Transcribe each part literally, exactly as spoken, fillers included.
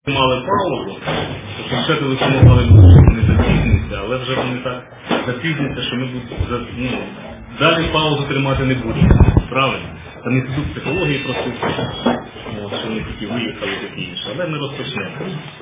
мали паузу, то все телефонували, що не запізнюються, але вже вони так запізнюються, що ми будемо, ну, далі паузу тримати не будемо. Правильно? Там інститут психології просто, що вони такі виїхали, такі інші. Але ми розпочнемо.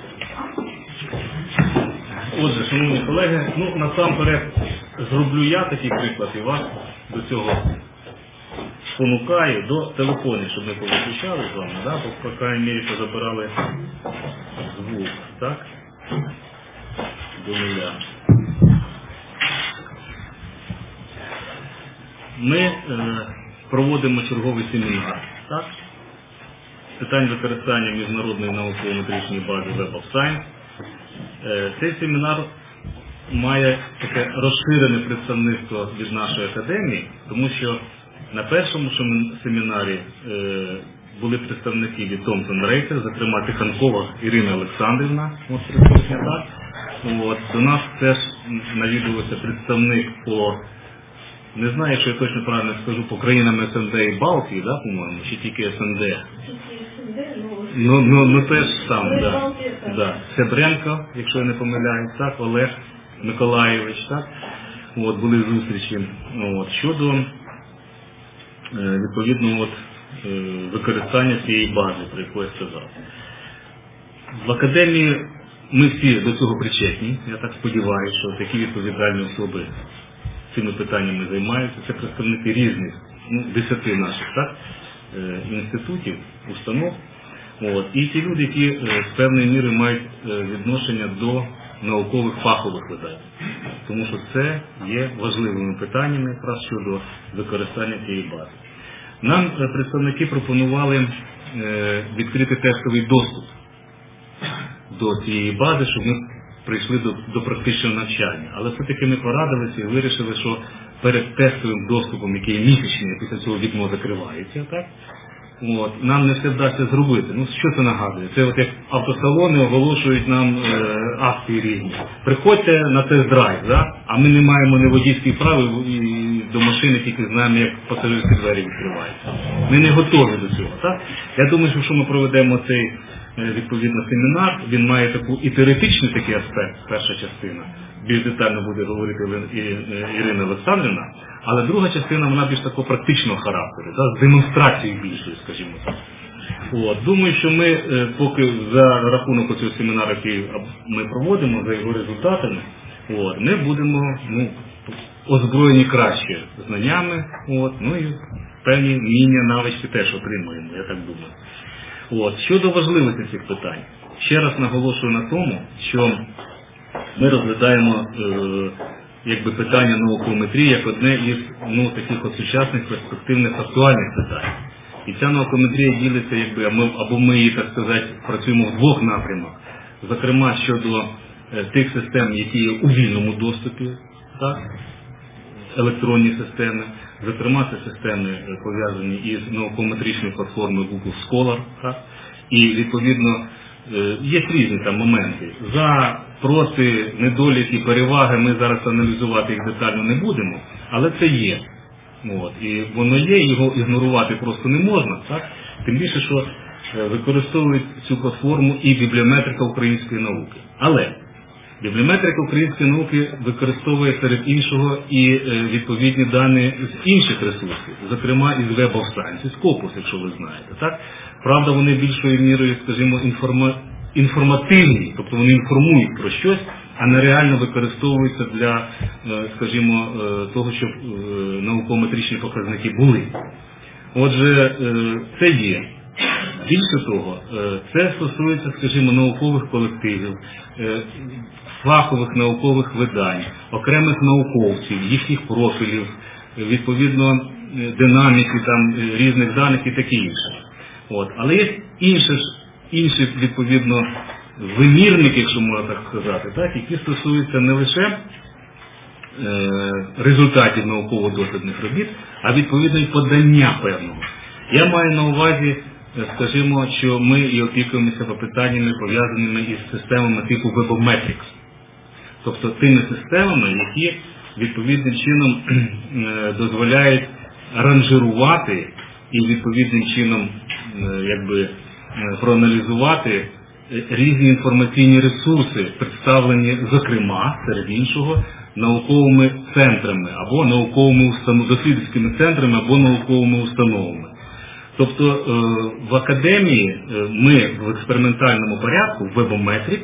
Отже, шановні колеги, ну насамперед зроблю я такий приклад і вас до цього спонукаю до телефонів, щоб ми повиключали з вами, да? Бо, по крайній мірі, позабирали звук, так? До нуля. Ми е, проводимо черговий семінар, так? Питань використання міжнародної науково-метричної бази Web of Science. Е, цей семінар має таке розширене представництво від нашої академії, тому що на першому семінарі е, були представники від Thomson Reuters, зокрема Тиханкова Ірина Олександрівна, от присутня, так. От, до нас теж навідувався представник по, не знаю, якщо я точно правильно скажу, по країнам ес ен де і Балтії, да, по-моєму, чи тільки ес ен де? Ну, ну, ну теж там, да. Да. Себренко, якщо я не помиляюсь, так, Олег Миколаєвич, так. От, були зустрічі. От, щодо відповідно от, використання цієї бази, про яку я сказав. В академії ми всі до цього причетні, я так сподіваюся, що такі відповідальні особи цими питаннями займаються. Це представники різних, ну, десяти наших, так, інститутів, установ. От. І ті люди, які з певної міри мають відношення до наукових фахових видань. Тому що це є важливими питаннями якраз щодо використання цієї бази. Нам представники пропонували відкрити тестовий доступ до цієї бази, щоб ми прийшли до, до практичного навчання. Але все-таки ми порадилися і вирішили, що перед тестовим доступом, який є місячний, після цього вікно закривається, так? От, нам не все вдасться зробити. Ну, що це нагадує? Це от як автосалони оголошують нам е, акції різні. Приходьте на тест-драйв, да? А ми не маємо ні водійських прав і до машини тільки знаємо, як пасажирські двері відкриваються. Ми не готові до цього. Так? Я думаю, що якщо ми проведемо цей е, відповідно семінар, він має таку і теоретичний такий аспект, перша частина. Більш детально буде говорити Ірина Олександрівна, але друга частина, вона більш такого практичного характеру, да, з демонстрацією більшою, скажімо так. От, думаю, що ми, поки за рахунок цього семінару, який ми проводимо, за його результатами, от, ми будемо, ну, озброєні краще знаннями, от, ну і певні вміння, навички теж отримуємо, я так думаю. От, щодо важливості цих питань, ще раз наголошую на тому, що ми розглядаємо е, якби, питання наукометрії як одне із, ну, таких от сучасних перспективних актуальних питань. І ця наукометрія ділиться, якби, або ми її, так сказати, працюємо в двох напрямах. Зокрема, щодо е, тих систем, які є у вільному доступі, так, електронні системи. Зокрема, це системи е, пов'язані із наукометричною платформою Google Scholar. Так, і, відповідно, є різні там моменти. За, проти, недоліки, переваги ми зараз аналізувати їх детально не будемо, але це є. От. І воно є, його ігнорувати просто не можна. Так? Тим більше, що використовують цю платформу і бібліометрика української науки. Але бібліометрика української науки використовує серед іншого і відповідні дані з інших ресурсів, зокрема із Web of Science, із Scopus, якщо ви знаєте. Так? Правда, вони більшою мірою, скажімо, інформа... інформативні, тобто вони інформують про щось, а не реально використовуються для, скажімо, того, щоб наукометричні показники були. Отже, це є. Більше того, це стосується, скажімо, наукових колективів, фахових наукових видань, окремих науковців, їхніх профілів, відповідно, динаміки там, різних даних і таке інше. От. Але є інші, інші, відповідно, вимірники, якщо можна так сказати, так, які стосуються не лише е, результатів науково-дослідних робіт, а відповідно і подання певного. Я маю на увазі, скажімо, що ми і опікуємося питаннями, пов'язаними із системами типу Webometrics. Тобто тими системами, які відповідним чином е, дозволяють ранжирувати і відповідним чином якби проаналізувати різні інформаційні ресурси, представлені, зокрема, серед іншого, науковими центрами або науковими установ... дослідницькими центрами або науковими установами. Тобто в академії ми в експериментальному порядку, в Webometrics,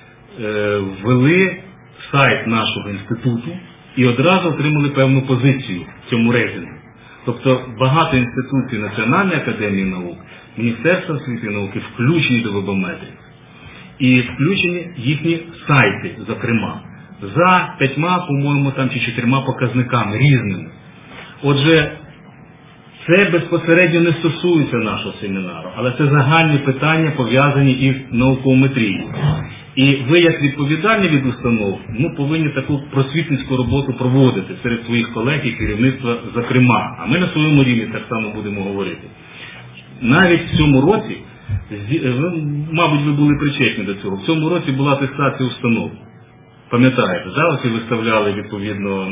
ввели сайт нашого інституту і одразу отримали певну позицію в цьому рейтингу. Тобто багато інституцій Національної академії наук, Міністерства освіти і науки включені до Webometrics. І включені їхні сайти, зокрема, за п'ятьма, по-моєму, там чи чотирма показниками різними. Отже, це безпосередньо не стосується нашого семінару, але це загальні питання, пов'язані із наукометрією. І ви, як відповідальні від установ, ну, повинні таку просвітницьку роботу проводити серед своїх колег і керівництва, зокрема. А ми на своєму рівні так само будемо говорити. Навіть в цьому році, мабуть, ви були причетні до цього, в цьому році була атестація установ. Пам'ятаєте, да? Ось і виставляли, відповідно,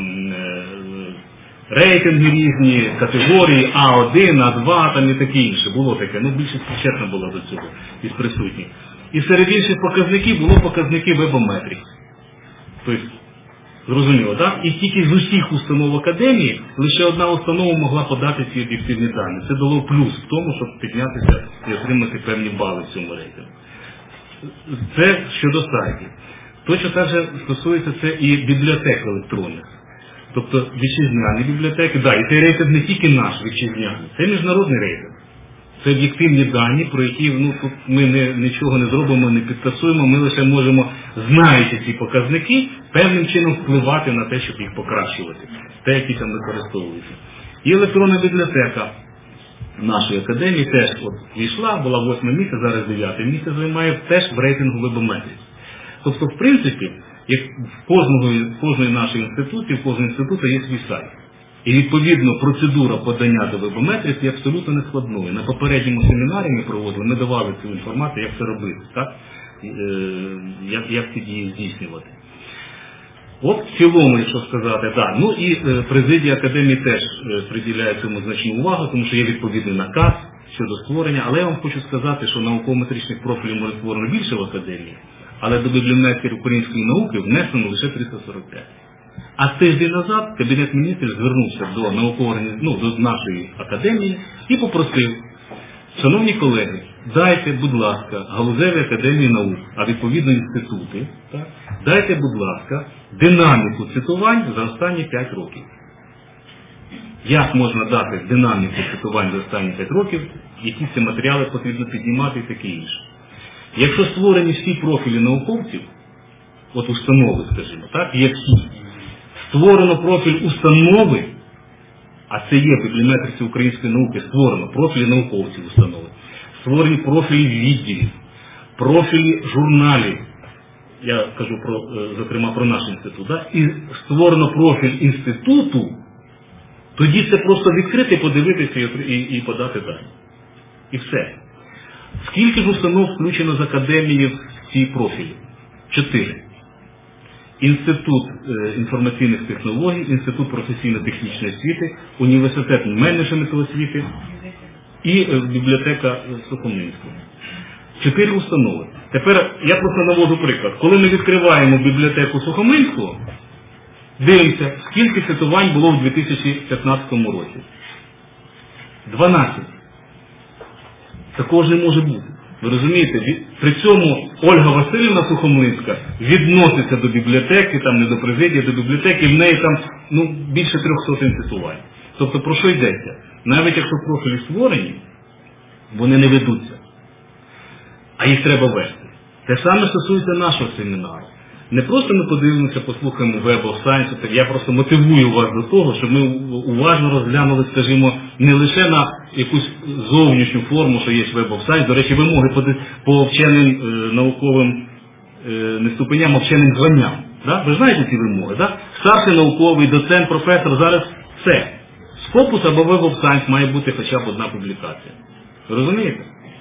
рейтинги різні, категорії А один, А два там і таке інше. Було таке. Ну, більшість причетна була до цього із присутніх. І серед інших показників було показники Webometrics. Тобто, зрозуміло, так? І тільки з усіх установ академії лише одна установа могла подати ці об'єктивні дані. Це дало плюс в тому, щоб піднятися і отримати певні бали в цьому рейтингу. Це щодо сайтів. То, що також стосується, це і бібліотек електронних. Тобто вітчизняні бібліотеки, да, і цей рейтинг не тільки наш вітчизняний, це міжнародний рейтинг. Це об'єктивні дані, про які, ну, тут ми не, нічого не зробимо, не підтасуємо, ми лише можемо, знаючи ці показники, певним чином впливати на те, щоб їх покращувати, те, які там використовуються. І електронна бібліотека нашої академії теж от війшла, була восьме місце, зараз дев'яте місце займає, теж в рейтингу Webometrics. Тобто, в принципі, як в кожного, в кожної нашої інституції, в кожного інституту є свій сайт. І, відповідно, процедура подання до Webometrics є абсолютно нескладною. На попередньому семінарі ми проводили, ми давали цю інформацію, як це робити, так? Е, як, як ці дії здійснювати. От в цілому, якщо сказати, так. Ну і е, президія академії теж е, приділяє цьому значну увагу, тому що є відповідний наказ щодо створення. Але я вам хочу сказати, що науково-метричних профілів може створено більше в академії, але до бібліотеки української науки внесено лише триста сорок п'ять. А тиждень назад Кабінет міністрів звернувся до наукової, ну, до нашої академії і попросив: шановні колеги, дайте, будь ласка, Галузевій академії наук, а відповідно інститути, так, дайте, будь ласка, динаміку цитувань за останні п'ять років. Як можна дати динаміку цитувань за останні п'ять років, які ці матеріали потрібно піднімати і таке інше. Якщо створені всі профілі науковців, от установи, скажімо, так, є всі, створено профіль установи, а це є в бібліометриці української науки, створено профілі науковців установи, створені профілі відділів, профілі журналів, я кажу, про, зокрема, про наш інститут, так? І створено профіль інституту, тоді це просто відкрити, подивитися і, і, і подати дані. І все. Скільки ж установ включено з академії в ці профілі? Чотири. Інститут е, інформаційних технологій, Інститут професійно-технічної освіти, Університет менеджменту освіти і е, бібліотека Сухомлинського. Чотири установи. Тепер я просто наводжу приклад. Коли ми відкриваємо бібліотеку Сухомлинського, дивимося, скільки цитувань було в дві тисячі п'ятнадцятому році. дванадцять. Такого ж не може бути. Ви розумієте, при цьому Ольга Василівна Сухомлинська відноситься до бібліотеки, там не до президії, до бібліотеки, в неї там, ну, більше трьохсот цитувань. Тобто про що йдеться? Навіть якщо профілі створені, вони не ведуться. А їх треба вести. Те саме стосується нашого семінару. Не просто ми подивимося, послухаємо Web of Science, так я просто мотивую вас до того, щоб ми уважно розглянули, скажімо, не лише на якусь зовнішню форму, що є Web of Science, до речі, вимоги по, по вченим е, науковим е, не ступеням, а вченим званням. Да? Ви знаєте ці вимоги, да? Старший науковий, доцент, професор, зараз все. Scopus або Web of Science має бути хоча б одна публікація. Ви розумієте?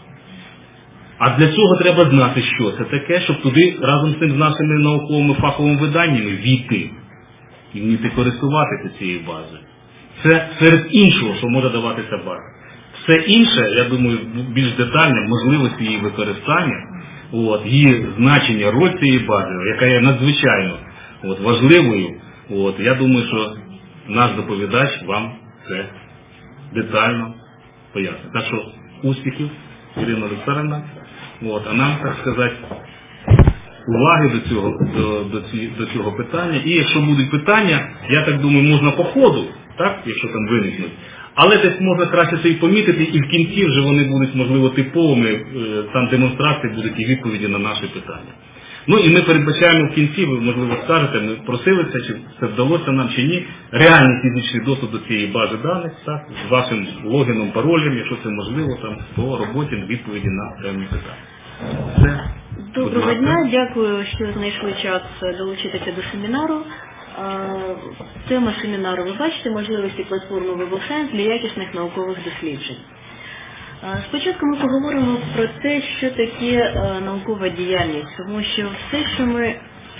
А для цього треба знати, що це таке, щоб туди разом з тим з нашими науковими фаховими виданнями війти і вміти користуватися цією базою. Це серед іншого, що може давати ця база. Все інше, я думаю, більш детальне, можливості її використання, от, її значення, роль цієї бази, яка є надзвичайно от, важливою, от, я думаю, що наш доповідач вам це детально пояснить. Так що успіхів, Ірина Олександрівна, от, а нам, так сказати, уваги до цього, до, до, ці, до цього питання. І якщо будуть питання, я так думаю, можна по ходу, так, якщо там виникнуть. Але десь можна краще це і помітити, і в кінці вже вони будуть, можливо, типовими, там демонстрації будуть і відповіді на наші питання. Ну і ми передбачаємо в кінці, ви, можливо, скажете, ми просилися, чи це вдалося нам, чи ні, реальний фізичний доступ до цієї бази даних, так, з вашим логіном, паролем, якщо це можливо, там, по роботі, відповіді на певні питання. Все. Доброго дня, дякую, що знайшли час долучитися до семінару. Тема семінару, ви бачите, можливості платформи Web of Science для якісних наукових досліджень. Спочатку ми поговоримо про те, що таке наукова діяльність, тому що все, що ми...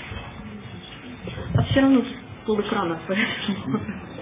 А все одно полекрана пояснюємо.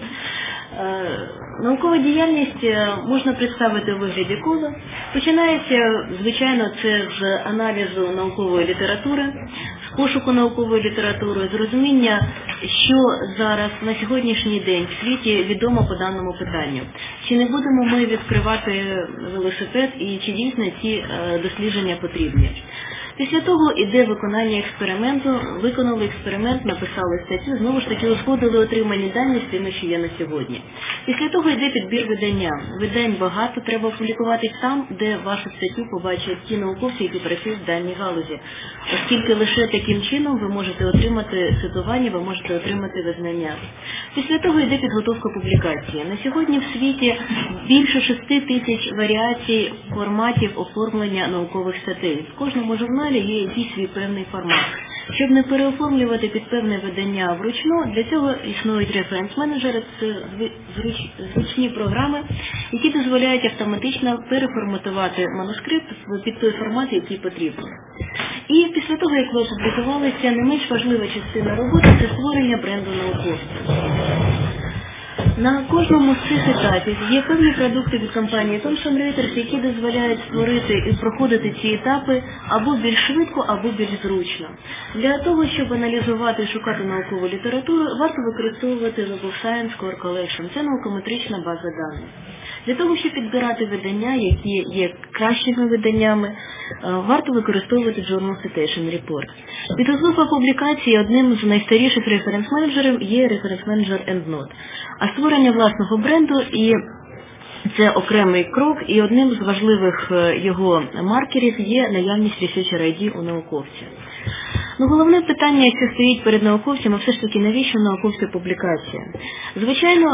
Наукова діяльність можна представити у вигляді кола. Починається, звичайно, це з аналізу наукової літератури, з пошуку наукової літератури, з розуміння, що зараз на сьогоднішній день в світі відомо по даному питанню. Чи не будемо ми відкривати велосипед і чи дійсно ці дослідження потрібні. Після того йде виконання експерименту, виконали експеримент, написали статтю, знову ж таки узгодили отримані дані з тими, що є на сьогодні. Після того йде підбір видання. Видань багато, треба опублікуватись там, де вашу статтю побачать ті науковці, які працюють в даній галузі. Оскільки лише таким чином ви можете отримати цитування, ви можете отримати визнання. Після того йде підготовка публікації. На сьогодні в світі більше шести тисяч варіацій форматів оформлення наукових статей. В кожному журналі є якийсь свій певний формат. Щоб не переоформлювати під певне видання вручну, для цього існують референс-менеджери, це зручні програми, які дозволяють автоматично переформатувати манускрипт під той формат, який потрібен. І після того, як ви опублікувалися, не менш важлива частина роботи – це створення бренду науковця. На кожному з цих етапів є певні продукти від компанії Thomson Reuters, які дозволяють створити і проходити ці етапи або більш швидко, або більш зручно. Для того, щоб аналізувати і шукати наукову літературу, варто використовувати Web of Science Core Collection. Це наукометрична база даних. Для того, щоб підбирати видання, які є кращими виданнями, варто використовувати Journal Citation Report. Підготовка публікації одним з найстаріших референс-менеджерів є референс-менеджер EndNote. А створення власного бренду і це окремий крок, і одним з важливих його маркерів є наявність Researcher ай ді у науковця. Ну, головне питання, яке стоїть перед науковцями, все ж таки, навіщо науковцю публікація? Звичайно,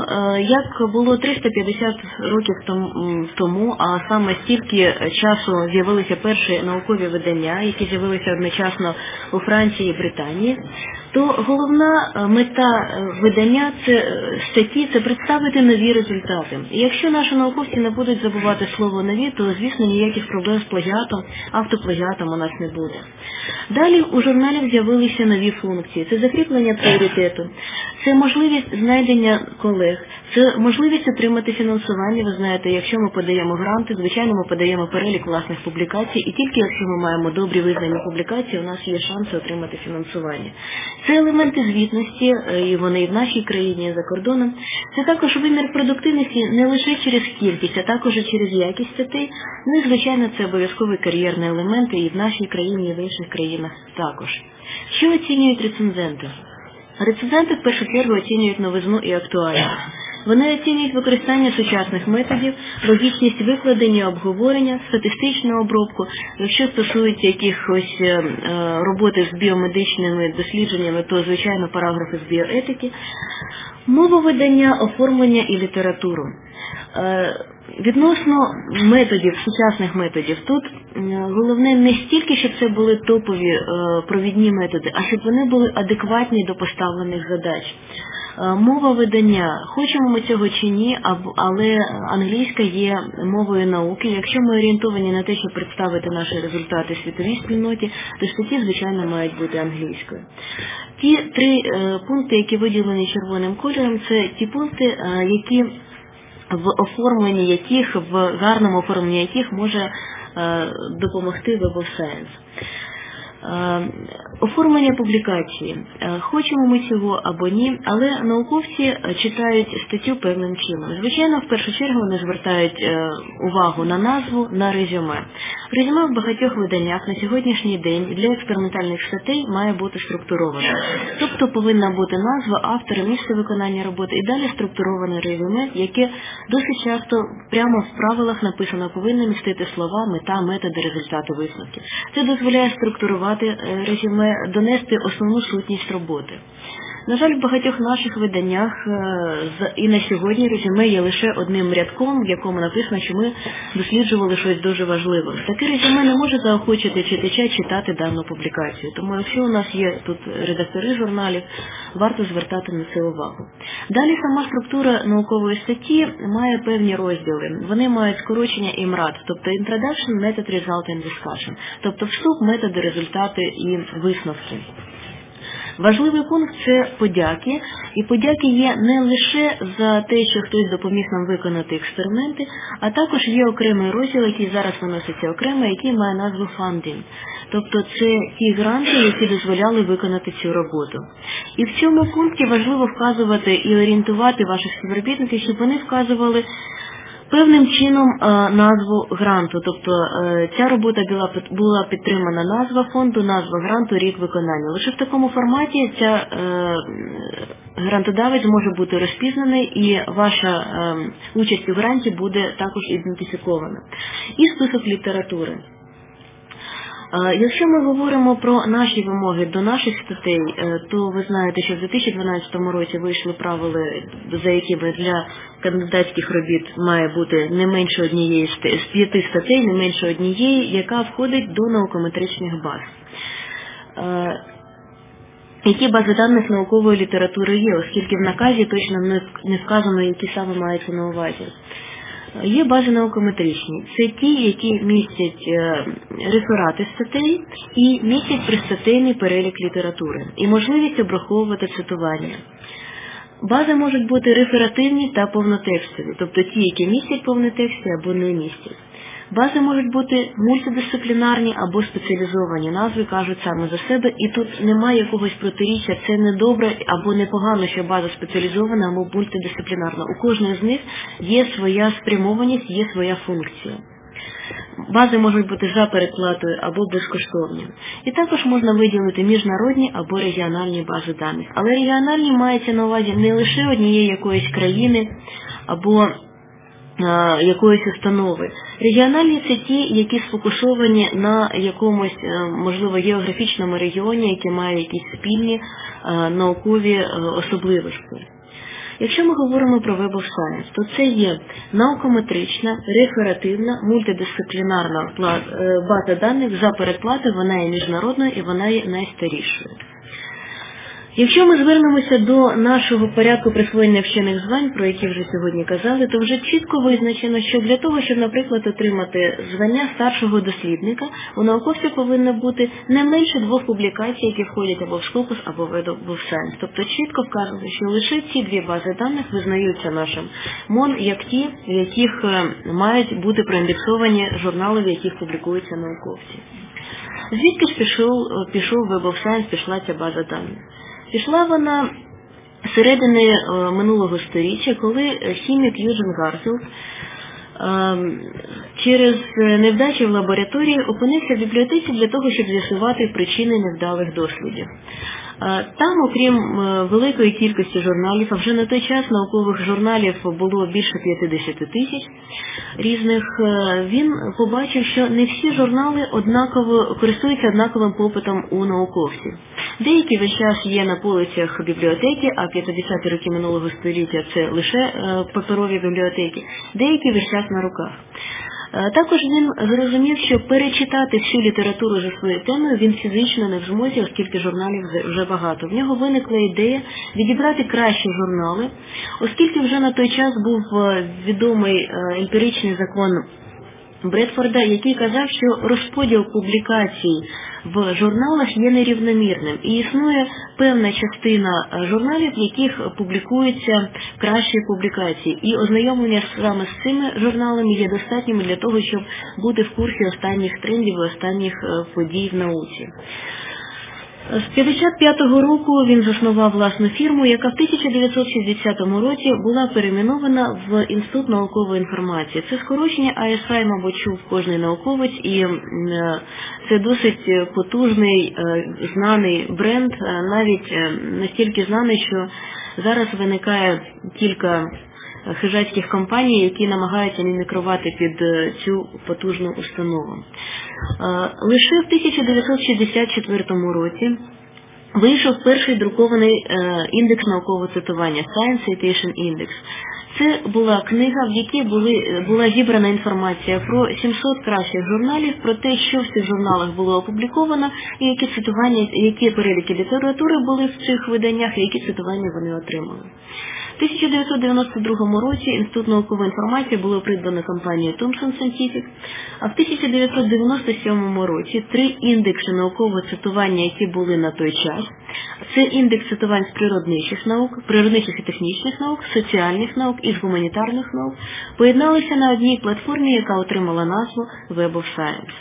як було триста п'ятдесят років тому, а саме стільки часу з'явилися перші наукові видання, які з'явилися одночасно у Франції і Британії, то головна мета видання це статті – це представити нові результати. І якщо наші науковці не будуть забувати слово «нові», то, звісно, ніяких проблем з плагіатом, автоплагіатом у нас не буде. Далі у журналів з'явилися нові функції. Це закріплення пріоритету, це можливість знайдення колег, це можливість отримати фінансування. Ви знаєте, якщо ми подаємо гранти, звичайно, ми подаємо перелік власних публікацій, і тільки якщо ми маємо добрі визнані публікації, у нас є шанси отримати фінансування. Це елементи звітності, і вони і в нашій країні, і за кордоном. Це також вимір продуктивності не лише через кількість, а також і через якість статей. Ну і, звичайно, це обов'язковий кар'єрний елемент і в нашій країні, і в інших країнах також. Що оцінюють рецензенти? Рецензенти в першу чергу оцінюють новизну і актуальність. Вони оцінюють використання сучасних методів, логічність викладення, обговорення, статистичну обробку. Якщо стосується якихось е, роботи з біомедичними дослідженнями, то, звичайно, параграфи з біоетики. Мова видання, оформлення і літературу. Е, Відносно методів, сучасних методів, тут головне не стільки, щоб це були топові е, провідні методи, а щоб вони були адекватні до поставлених задач. Е, мова видання, хочемо ми цього чи ні, але англійська є мовою науки. Якщо ми орієнтовані на те, щоб представити наші результати світовій спільноті, то статті, звичайно, мають бути англійською. Ті три е, пункти, які виділені червоним кольором, це ті пункти, е, які в оформленні яких, в гарному оформленні яких може допомогти Web of Science. Оформлення публікації. Хочемо ми цього або ні, але науковці читають статтю певним чином. Звичайно, в першу чергу вони звертають увагу на назву, на резюме. Резюме в багатьох виданнях на сьогоднішній день для експериментальних статей має бути структуроване. Тобто повинна бути назва, автора, місце виконання роботи і далі структуроване резюме, яке досить часто прямо в правилах написано повинно містити слова, мета, методи, результати, висновки. Це дозволяє структурувати резюме, донести основну сутність роботи. На жаль, в багатьох наших виданнях і на сьогодні резюме є лише одним рядком, в якому написано, що ми досліджували щось дуже важливе. Таке резюме не може заохочити читача читати дану публікацію. Тому якщо у нас є тут редактори журналів, варто звертати на це увагу. Далі сама структура наукової статті має певні розділи. Вони мають скорочення ІМРАД, тобто Introduction, Method, Result and Discussion, тобто вступ, методи, результати і висновки. Важливий пункт – це подяки, і подяки є не лише за те, що хтось допоміг нам виконати експерименти, а також є окремий розділ, який зараз виноситься окремо, який має назву «Funding». Тобто це ті гранти, які дозволяли виконати цю роботу. І в цьому пункті важливо вказувати і орієнтувати ваших співробітників, щоб вони вказували певним чином назву гранту, тобто ця робота була підтримана назва фонду, назва гранту, рік виконання. Лише в такому форматі ця грантодавець може бути розпізнаний і ваша участь у гранті буде також ідентифікована. І список літератури. Якщо ми говоримо про наші вимоги до наших статей, то ви знаєте, що в дві тисячі дванадцятому році вийшли правила, за якими для кандидатських робіт має бути не менше однієї з п'яти статей, не менше однієї, яка входить до наукометричних баз. Які бази даних наукової літератури є, оскільки в наказі точно не вказано, які саме маються на увазі. Є бази наукометричні. Це ті, які містять реферати статей і містять пристатейний перелік літератури і можливість обраховувати цитування. Бази можуть бути реферативні та повнотекстові, тобто ті, які містять повні тексти або не містять. Бази можуть бути мультидисциплінарні або спеціалізовані, назви кажуть саме за себе, і тут немає якогось протиріччя, це не добре або непогано, що база спеціалізована або мультидисциплінарна. У кожної з них є своя спрямованість, є своя функція. Бази можуть бути за переплатою або безкоштовні. І також можна виділити міжнародні або регіональні бази даних. Але регіональні мається на увазі не лише однієї якоїсь країни або якоїсь установи. Регіональні – це ті, які сфокусовані на якомусь, можливо, географічному регіоні, який має якісь спільні наукові особливості. Якщо ми говоримо про Web of Science, то це є наукометрична, реферативна, мультидисциплінарна база даних за передплати, вона є міжнародною і вона є найстарішою. Якщо ми звернемося до нашого порядку присвоєння вчених звань, про які вже сьогодні казали, то вже чітко визначено, що для того, щоб, наприклад, отримати звання старшого дослідника, у науковця повинно бути не менше двох публікацій, які входять або в Scopus, або в Web of Science. Тобто чітко вказано, що лише ці дві бази даних визнаються нашим МОН як ті, в яких мають бути проіндексовані журнали, в яких публікуються науковці. Звідки ж пішов, пішов Web of Science, пішла ця база даних? Пішла вона з середини минулого століття, коли хімік Юджин Гарфілд через невдачі в лабораторії опинився в бібліотеці для того, щоб з'ясувати причини невдалих дослідів. Там, окрім великої кількості журналів, а вже на той час наукових журналів було більше п'ятдесят тисяч різних, він побачив, що не всі журнали однаково користуються однаковим попитом у науковців. Деякі весь час є на полицях бібліотеки, а п'ятдесяті роки минулого століття це лише паперові бібліотеки, деякі весь час на руках. Також він зрозумів, що перечитати всю літературу за своєю темою він фізично не в змозі, оскільки журналів вже багато. В нього виникла ідея відібрати кращі журнали, оскільки вже на той час був відомий емпіричний закон Бредфорда, який казав, що розподіл публікацій в журналах є нерівномірним і існує певна частина журналів, в яких публікуються кращі публікації. І ознайомлення саме з цими журналами є достатніми для того, щоб бути в курсі останніх трендів і останніх подій в науці. З п'ятдесят п'ятого року він заснував власну фірму, яка в тисяча дев'ятсот шістдесятому році була перейменована в Інститут наукової інформації. Це скорочення ай ес ай, мабуть, чув кожний науковець, і це досить потужний, знаний бренд, навіть настільки знаний, що зараз виникає кілька хижацьких компаній, які намагаються мімікрувати під цю потужну установу. Лише в тисяча дев'ятсот шістдесят четвертому році вийшов перший друкований індекс наукового цитування Science Citation Index. Це була книга, в якій були, була зібрана інформація про сімсот кращих журналів, про те, що в цих журналах було опубліковано, і які цитування, які переліки літератури були в цих виданнях, і які цитування вони отримали. В тисяча дев'ятсот дев'яносто другому році Інститут наукової інформації було придбано компанією Thomson Scientific, а в тисяча дев'ятсот дев'яносто сьомому році три індекси наукового цитування, які були на той час, це індекс цитувань з природничих наук, природничих і технічних наук, соціальних наук і з гуманітарних наук, поєдналися на одній платформі, яка отримала назву Web of Science.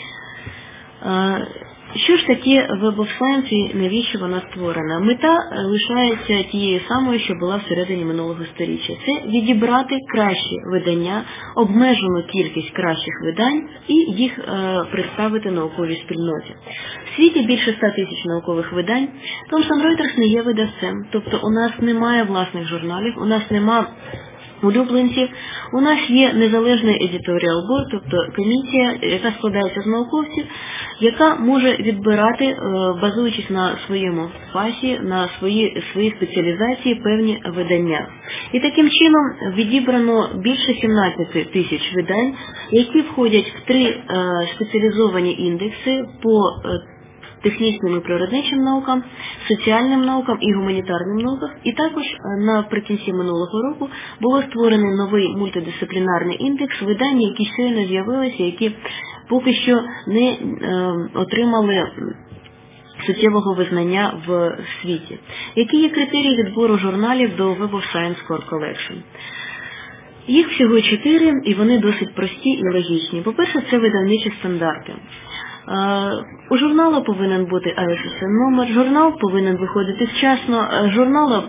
Що ж таке Web of Science і навіщо вона створена? Мета лишається тією самою, що була всередині минулого сторіччя. Це відібрати кращі видання, обмежену кількість кращих видань і їх е, представити науковій спільноті. В світі більше ста тисяч наукових видань. Thomson Reuters не є видавцем, тобто у нас немає власних журналів, у нас немає улюбленців. У нас є незалежний editorial board, тобто комісія, яка складається з науковців, яка може відбирати, базуючись на своєму фасі, на свої, свої спеціалізації, певні видання. І таким чином відібрано більше сімнадцяти тисяч видань, які входять в три спеціалізовані індекси по технічним і природничим наукам, соціальним наукам і гуманітарним наукам. І також наприкінці минулого року було створено новий мультидисциплінарний індекс видань, які щойно з'явилися, які поки що не е, отримали суттєвого визнання в світі. Які є критерії відбору журналів до Web of Science Core Collection? Їх всього чотири, і вони досить прості і логічні. По-перше, це видавничі стандарти. У журналу повинен бути ай ес ес ен номер, журнал повинен виходити вчасно, журнал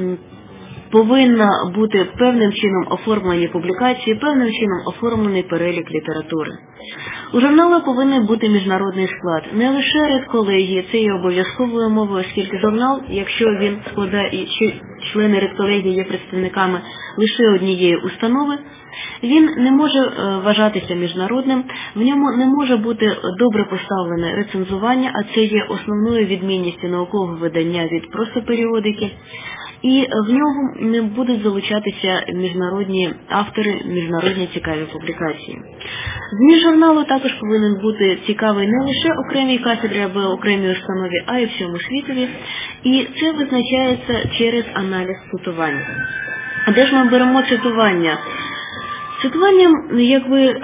повинна бути певним чином оформлені публікації, певним чином оформлений перелік літератури. У журналу повинен бути міжнародний склад. Не лише редколегії, це є обов'язковою умовою, оскільки журнал, якщо він складає, і члени редколегії є представниками лише однієї установи, він не може вважатися міжнародним, в ньому не може бути добре поставлене рецензування, а це є основною відмінністю наукового видання від просто періодики, і в нього не будуть залучатися міжнародні автори, міжнародні цікаві публікації. Зміст журналу також повинен бути цікавий не лише окремій кафедрі або окремій установі, а й всьому світові, і це визначається через аналіз цитування. А де ж ми беремо цитування? Цитуванням, якби,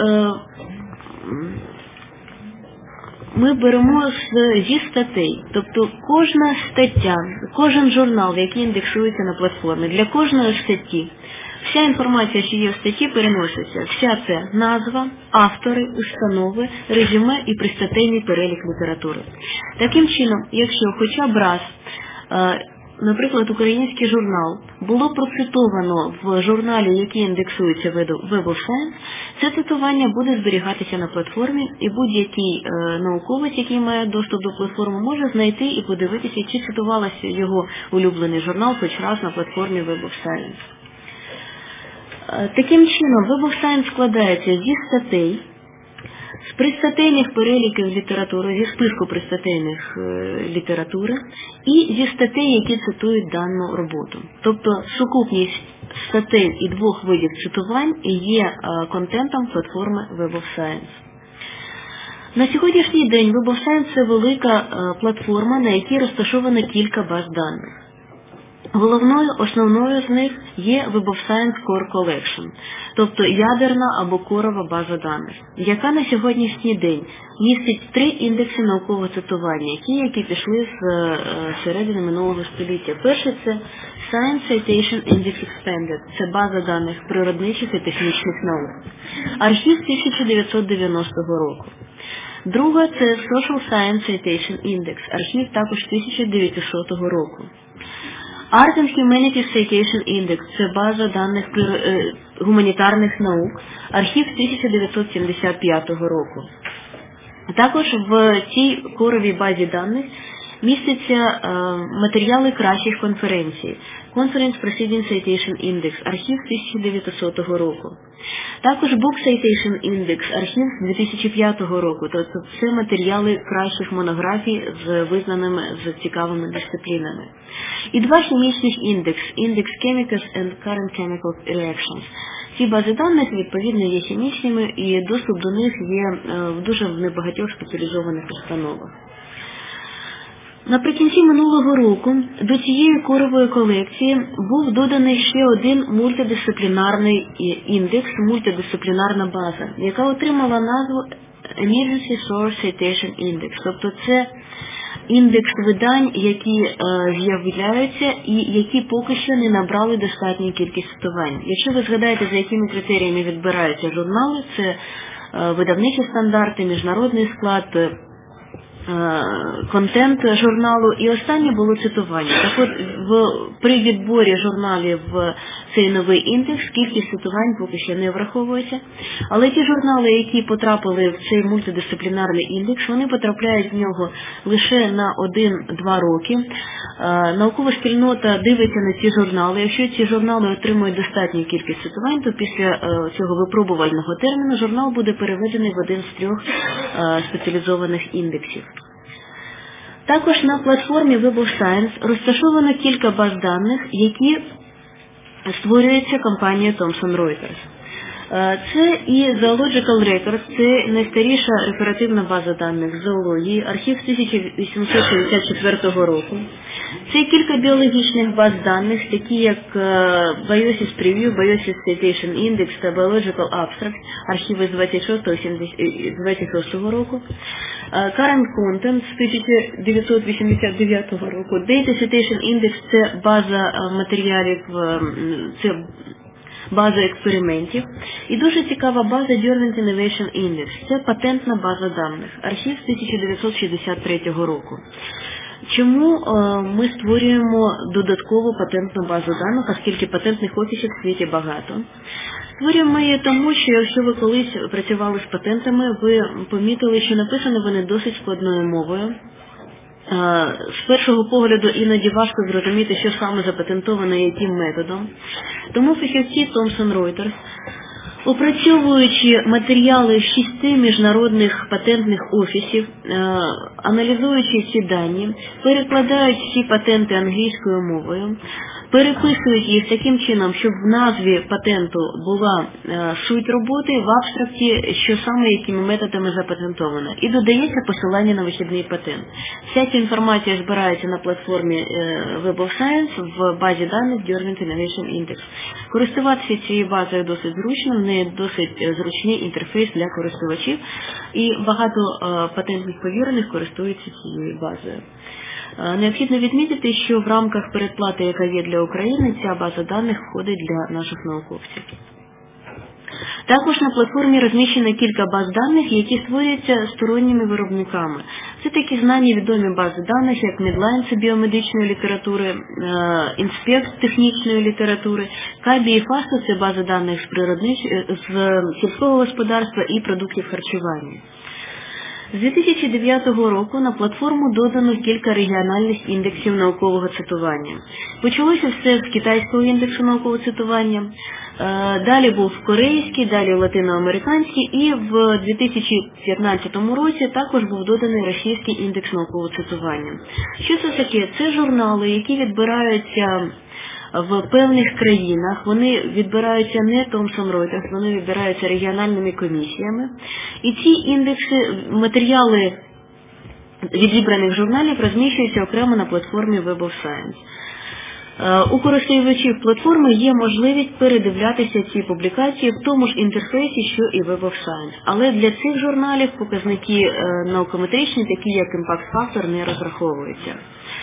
ми беремо з, зі статей, тобто кожна стаття, кожен журнал, який індексується на платформі, для кожної статті, вся інформація, що є в статті, переноситься. Вся це назва, автори, установи, резюме і пристатейний перелік літератури. Таким чином, якщо хоча б раз, наприклад, український журнал було процитовано в журналі, який індексується Web of Science, це цитування буде зберігатися на платформі, і будь-який е, науковець, який має доступ до платформи, може знайти і подивитися, чи цитувалася його улюблений журнал хоч раз на платформі Web of Science. Е, таким чином, Web of Science складається зі статей, з пристатейних переліків літератури, зі списку пристатейних е, літератури і зі статей, які цитують дану роботу. Тобто сукупність статей і двох видів цитувань є е, контентом платформи Web of Science. На сьогоднішній день Web of Science – це велика е, платформа, на якій розташовано кілька баз даних. Головною, основною з них є Web of Science Core Collection, тобто ядерна або корова база даних, яка на сьогоднішній день містить три індекси наукового цитування, які, які пішли з е, середини минулого століття. Перший – це Science Citation Index Expanded, це база даних природничих і технічних наук. Архів тисяча дев'ятсот дев'яностого року. Друга – це Social Science Citation Index, архів також тисяча дев'ятисотого року. Art and Humanities Citation Index – це база даних е, гуманітарних наук, архів тисяча дев'ятсот сімдесят п'ятого року. Також в цій коровій базі даних містяться е, матеріали кращих конференцій, Conference Proceeding Citation Index, архів тисяча дев'ятисотого року. Також Book Citation Index, архів дві тисячі п'ятого року, тобто це матеріали кращих монографій з визнаними, з цікавими дисциплінами. І два хімічних індекс, Index Chemicals and Current Chemical Reactions. Ці бази даних, відповідно, є хімічними, і доступ до них є в дуже небагатьох спеціалізованих установах. Наприкінці минулого року до цієї корової колекції був доданий ще один мультидисциплінарний індекс, мультидисциплінарна база, яка отримала назву Emergency Source Citation Index, тобто це індекс видань, які е, з'являються і які поки що не набрали достатню кількість цитувань. Якщо ви згадаєте, за якими критеріями відбираються журнали, це е, видавничі стандарти, міжнародний склад, контент журналу, і останнє було цитування. Так от, в, при відборі журналів в цей новий індекс кількість цитувань поки що не враховується, але ті журнали, які потрапили в цей мультидисциплінарний індекс, вони потрапляють в нього лише на один-два роки. Наукова спільнота дивиться на ці журнали. Якщо ці журнали отримують достатню кількість цитувань, то після цього випробувального терміну журнал буде переведений в один з трьох спеціалізованих індексів. Також на платформі Web of Science розташовано кілька баз даних, які створюються компанією Thomson Reuters. Це і Zoological Records, це найстаріша реферативна база даних з зоології, архів тисяча вісімсот шістдесят четвертого року. Це кілька біологічних баз даних, такі як Biosis Preview, Biosis Citation Index та Biological Abstract, архіви з двадцять шостого року. Current Content з тисяча дев'ятсот вісімдесят дев'ятого року. Data Citation Index – це база матеріалів, це база експериментів. І дуже цікава база Journal Innovation Index. Це патентна база даних. Архів з тисяча дев'ятсот шістдесят третього року. Чому е, ми створюємо додаткову патентну базу даних, оскільки патентних офісів в світі багато? Створюємо її тому, що якщо ви колись працювали з патентами, ви помітили, що написані вони досить складною мовою. З першого погляду іноді важко зрозуміти, що саме запатентовано і яким методом. Тому фахівці Thomson Reuters, опрацьовуючи матеріали шести міжнародних патентних офісів, аналізуючи ці дані, перекладають всі патенти англійською мовою, переписують їх таким чином, щоб в назві патенту була е, суть роботи, в абстракті, що саме якими методами запатентовано, і додається посилання на вихідний патент. Вся ця інформація збирається на платформі е, Web of Science в базі даних Journal Innovation Index. Користуватися цією базою досить зручно, в неї досить зручний інтерфейс для користувачів, і багато е, патентних повірених користуються цією базою. Необхідно відмітити, що в рамках передплати, яка є для України, ця база даних входить для наших науковців. Також на платформі розміщено кілька баз даних, які створюються сторонніми виробниками. Це такі знані відомі бази даних, як Medline – це біомедичної літератури, Inspect – технічної літератури, Кабі і Фасту – це бази даних з, природнич... з сільського господарства і продуктів харчування. З дві тисячі дев'ятого року на платформу додано кілька регіональних індексів наукового цитування. Почалося все з китайського індексу наукового цитування, далі був корейський, далі латиноамериканський, і в дві тисячі п'ятнадцятому році також був доданий російський індекс наукового цитування. Що це таке? Це журнали, які відбираються в певних країнах, вони відбираються не Thomson Reuters, вони відбираються регіональними комісіями. І ці індекси, матеріали відібраних журналів розміщуються окремо на платформі Web of Science. У користувачів платформи є можливість передивлятися ці публікації в тому ж інтерфейсі, що і Web of Science. Але для цих журналів показники наукометричні, такі як Impact Factor, не розраховуються.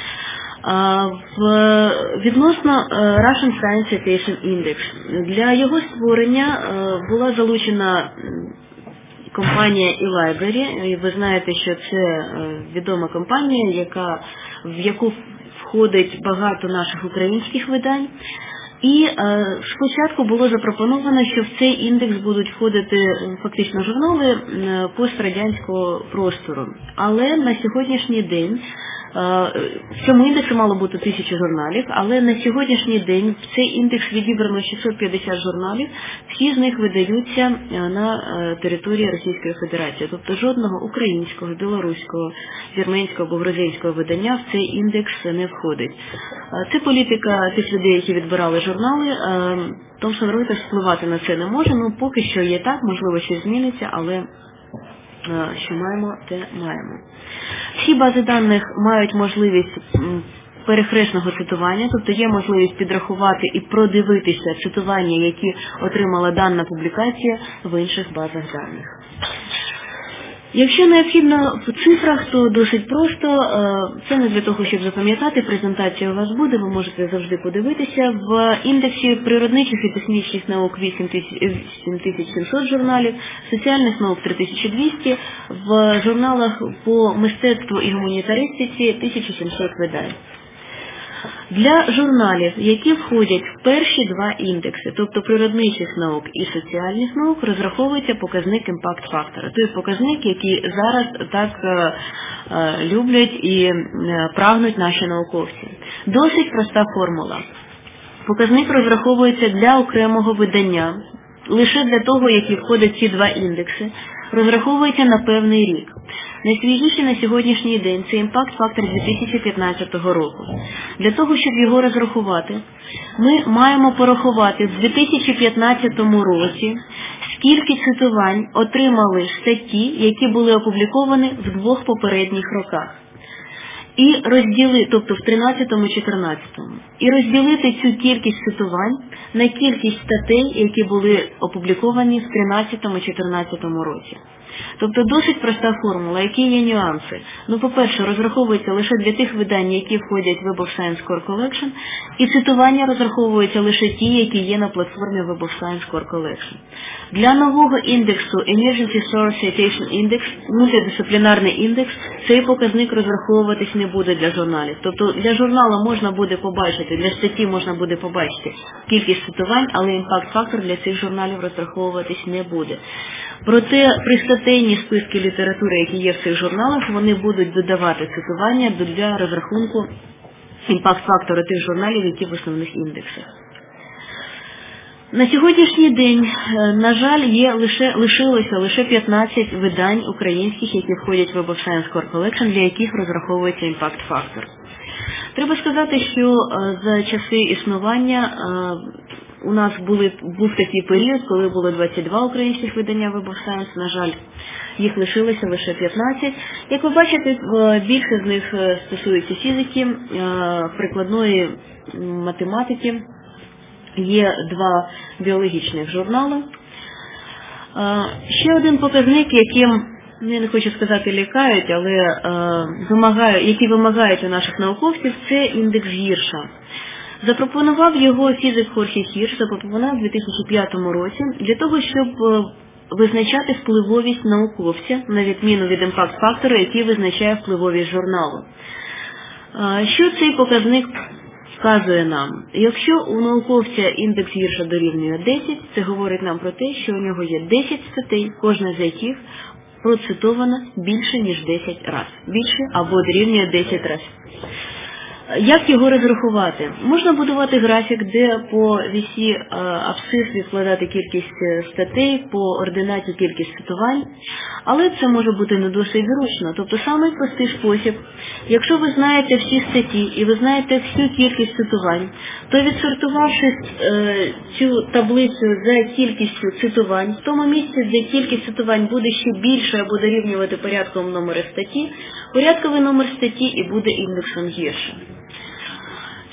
В, відносно Russian Science Citation Index, для його створення була залучена компанія eLibrary. Ви знаєте, що це відома компанія, яка, в яку входить багато наших українських видань. І е, спочатку було запропоновано, що в цей індекс будуть входити фактично журнали е, пострадянського простору. Але на сьогоднішній день, е, в цьому індексі мало бути тисяча журналів, але на сьогоднішній день в цей індекс відібрано шістсот п'ятдесят журналів, всі з них видаються на е, території Російської Федерації. Тобто жодного українського, білоруського, вірменського або грузинського видання в цей індекс не входить. Е, це політика тих людей, які відбирали журнали. Thomson Reuters впливати на це не може, ну поки що є так, можливо, щось зміниться, але що маємо, те маємо. Всі бази даних мають можливість перехресного цитування, тобто є можливість підрахувати і продивитися цитування, які отримала дана публікація в інших базах даних. Якщо необхідно в цифрах, то досить просто. Це не для того, щоб запам'ятати, презентація у вас буде, ви можете завжди подивитися. В індексі природничих і технічних наук вісім тисяч сімсот журналів, соціальних наук три тисячі двісті, в журналах по мистецтву і гуманітаристиці тисяча сімсот видань. Для журналів, які входять в перші два індекси, тобто природничих наук і соціальних наук, розраховується показник Impact Factor. Той показник, який зараз так е, е, люблять і е, прагнуть наші науковці. Досить проста формула. Показник розраховується для окремого видання, лише для того, які входять ці два індекси, розраховується на певний рік. Найсвіжіший на сьогоднішній день це Impact Factor дві тисячі п'ятнадцятого року. Для того, щоб його розрахувати, ми маємо порахувати в дві тисячі п'ятнадцятому році, скільки цитувань отримали статті, які були опубліковані в двох попередніх роках. І розділити, тобто в тринадцятому-чотирнадцятому, і розділити цю кількість цитувань на кількість статей, які були опубліковані в тринадцятому-чотирнадцятому році. Тобто досить проста формула. Які є нюанси? Ну, по-перше, розраховується лише для тих видань, які входять в Web of Science Core Collection, і цитування розраховуються лише ті, які є на платформі Web of Science Core Collection. Для нового індексу Emergency Source Citation Index, мультидисциплінарний індекс, цей показник розраховуватись не буде для журналів. Тобто для журналу можна буде побачити, для статті можна буде побачити кількість цитувань, але Impact Factor для цих журналів розраховуватись не буде. Проте при статейні списки літератури, які є в цих журналах, вони будуть додавати цитування для розрахунку імпакт-фактора тих журналів, які в основних індексах. На сьогоднішній день, на жаль, є лише, лишилося лише п'ятнадцять видань українських, які входять в Web of Science Core Collection, для яких розраховується імпакт-фактор. Треба сказати, що за часи існування у нас були, був такий період, коли було двадцять два українських видання Web of Science, на жаль, їх лишилося лише п'ятнадцять. Як ви бачите, більше з них стосується фізики, прикладної математики, є два біологічних журнали. Ще один показник, яким, я не хочу сказати лякають, але вимагають, які вимагають у наших науковців, це індекс Гірша. Запропонував його фізик Хорхе Хірш, запропонував у дві тисячі п'ятому році для того, щоб визначати впливовість науковця, на відміну від імпакт-фактора, який визначає впливовість журналу. Що цей показник вказує нам? Якщо у науковця індекс Гірша дорівнює десять, це говорить нам про те, що у нього є десять статей, кожна з яких процитована більше, ніж десять разів. Більше або дорівнює десять разів. Як його розрахувати? Можна будувати графік, де по вісі абсцис відкладати кількість статей, по ординаті кількість цитувань, але це може бути не досить зручно. Тобто самий простий спосіб, якщо ви знаєте всі статті і ви знаєте всю кількість цитувань, то відсортувавши е, цю таблицю за кількістю цитувань, в тому місці, де кількість цитувань буде ще більше або дорівнювати порядковому номеру статті, порядковий номер статті і буде індексом Гірша.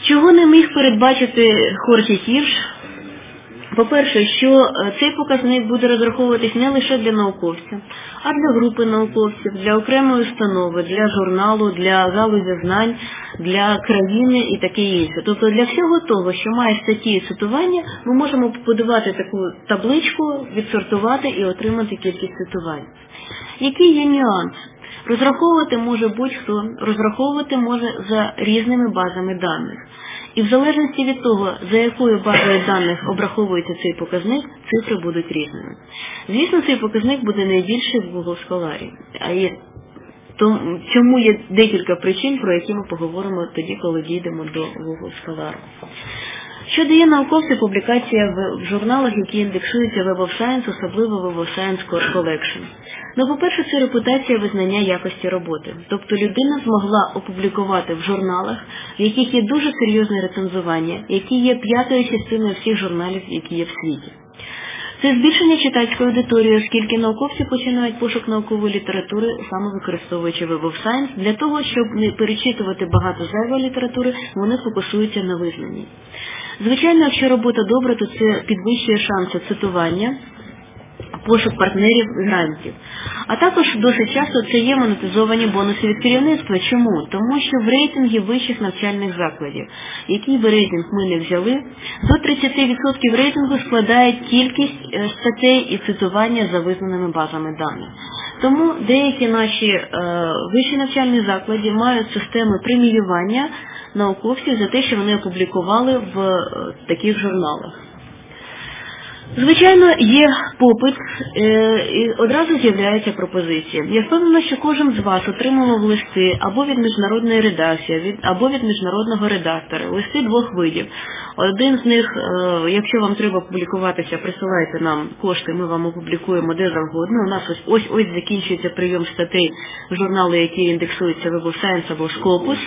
Чого не міг передбачити Хорті Хірш? По-перше, що цей показник буде розраховуватись не лише для науковців, а для групи науковців, для окремої установи, для журналу, для галузі знань, для країни і таке інше. Тобто для всього того, що має статті і цитування, ми можемо побудувати таку табличку, відсортувати і отримати кількість цитувань. Який є нюанс? Розраховувати може будь-хто, розраховувати може за різними базами даних. І в залежності від того, за якою базою даних обраховується цей показник, цифри будуть різними. Звісно, цей показник буде найбільший в Google Scholar. А є, то, чому є декілька причин, про які ми поговоримо тоді, коли дійдемо до Google Scholar. Що дає науковцю публікація в, в журналах, які індексуються Web of Science, особливо Web of Science Core Collection? Ну, по-перше, це репутація визнання якості роботи. Тобто людина змогла опублікувати в журналах, в яких є дуже серйозне рецензування, які є п'ятою частиною всіх журналів, які є в світі. Це збільшення читацької аудиторії, оскільки науковці починають пошук наукової літератури, саме використовуючи Web of Science, для того, щоб не перечитувати багато зайвої літератури, вони фокусуються на визнанні. Звичайно, якщо робота добра, то це підвищує шанси цитування, пошук партнерів і грантів. А також досить часто це є монетизовані бонуси від керівництва. Чому? Тому що в рейтингі вищих навчальних закладів, який би рейтинг ми не взяли, до тридцять відсотків рейтингу складає кількість статей і цитування за визнаними базами даних. Тому деякі наші е, вищі навчальні заклади мають системи преміювання науковців за те, що вони опублікували в е, таких журналах. Звичайно, є попит, е, і одразу з'являється пропозиція. Я впевнена, що кожен з вас отримував листи або від міжнародної редакції, від, або від міжнародного редактора. Листи двох видів. Один з них, е, якщо вам треба публікуватися, присилайте нам кошти, ми вам опублікуємо де завгодно. У нас ось ось, ось закінчується прийом статей в журнали, які індексуються Web of Science або Scopus.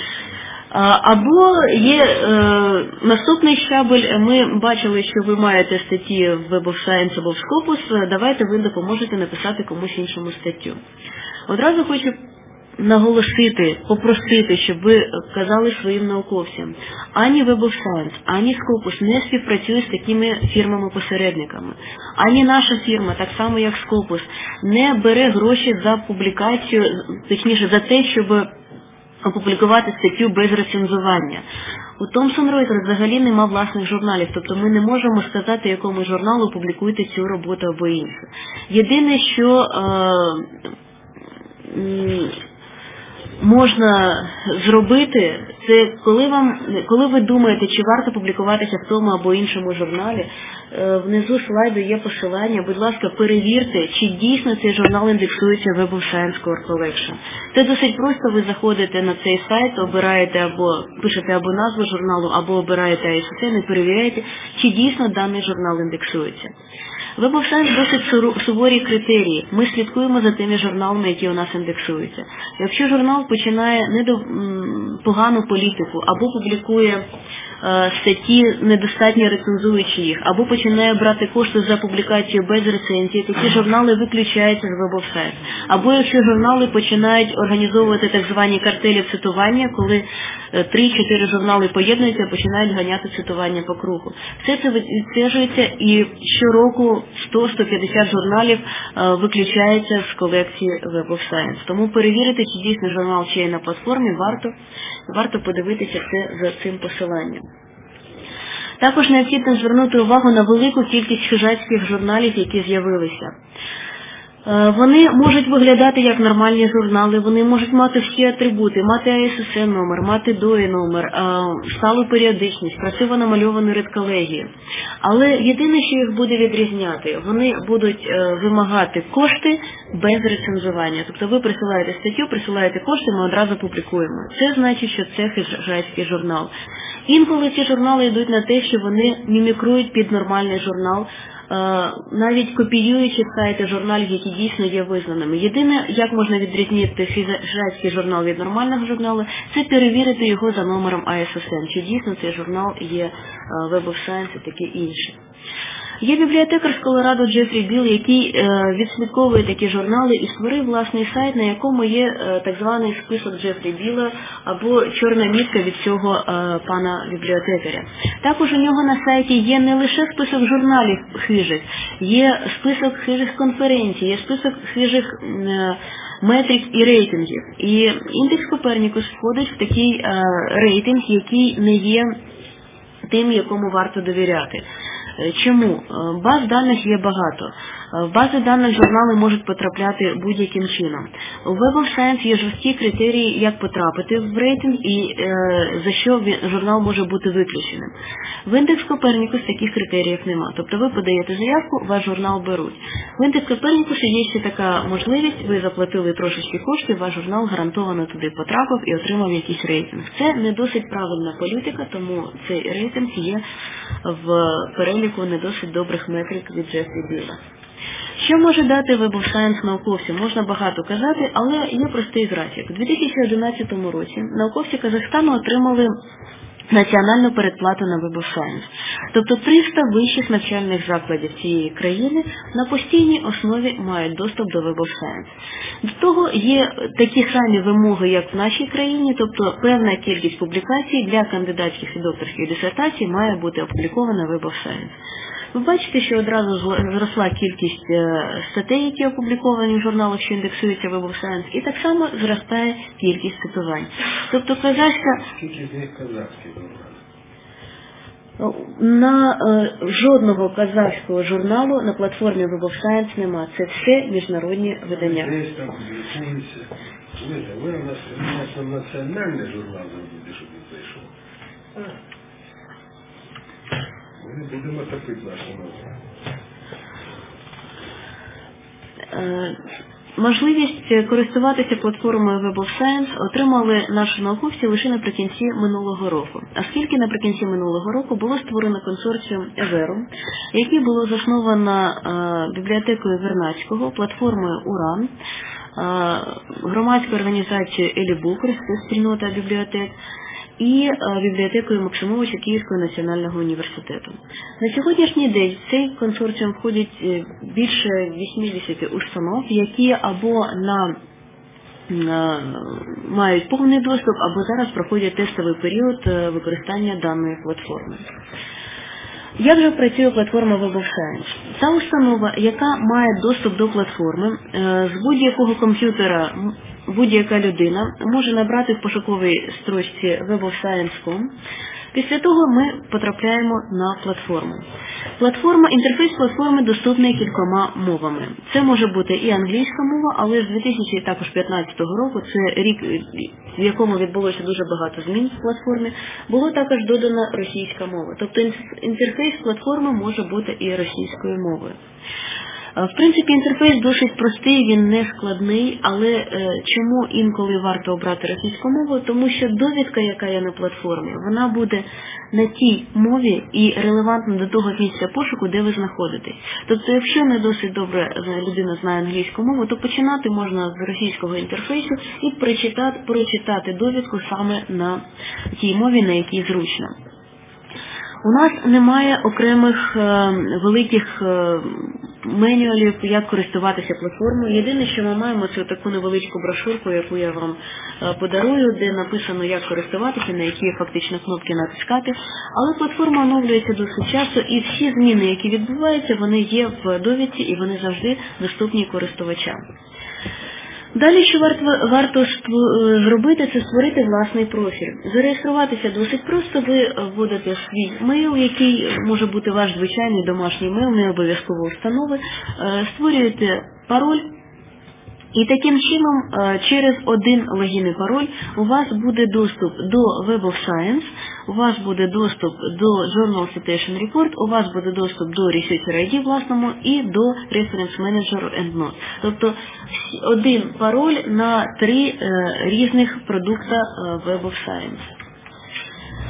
Або є е, наступний щабель, ми бачили, що ви маєте статті в Web of Science або в Scopus, давайте ви допоможете написати комусь іншому статтю. Одразу хочу наголосити, попросити, щоб ви казали своїм науковцям, ані Web of Science, ані Scopus не співпрацюють з такими фірмами-посередниками. Ані наша фірма, так само як Scopus, не бере гроші за публікацію, точніше за те, щоб опублікувати статтю без рецензування. У Thomson Reuters взагалі нема власних журналів, тобто ми не можемо сказати, якому журналу публікуйте цю роботу або іншу. Єдине, що е, можна зробити, це коли вам, коли ви думаєте, чи варто публікуватися в тому або іншому журналі, внизу слайду є посилання, будь ласка, перевірте, чи дійсно цей журнал індексується в Web of Science Core Collection. Це досить просто, ви заходите на цей сайт, обираєте або пишете або назву журналу, або обираєте ай ес ес ен і перевіряєте, чи дійсно даний журнал індексується. Web of Science досить суворі критерії. Ми слідкуємо за тими журналами, які у нас індексуються. Якщо журнал починає недо... погану політику, або публікує е, статті, недостатньо рецензуючи їх, або починає брати кошти за публікацію без рецензії, такі журнали виключаються з Web of Science. Або якщо журнали починають організовувати так звані картелі цитування, коли три-чотири журнали поєднуються і починають ганяти цитування по кругу. Все це відстежується, і щороку сто-сто п'ятдесят журналів е, виключається з колекції Web of Science. Тому перевірити, чи дійсно журнал ще є на платформі, варто, варто подивитися це за цим посиланням. Також необхідно звернути увагу на велику кількість хижацьких журналів, які з'явилися. Вони можуть виглядати як нормальні журнали, вони можуть мати всі атрибути, мати ай ес ес ен номер, мати ді о і номер, сталу періодичність, красиво намальовану редколегію. Але єдине, що їх буде відрізняти, вони будуть вимагати кошти без рецензування. Тобто ви присилаєте статтю, присилаєте кошти, ми одразу публікуємо. Це значить, що це хижацький журнал. Інколи ці журнали йдуть на те, що вони мімікрують під нормальний журнал, навіть копіюючи сайти журналів, які дійсно є визнаними. Єдине, як можна відрізнити хижацький журнал від нормального журналу, це перевірити його за номером ай ес ес ен, чи дійсно цей журнал є Web of Science і таке інше. Є бібліотекар з Колорадо Джефрі Білл, який е, відслідковує такі журнали і створив власний сайт, на якому є е, так званий список Джефрі Білла або чорна мітка від цього е, пана бібліотекаря. Також у нього на сайті є не лише список журналів хижих, є список хижих конференцій, є список хижих е, метрик і рейтингів. І індекс Копернікус входить в такий е, рейтинг, який не є тим, якому варто довіряти. Чому? Баз даних є багато. В бази даних журнали можуть потрапляти будь-яким чином. У Web of Science є жорсткі критерії, як потрапити в рейтинг і е, за що журнал може бути виключеним. В індекс Копернікус таких критеріїв нема. Тобто ви подаєте заявку, ваш журнал беруть. В індекс Копернікуса є ще така можливість, ви заплатили трошечки коштів, ваш журнал гарантовано туди потрапив і отримав якийсь рейтинг. Це не досить правильна політика, тому цей рейтинг є в переліку не досить добрих метрик від Джефрі Білла. Що може дати Web of Science науковцям? Можна багато казати, але є простий графік. У дві тисячі одинадцятому році науковці Казахстану отримали національну передплату на Web of Science. Тобто триста вищих навчальних закладів цієї країни на постійній основі мають доступ до Web of Science. До того є такі самі вимоги, як в нашій країні, тобто певна кількість публікацій для кандидатських і докторських дисертацій має бути опублікована в Web of Science. Ви бачите, що одразу зросла кількість статей, які опубліковані в журналах, що індексуються Web of Science, і так само зростає кількість цитувань. Тобто казахська... Скільки з них казахських журналів? На е, жодного казахського журналу на платформі Web of Science нема. Це все міжнародні видання. Десь там публікуються. Ви, ви у нас, у нас там національний журнал зробили, щоб він зайшов. Ми будемо топити нашу назву. Е, Можливість користуватися платформою Web of Science отримали наші науковці лише наприкінці минулого року. Оскільки наприкінці минулого року було створено консорціум Еверу, який було засновано е, бібліотекою Вернадського, платформою Уран, е, громадською організацією Елібукр, це спільнота бібліотек, і бібліотекою Максимовича Київського національного університету. На сьогоднішній день в цей консорціум входять більше вісімдесят установ, які або на мають повний доступ, або зараз проходять тестовий період використання даної платформи. Як же працює платформа Web of Science? Та установа, яка має доступ до платформи, з будь-якого комп'ютера будь-яка людина може набрати в пошуковій строчці web of science крапка ком. Після того ми потрапляємо на платформу. Платформа, інтерфейс платформи доступний кількома мовами. Це може бути і англійська мова, але з дві тисячі п'ятнадцятого року, це рік, в якому відбулося дуже багато змін в платформі, було також додана російська мова. Тобто інтерфейс платформи може бути і російською мовою. В принципі, інтерфейс досить простий, він не складний, але е, чому інколи варто обрати російську мову? Тому що довідка, яка є на платформі, вона буде на тій мові і релевантна до того місця пошуку, де ви знаходитесь. Тобто, якщо не досить добре людина знає англійську мову, то починати можна з російського інтерфейсу і прочитати, прочитати довідку саме на тій мові, на якій зручно. У нас немає окремих е, великих е, менюалів, як користуватися платформою. Єдине, що ми маємо, це таку невеличку брошурку, яку я вам е, подарую, де написано, як користуватися, на які фактично кнопки натискати. Але платформа оновлюється досить часто, і всі зміни, які відбуваються, вони є в довідці і вони завжди доступні користувачам. Далі, що варто, варто зробити, це створити власний профіль. Зареєструватися досить просто, ви вводите свій мейл, який може бути ваш звичайний домашній мейл, не обов'язково установи, створюєте пароль, і таким чином через один логін і пароль у вас буде доступ до Web of Science, у вас буде доступ до Journal Citation Report, у вас буде доступ до Researcher ай ді власному і до Reference Manager EndNote. Тобто один пароль на три е, різних продукта е, Web of Science.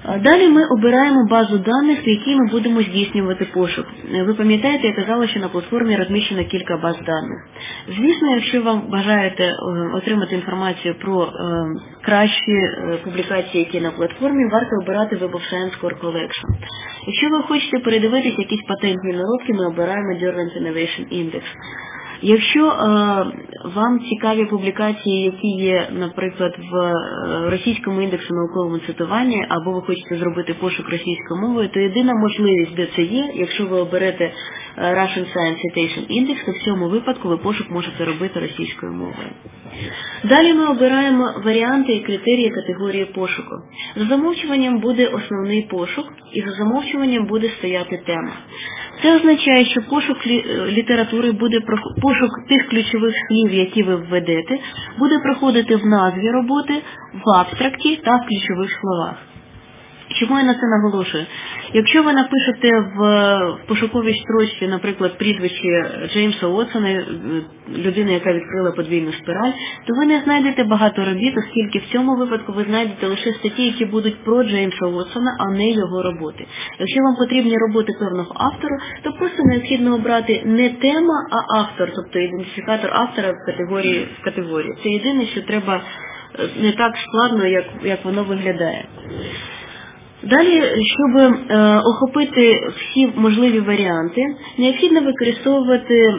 Далі ми обираємо базу даних, в якій ми будемо здійснювати пошук. Ви пам'ятаєте, я казала, що на платформі розміщено кілька баз даних. Звісно, якщо вам бажаєте отримати інформацію про кращі публікації, які на платформі, варто обирати Web of Science Core Collection. Якщо ви хочете передивитись якісь патентні наробки, ми обираємо Derwent Innovation Index. Якщо е, вам цікаві публікації, які є, наприклад, в російському індексі наукового цитування, або ви хочете зробити пошук російською мовою, то єдина можливість, де це є, якщо ви оберете Russian Science Citation Index, то в цьому випадку ви пошук можете робити російською мовою. Далі ми обираємо варіанти і критерії категорії пошуку. За замовчуванням буде основний пошук, і за замовчуванням буде стояти тема. Це означає, що пошук літератури буде, пошук тих ключових слів, які ви введете, буде проходити в назві роботи, в абстракті та в ключових словах. Чому я на це наголошую? Якщо ви напишете в, в пошуковій строчці, наприклад, прізвище Джеймса Уотсона, людини, яка відкрила подвійну спіраль, то ви не знайдете багато робіт, оскільки в цьому випадку ви знайдете лише статті, які будуть про Джеймса Уотсона, а не його роботи. Якщо вам потрібні роботи певного автора, то просто необхідно обрати не тема, а автор, тобто ідентифікатор автора в категорії. В категорії. Це єдине, що треба не так складно, як, як воно виглядає. Далі, щоб е, охопити всі можливі варіанти, необхідно використовувати е,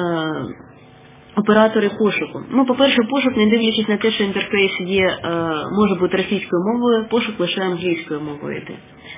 оператори пошуку. Ну, по-перше, пошук, не дивлячись на те, що інтерфейс є, е, може бути російською мовою, пошук лише англійською мовою йде.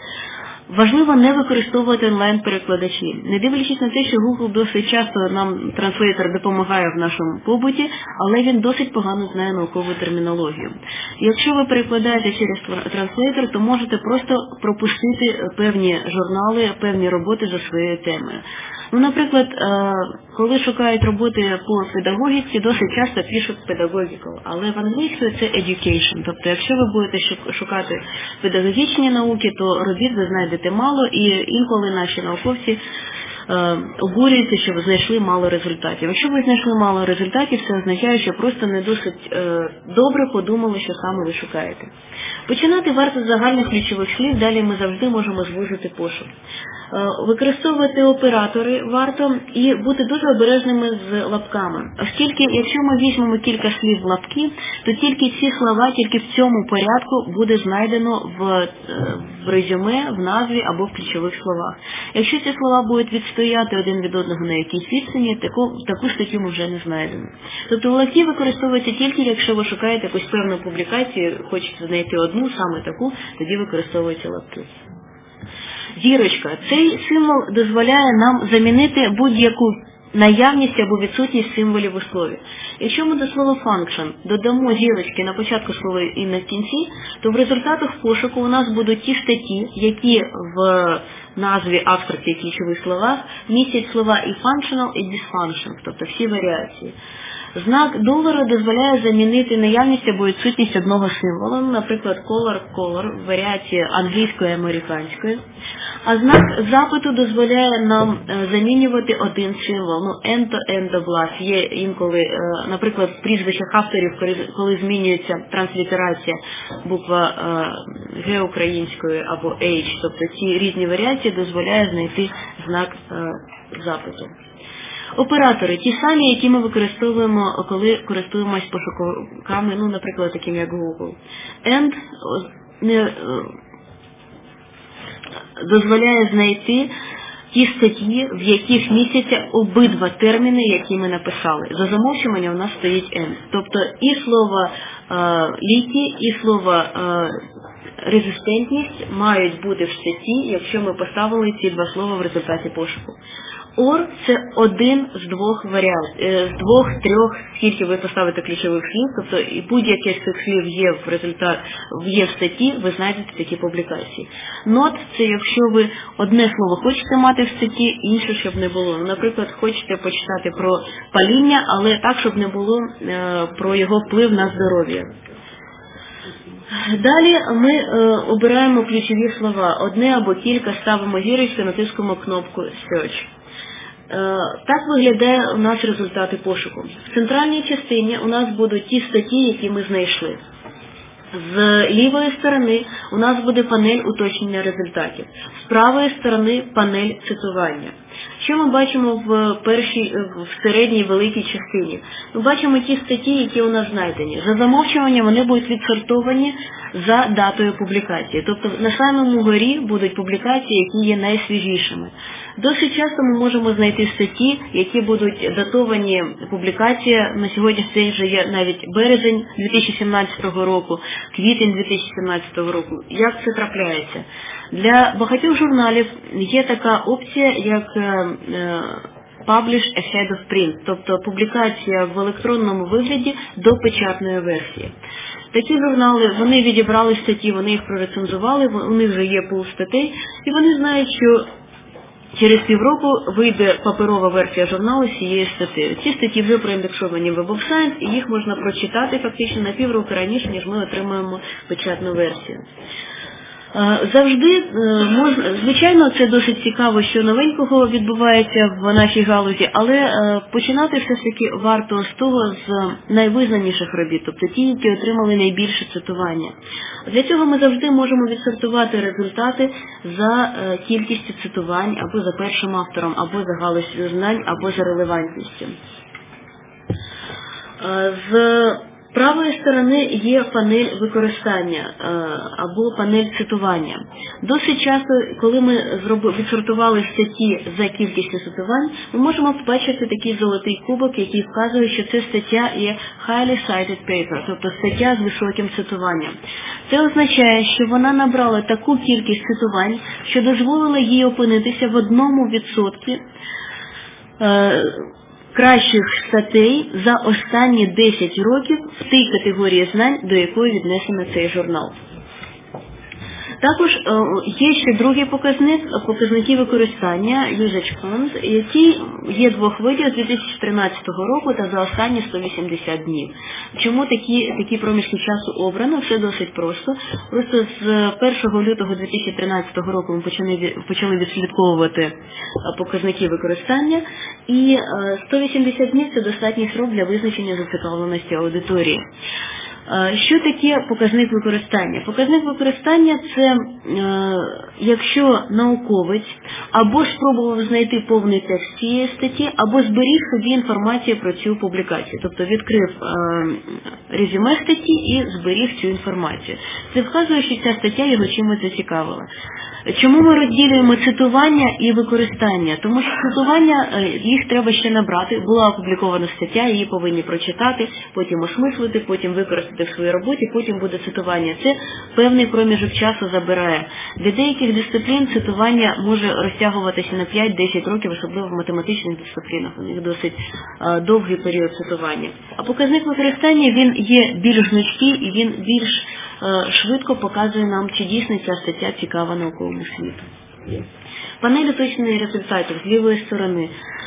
Важливо не використовувати онлайн-перекладачі. Не дивлячись на те, що Google досить часто нам транслейтер допомагає в нашому побуті, але він досить погано знає наукову термінологію. Якщо ви перекладаєте через транслейтер, то можете просто пропустити певні журнали, певні роботи за своєю темою. Ну, наприклад, коли шукають роботи по педагогіці, досить часто пишуть pedagogical, але в англійською це education. Тобто, якщо ви будете шукати педагогічні науки, то робіт ви знайдете мало, і інколи наші науковці е, обурюються, що ви знайшли мало результатів. Якщо ви знайшли мало результатів, це означає, що просто не досить е, добре подумали, що саме ви шукаєте. Починати варто з загальних ключових слів, далі ми завжди можемо звужити пошук. Використовувати оператори варто і бути дуже обережними з лапками. Оскільки, якщо ми візьмемо кілька слів в лапки, то тільки ці слова, тільки в цьому порядку буде знайдено в, в резюме, в назві або в ключових словах. Якщо ці слова будуть відстояти один від одного на якійсь відстані, таку, таку статтю ми вже не знайдемо. Тобто лапки використовуються тільки, якщо ви шукаєте якусь певну публікацію, хочете знайти одну, саме таку, тоді використовуються лапки. Зірочка. Цей символ дозволяє нам замінити будь-яку наявність або відсутність символів у слові. Якщо ми до слова function додамо зірочки на початку слова і на кінці, то в результатах пошуку у нас будуть ті статті, які в назві абстракті і ключових словах містять слова і functional, і dysfunction, тобто всі варіації. Знак долара дозволяє замінити наявність або відсутність одного символу, наприклад, color, color, варіація англійської і американської. А знак запиту дозволяє нам замінювати один символ. Ну, end to end of life. Є інколи, наприклад, в прізвищах авторів, коли змінюється транслітерація, буква Г української або H, тобто ці різні варіації дозволяє знайти знак запиту. Оператори, ті самі, які ми використовуємо, коли користуємось пошуковиками, ну, наприклад, таким як Google. And не, дозволяє знайти ті статті, в яких містяться обидва терміни, які ми написали. За замовчування у нас стоїть and. Тобто і слово е, ліки, і слово е, резистентність мають бути в статті, якщо ми поставили ці два слова в результаті пошуку. Or – це один з двох варіантів, з двох-трьох, скільки ви поставите ключових слів, тобто і будь-яке з цих слів є в результат, є в статті, ви знайдете такі публікації. Not – це якщо ви одне слово хочете мати в статті, інше, щоб не було. Наприклад, хочете почитати про паління, але так, щоб не було е, про його вплив на здоров'я. Далі ми е, обираємо ключові слова. Одне або кілька ставимо зірочку, натискаємо кнопку Search. Так виглядає у нас результати пошуку. В центральній частині у нас будуть ті статті, які ми знайшли. З лівої сторони у нас буде панель уточнення результатів. З правої сторони панель цитування. Що ми бачимо в першій, в середній великій частині? Ми бачимо ті статті, які у нас знайдені. За замовчуванням вони будуть відсортовані за датою публікації. Тобто на самому горі будуть публікації, які є найсвіжішими. Досить часто ми можемо знайти статті, які будуть датовані публікація. На сьогоднішній день вже є навіть березень дві тисячі сімнадцятого року, квітень дві тисячі сімнадцятого року. Як це трапляється? Для багатьох журналів є така опція, як Publish ahead of print, тобто публікація в електронному вигляді до печатної версії. Такі журнали, вони відібрали статті, вони їх прорецензували, у них вже є пул статей, і вони знають, що через півроку вийде паперова версія журналу з цієї статті. Ці статті вже проіндексовані в Web of Science, і їх можна прочитати фактично на півроку раніше, ніж ми отримаємо печатну версію. Завжди можна, звичайно, це досить цікаво, що новенького відбувається в нашій галузі, але починати все ж таки варто з того, з найвизнаніших робіт, тобто ті, які отримали найбільше цитування. Для цього ми завжди можемо відсортувати результати за кількістю цитувань, або за першим автором, або за галуззю знань, або за релевантністю. З З правої сторони є панель використання або панель цитування. Досить часто, коли ми відсортували статті за кількістю цитувань, ми можемо побачити такий золотий кубок, який вказує, що це стаття є highly cited paper, тобто стаття з високим цитуванням. Це означає, що вона набрала таку кількість цитувань, що дозволила їй опинитися в одному відсотку кращих статей за останні десять років в тій категорії знань, до якої віднесено цей журнал. Також є ще другий показник, показники використання, usage count, які є двох видів з дві тисячі тринадцятого року та за останні сто вісімдесят днів. Чому такі, такі проміжки часу обрано? Все досить просто. Просто з першого лютого дві тисячі тринадцятого року ми почали, почали відслідковувати показники використання, і сто вісімдесят днів – це достатній срок для визначення зацікавленості аудиторії. Що таке показник використання? Показник використання – це якщо науковець або спробував знайти повний текст цієї статті, або зберіг собі інформацію про цю публікацію. Тобто відкрив резюме статті і зберіг цю інформацію. Це вказує, що ця стаття його чимось зацікавила. Чому ми розділюємо цитування і використання? Тому що цитування, їх треба ще набрати. Була опублікована стаття, її повинні прочитати, потім осмислити, потім використати в своїй роботі, потім буде цитування. Це певний проміжок часу забирає. Для деяких дисциплін цитування може розтягуватися на п'ять-десять років, особливо в математичних дисциплінах. У них досить довгий період цитування. А показник використання, він є більш гнучкий і він більш швидко показує нам, чи дійсно ця стаття цікава науковому світу. Панель уточнення результатів з лівої сторони.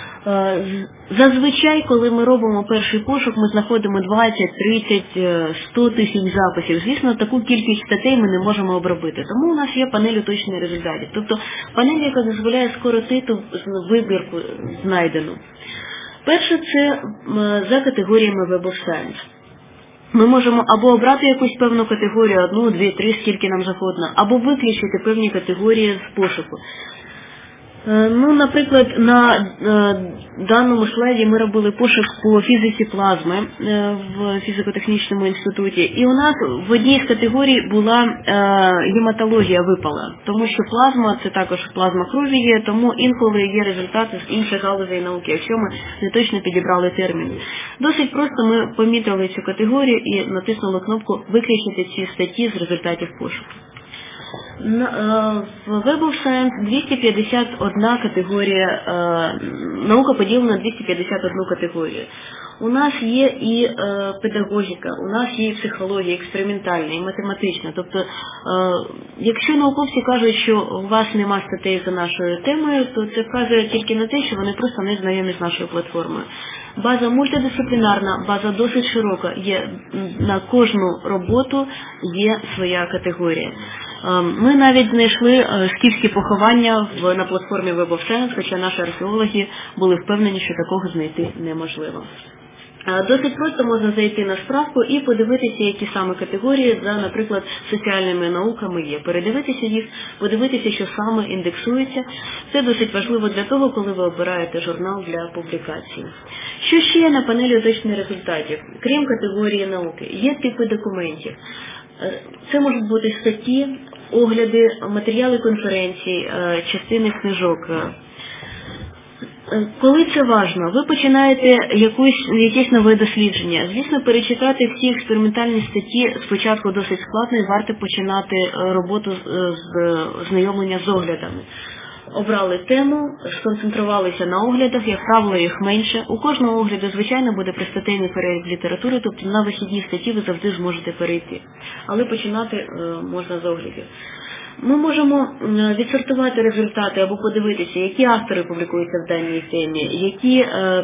Зазвичай, коли ми робимо перший пошук, ми знаходимо двадцять, тридцять, сто тисяч записів. Звісно, таку кількість статей ми не можемо обробити. Тому у нас є панель уточнення результатів. Тобто панель, яка дозволяє скоротити вибірку знайдену. Перше, це за категоріями Web of Science. Ми можемо або обрати якусь певну категорію, одну, дві, три, скільки нам завгодно, або виключити певні категорії з пошуку. Ну, наприклад, на е, даному слайді ми робили пошук по фізиці плазми е, в фізико-технічному інституті, і у нас в одній з категорій була е, гематологія випала, тому що плазма – це також плазма крові є, тому інколи є результати з інших галузей науки, якщо ми не точно підібрали термін. Досить просто ми помітили цю категорію і натиснули кнопку «Виключити ці статті з результатів пошуку». В Web of Science двісті п'ятдесят одна категорія, наука поділена на двісті п'ятдесят одну категорію. У нас є і педагогіка, у нас є і психологія, експериментальна, і математична. Тобто, якщо науковці кажуть, що у вас нема статей за нашою темою, то це вказує тільки на те, що вони просто не знайомі з нашою платформою. База мультидисциплінарна, база досить широка, є на кожну роботу є своя категорія. Ми навіть знайшли скіфські поховання в, на платформі Web of Science, хоча наші археологи були впевнені, що такого знайти неможливо. Досить просто можна зайти на справку і подивитися, які саме категорії за, наприклад, соціальними науками є. Передивитися їх, подивитися, що саме індексується. Це досить важливо для того, коли ви обираєте журнал для публікації. Що ще є на панелі уточнення результатів? Крім категорії науки, є типи документів. Це можуть бути статті, огляди, матеріали конференцій, частини книжок. Коли це важливо, ви починаєте якусь, якесь нове дослідження. Звісно, перечитати всі експериментальні статті спочатку досить складно, і варто починати роботу з знайомлення з оглядами. Обрали тему, сконцентрувалися на оглядах, як правило, їх менше. У кожного огляду, звичайно, буде пристатейний перелік літератури, тобто на вихідні статті ви завжди зможете перейти. Але починати можна з оглядів. Ми можемо відсортувати результати або подивитися, які автори публікуються в даній темі, які,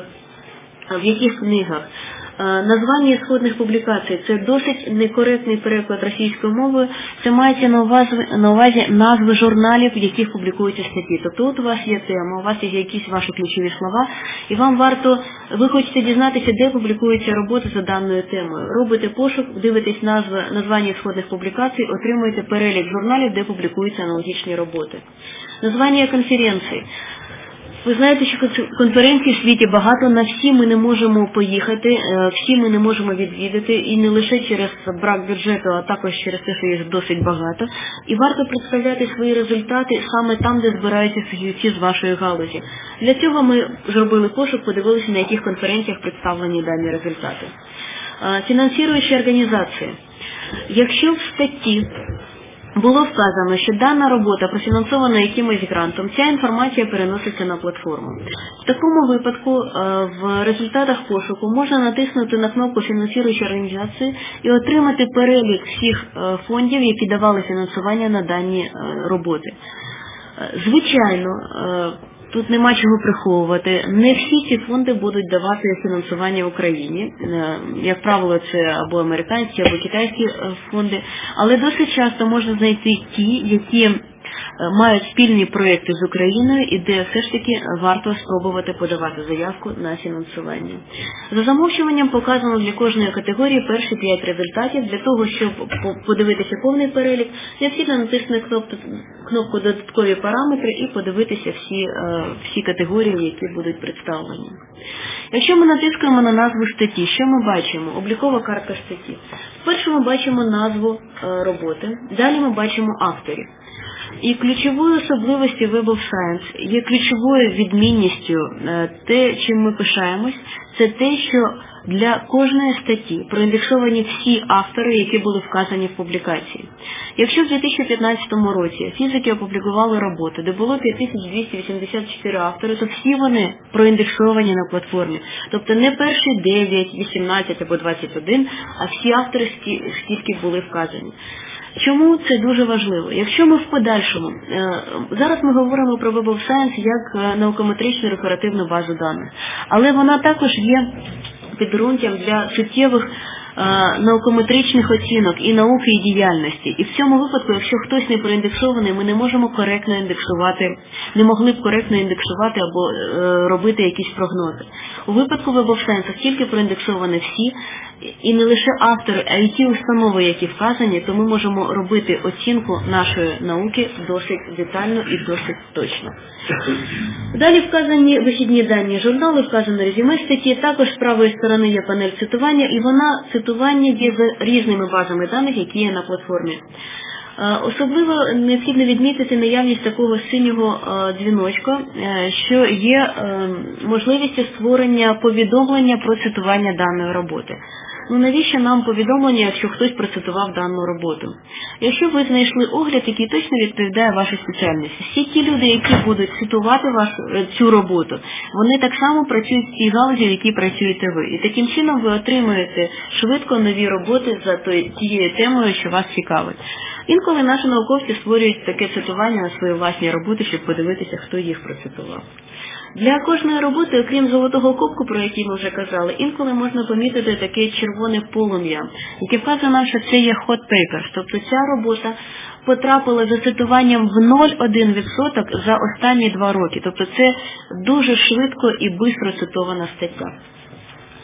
в яких книгах. Названня ісходних публікацій – це досить некоректний переклад російською мовою. Це мається на увазі, на увазі назви журналів, в яких публікуються статті. Тобто от у вас є тема, у вас є якісь ваші ключові слова, і вам варто, ви хочете дізнатися, де публікуються роботи за даною темою. Робите пошук, дивитесь назви, названня ісходних публікацій, отримуєте перелік журналів, де публікуються аналогічні роботи. Названня конференції. Ви знаєте, що конференцій в світі багато, на всі ми не можемо поїхати, всі ми не можемо відвідати, і не лише через брак бюджету, а також через те, що їх досить багато. І варто представляти свої результати саме там, де збираються фахівці з вашої галузі. Для цього ми зробили пошук, подивилися, на яких конференціях представлені дані результати. Фінансуючі організації. Якщо в статті було вказано, що дана робота профінансована якимось грантом, ця інформація переноситься на платформу. В такому випадку в результатах пошуку можна натиснути на кнопку «Фінансуючі організації» і отримати перелік всіх фондів, які давали фінансування на дані роботи. Звичайно, тут нема чого приховувати. Не всі ці фонди будуть давати фінансування в Україні. Як правило, це або американські, або китайські фонди. Але досить часто можна знайти ті, які мають спільні проєкти з Україною і де все ж таки варто спробувати подавати заявку на фінансування. За замовчуванням показано для кожної категорії перші п'ять результатів. Для того, щоб подивитися повний перелік, необхідно натиснути кнопку, кнопку «Додаткові параметри» і подивитися всі, всі категорії, які будуть представлені. Якщо ми натискаємо на назву статті, що ми бачимо? Облікова картка статті. Спершу ми бачимо назву роботи, далі ми бачимо авторів. І ключовою особливістю Web of Science, є ключовою відмінністю те, чим ми пишаємось, це те, що для кожної статті проіндексовані всі автори, які були вказані в публікації. Якщо в дві тисячі п'ятнадцятому році фізики опублікували роботи, де було п'ять тисяч двісті вісімдесят чотири автори, то всі вони проіндексовані на платформі. Тобто не перші дев'ять, вісімнадцять або двадцять один, а всі автори скільки були вказані. Чому це дуже важливо? Якщо ми в подальшому, зараз ми говоримо про Web of Science як наукометричну реферативну базу даних, але вона також є підґрунтям для суттєвих наукометричних оцінок і науки, і діяльності. І в цьому випадку, якщо хтось не проіндексований, ми не можемо коректно індексувати, не могли б коректно індексувати або е, робити якісь прогнози. У випадку Web of Science тільки проіндексовані всі, і не лише автори, а й ті установи, які вказані, то ми можемо робити оцінку нашої науки досить детально і досить точно. Далі вказані вихідні дані журналу, вказано резюме статті, також з правої сторони є панель цитування, і вона цитування є з різними базами даних, які є на платформі. Особливо необхідно відмітити наявність такого синього дзвіночка, що є можливістю створення повідомлення про цитування даної роботи. Ну навіщо нам повідомлення, якщо хтось процитував дану роботу? Якщо ви знайшли огляд, який точно відповідає вашій спеціальності, всі ті люди, які будуть цитувати вашу, цю роботу, вони так само працюють в тій галузі, в якій працюєте ви. І таким чином ви отримуєте швидко нові роботи за тією темою, що вас цікавить. Інколи наші науковці створюють таке цитування на свої власні роботи, щоб подивитися, хто їх процитував. Для кожної роботи, окрім золотого кубку, про який ми вже казали, інколи можна помітити таке червоне полум'я, яке вказує нам, що це є hot papers. Тобто ця робота потрапила за цитуванням в нуль цілих одна десята відсотка за останні два роки. Тобто це дуже швидко і швидко цитована стаття.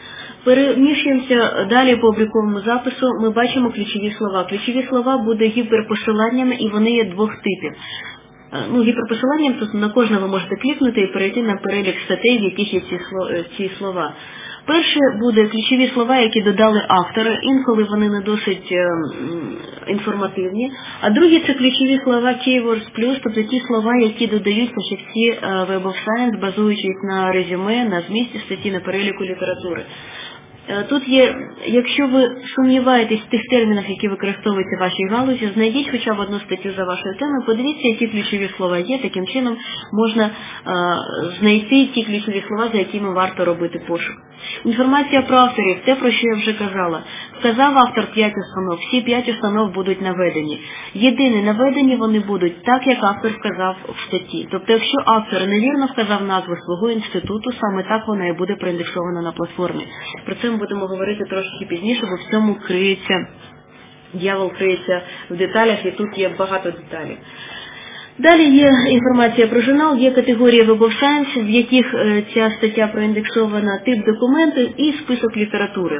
Переміщуємося далі по обліковому запису, ми бачимо ключові слова. Ключові слова будуть гіперпосиланнями, і вони є двох типів. Ну, гіперпосиланням, тобто на кожне ви можете клікнути і перейти на перелік статей, в яких є ці, ці слова. Перше буде ключові слова, які додали автори, інколи вони не досить е, інформативні. А другі – це ключові слова Keywords Plus, тобто ті слова, які додають фахівці е, Web of Science, базуючись на резюме, на змісті статті, на переліку літератури. Тут є, якщо ви сумніваєтесь в тих термінах, які використовуються в вашій галузі, знайдіть хоча б одну статтю за вашою темою, подивіться, які ключові слова є, таким чином можна е, знайти ті ключові слова, за якими варто робити пошук. Інформація про авторів, те, про що я вже казала. Вказав автор п'ять установ, всі п'ять установ будуть наведені. Єдине, наведені вони будуть так, як автор вказав в статті. Тобто, якщо автор невірно вказав назву свого інституту, саме так вона і буде проіндексована на платформі. Про це ми будемо говорити трошки пізніше, бо в цьому криється, дьявол криється в деталях, і тут є багато деталей. Далі є інформація про журнал, є категорія Web of Science, в яких ця стаття проіндексована, тип документу і список літератури.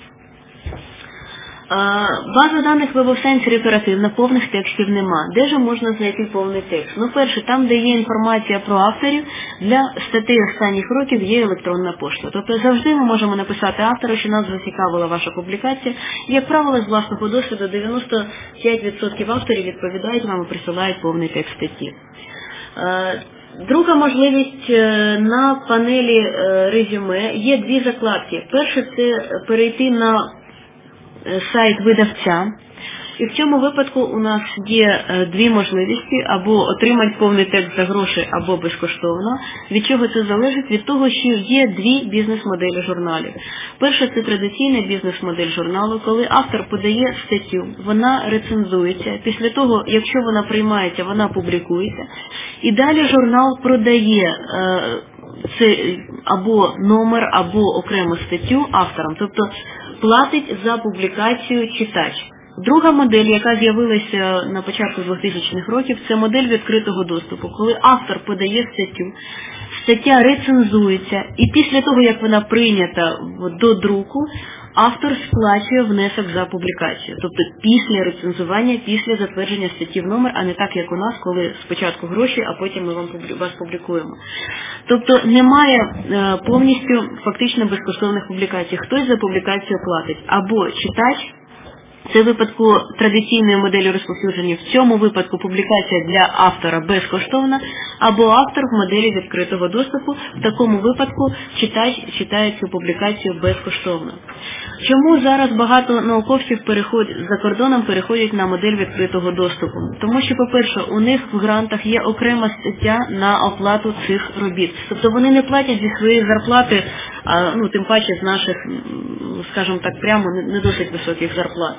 База даних Web of Science реферативна, повних текстів нема. Де ж можна знайти повний текст? Ну, перше, там, де є інформація про авторів, для статей останніх років є електронна пошта. Тобто завжди ми можемо написати автору, що нас зацікавила ваша публікація. Як правило, з власного досвіду дев'яносто п'ять відсотків авторів відповідають вам і присилають повний текст статті. Друга можливість на панелі резюме є дві закладки. Перше – це перейти на сайт видавця. І в цьому випадку у нас є дві можливості: або отримати повний текст за гроші, або безкоштовно. Від чого це залежить? Від того, що є дві бізнес-моделі журналів. Перша – це традиційна бізнес-модель журналу, коли автор подає статтю, вона рецензується, після того, якщо вона приймається, вона публікується, і далі журнал продає це або номер, або окрему статтю авторам, тобто платить за публікацію читач. Друга модель, яка з'явилася на початку двохтисячних років, це модель відкритого доступу, коли автор подає статтю, стаття рецензується, і після того, як вона прийнята до друку, автор сплачує внесок за публікацію. Тобто після рецензування, після затвердження статті в номер, а не так, як у нас, коли спочатку гроші, а потім ми вам вас публікуємо. Тобто немає е, повністю фактично безкоштовних публікацій. Хтось за публікацію платить. Або читач, це в випадку традиційної моделі розповсюдження, в цьому випадку публікація для автора безкоштовна, або автор в моделі відкритого доступу, в такому випадку читач читає цю публікацію безкоштовно. Чому зараз багато науковців переходять, за кордоном переходять на модель відкритого доступу? Тому що, по-перше, у них в грантах є окрема стаття на оплату цих робіт. Тобто вони не платять зі своєї зарплати, а, ну, тим паче з наших, скажімо так, прямо не досить високих зарплат.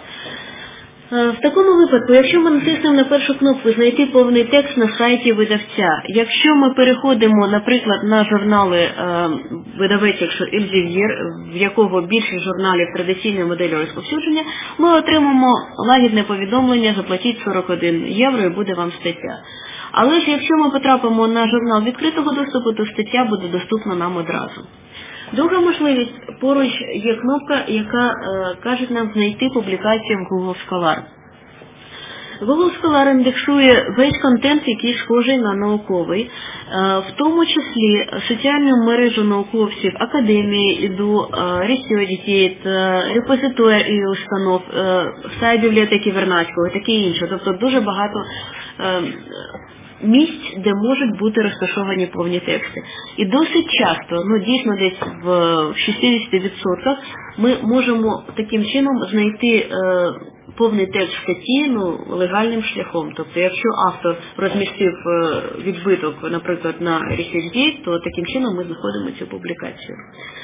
В такому випадку, якщо ми натиснемо на першу кнопку «Знайти повний текст» на сайті видавця, якщо ми переходимо, наприклад, на журнали е, видавець, якщо Elsevier, в якого більшість журналів традиційної моделі розповсюдження, ми отримаємо лагідне повідомлення «Заплатіть сорок один євро і буде вам стаття». Але ж якщо ми потрапимо на журнал відкритого доступу, то стаття буде доступна нам одразу. Друга можливість, поруч є кнопка, яка е, каже нам знайти публікацію в Google Scholar. Google Scholar індексує весь контент, який схожий на науковий, е, в тому числі соціальну мережу науковців, академії, ІДУ, е, Research, е, репозиторії установ, е, сайт бібліотеки Вернадського і таке інше. Тобто дуже багато е, місць, де можуть бути розташовані повні тексти. І досить часто, ну дійсно десь в шістдесят відсотків, ми можемо таким чином знайти е, повний текст статті, ну, легальним шляхом. Тобто, якщо автор розмістив е, відбиток, наприклад, на ResearchGate, то таким чином ми знаходимо цю публікацію.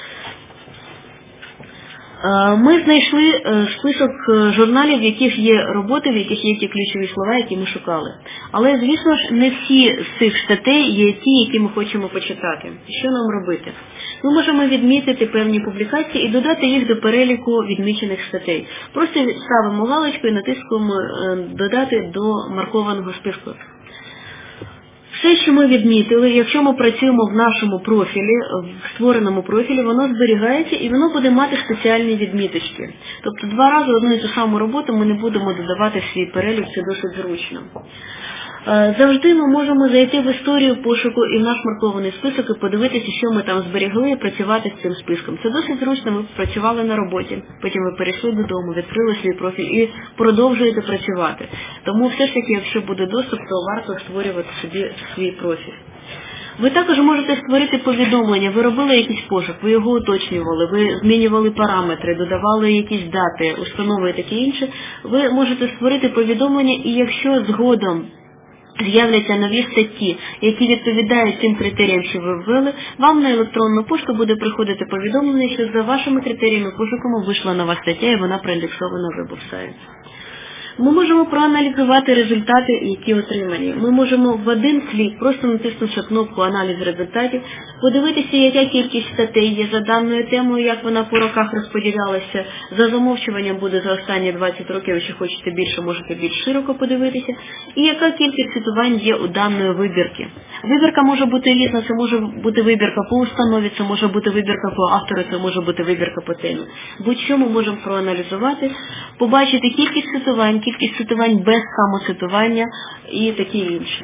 Ми знайшли список журналів, в яких є роботи, в яких є ті ключові слова, які ми шукали. Але, звісно ж, не всі з цих статей є ті, які ми хочемо почитати. Що нам робити? Ми можемо відмітити певні публікації і додати їх до переліку відмічених статей. Просто ставимо галочку і натискуємо «Додати до маркованого списку». Все, що ми відмітили, якщо ми працюємо в нашому профілі, в створеному профілі, воно зберігається і воно буде мати спеціальні відміточки. Тобто два рази одну і ту саму роботу ми не будемо додавати в свій перелік, це досить зручно. Завжди ми можемо зайти в історію пошуку і в наш маркований список і подивитися, що ми там зберігли, і працювати з цим списком. Це досить зручно, ми працювали на роботі, потім ви перейшли додому, відкрили свій профіль і продовжуєте працювати. Тому все ж таки, якщо буде доступ, то варто створювати собі свій профіль. Ви також можете створити повідомлення, ви робили якийсь пошук, ви його уточнювали, ви змінювали параметри, додавали якісь дати, установи і таке інше. Ви можете створити повідомлення, і якщо згодом з'являться нові статті, які відповідають тим критеріям, що ви ввели, вам на електронну пошту буде приходити повідомлення, що за вашими критеріями пошуку вийшла нова стаття і вона проіндексована в Web of Science. Ми можемо проаналізувати результати, які отримані. Ми можемо в один клік, просто натиснувши кнопку «Аналіз результатів», подивитися, яка кількість статей є за даною темою, як вона по роках розподілялася. За замовчуванням буде за останні двадцять років, якщо хочете більше, можете більш широко подивитися. І яка кількість цитувань є у даної вибірки. Вибірка може бути різна, це може бути вибірка по установі, це може бути вибірка по автору, це може бути вибірка по темі. Будь-що ми можемо проаналізувати, побачити кількість цитувань, кількість цитувань без самоцитування і такі інші.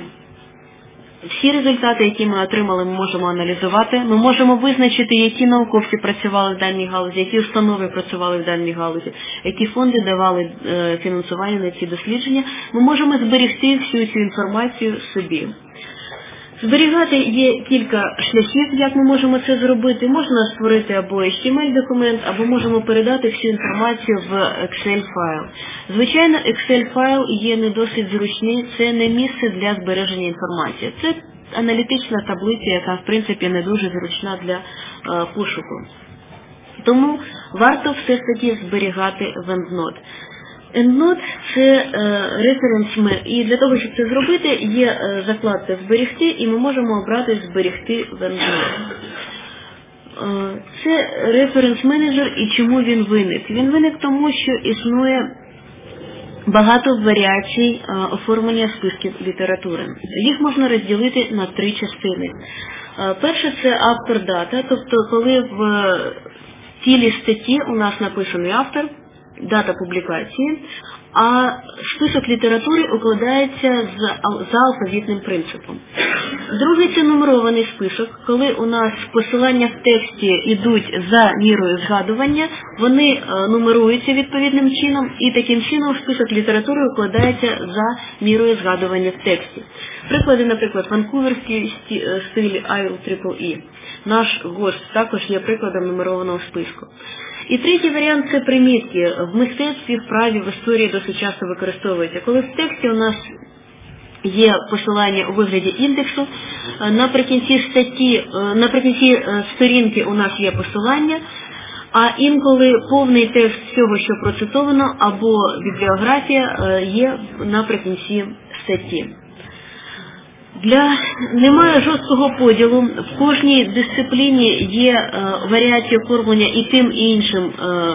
Всі результати, які ми отримали, ми можемо аналізувати. Ми можемо визначити, які науковці працювали в даній галузі, які установи працювали в даній галузі, які фонди давали е, фінансування на ці дослідження. Ми можемо зберегти всю цю інформацію собі. Зберігати є кілька шляхів, як ми можемо це зробити. Можна створити або ейч ті ем ель-документ, або можемо передати всю інформацію в Excel-файл. Звичайно, Excel-файл є не досить зручний, це не місце для збереження інформації. Це аналітична таблиця, яка, в принципі, не дуже зручна для е, пошуку. Тому варто все ж таки зберігати в EndNote. EndNote – це референс, і для того, щоб це зробити, є е, закладка «Зберегти», і ми можемо обрати «Зберегти в EndNote». Е, це референс-менеджер, і чому він виник? Він виник тому, що існує багато варіацій е, оформлення списків літератури. Їх можна розділити на три частини. Е, перше – це автор-дата, тобто коли в тілі статті у нас написаний автор, дата публікації, а список літератури укладається за алфавітним принципом. Другий – це нумерований список, коли у нас посилання в тексті йдуть за мірою згадування, вони нумеруються відповідним чином, і таким чином список літератури укладається за мірою згадування в тексті. Приклади, наприклад, ванкуверський стиль ай ел і і. Наш ГОСТ також є прикладом нумерованого списку. І третій варіант – це примітки. В мистецтві, в праві, в історії досить часто використовується. Коли в тексті у нас є посилання у вигляді індексу, наприкінці статті, наприкінці сторінки у нас є посилання, а інколи повний текст всього, що процитовано, або бібліографія є наприкінці статті. Для немає жорсткого поділу, в кожній дисципліні є е, варіації оформлення і тим і іншим е,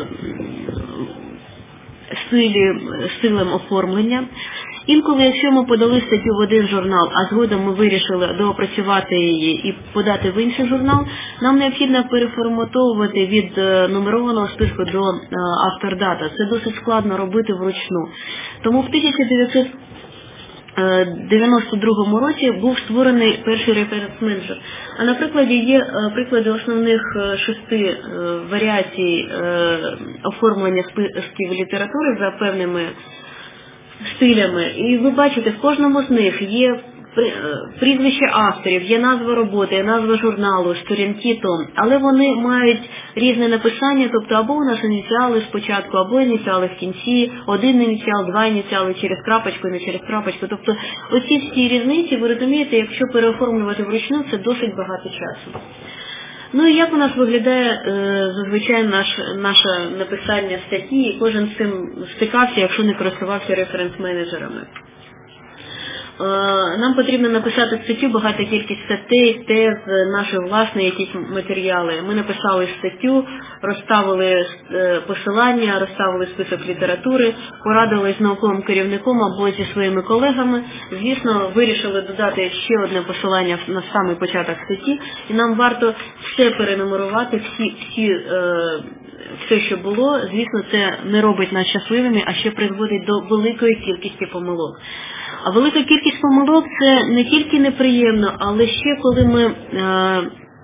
стилі, стилем оформлення. Інколи, якщо ми подали статтю в один журнал, а згодом ми вирішили доопрацювати її і подати в інший журнал, нам необхідно переформатовувати від е, нумерованого списку до е, автор-дата. Це досить складно робити вручну. Тому в тисяча дев'ятсот дев'яносто другому році був створений перший референс-менеджер. А на прикладі є приклади основних шести варіацій оформлення списків літератури за певними стилями. І ви бачите, в кожному з них є прізвище авторів, є назва роботи, є назва журналу, сторінки, том, але вони мають різне написання, тобто або у нас ініціали спочатку, або ініціали в кінці, один ініціал, два ініціали через крапочку, не через крапочку. Тобто оці всі різниці, ви розумієте, якщо переоформлювати вручну, це досить багато часу. Ну і як у нас виглядає е, зазвичай наш, наше написання статті, і кожен з цим стикався, якщо не користувався референс-менеджерами. нам потрібно написати статтю, багата кількість статей, тез, наші власні якісь матеріали. Ми написали статтю, розставили посилання, розставили список літератури, порадили з науковим керівником або зі своїми колегами. Звісно, вирішили додати ще одне посилання на самий початок статті, і нам варто все перенумерувати, всі, всі, е, все, що було. Звісно, це не робить нас щасливими, а ще призводить до великої кількості помилок. А велика кількість помилок – це не тільки неприємно, але ще коли ми е,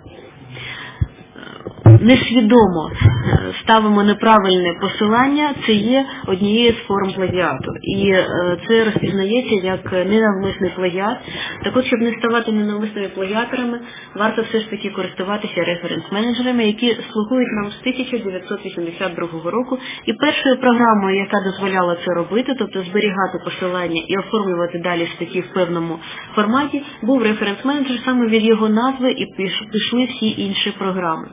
несвідомо ставимо неправильне посилання, це є однією з форм плагіату. І е, це розпізнається як ненавмисний плагіат. Так от, щоб не ставати ненавмисними плагіаторами, варто все ж таки користуватися референс-менеджерами, які слугують нам з тисяча дев'ятсот вісімдесят другого року. І першою програмою, яка дозволяла це робити, тобто зберігати посилання і оформлювати далі статті в певному форматі, був референс-менеджер. Саме від його назви і пішли всі інші програми.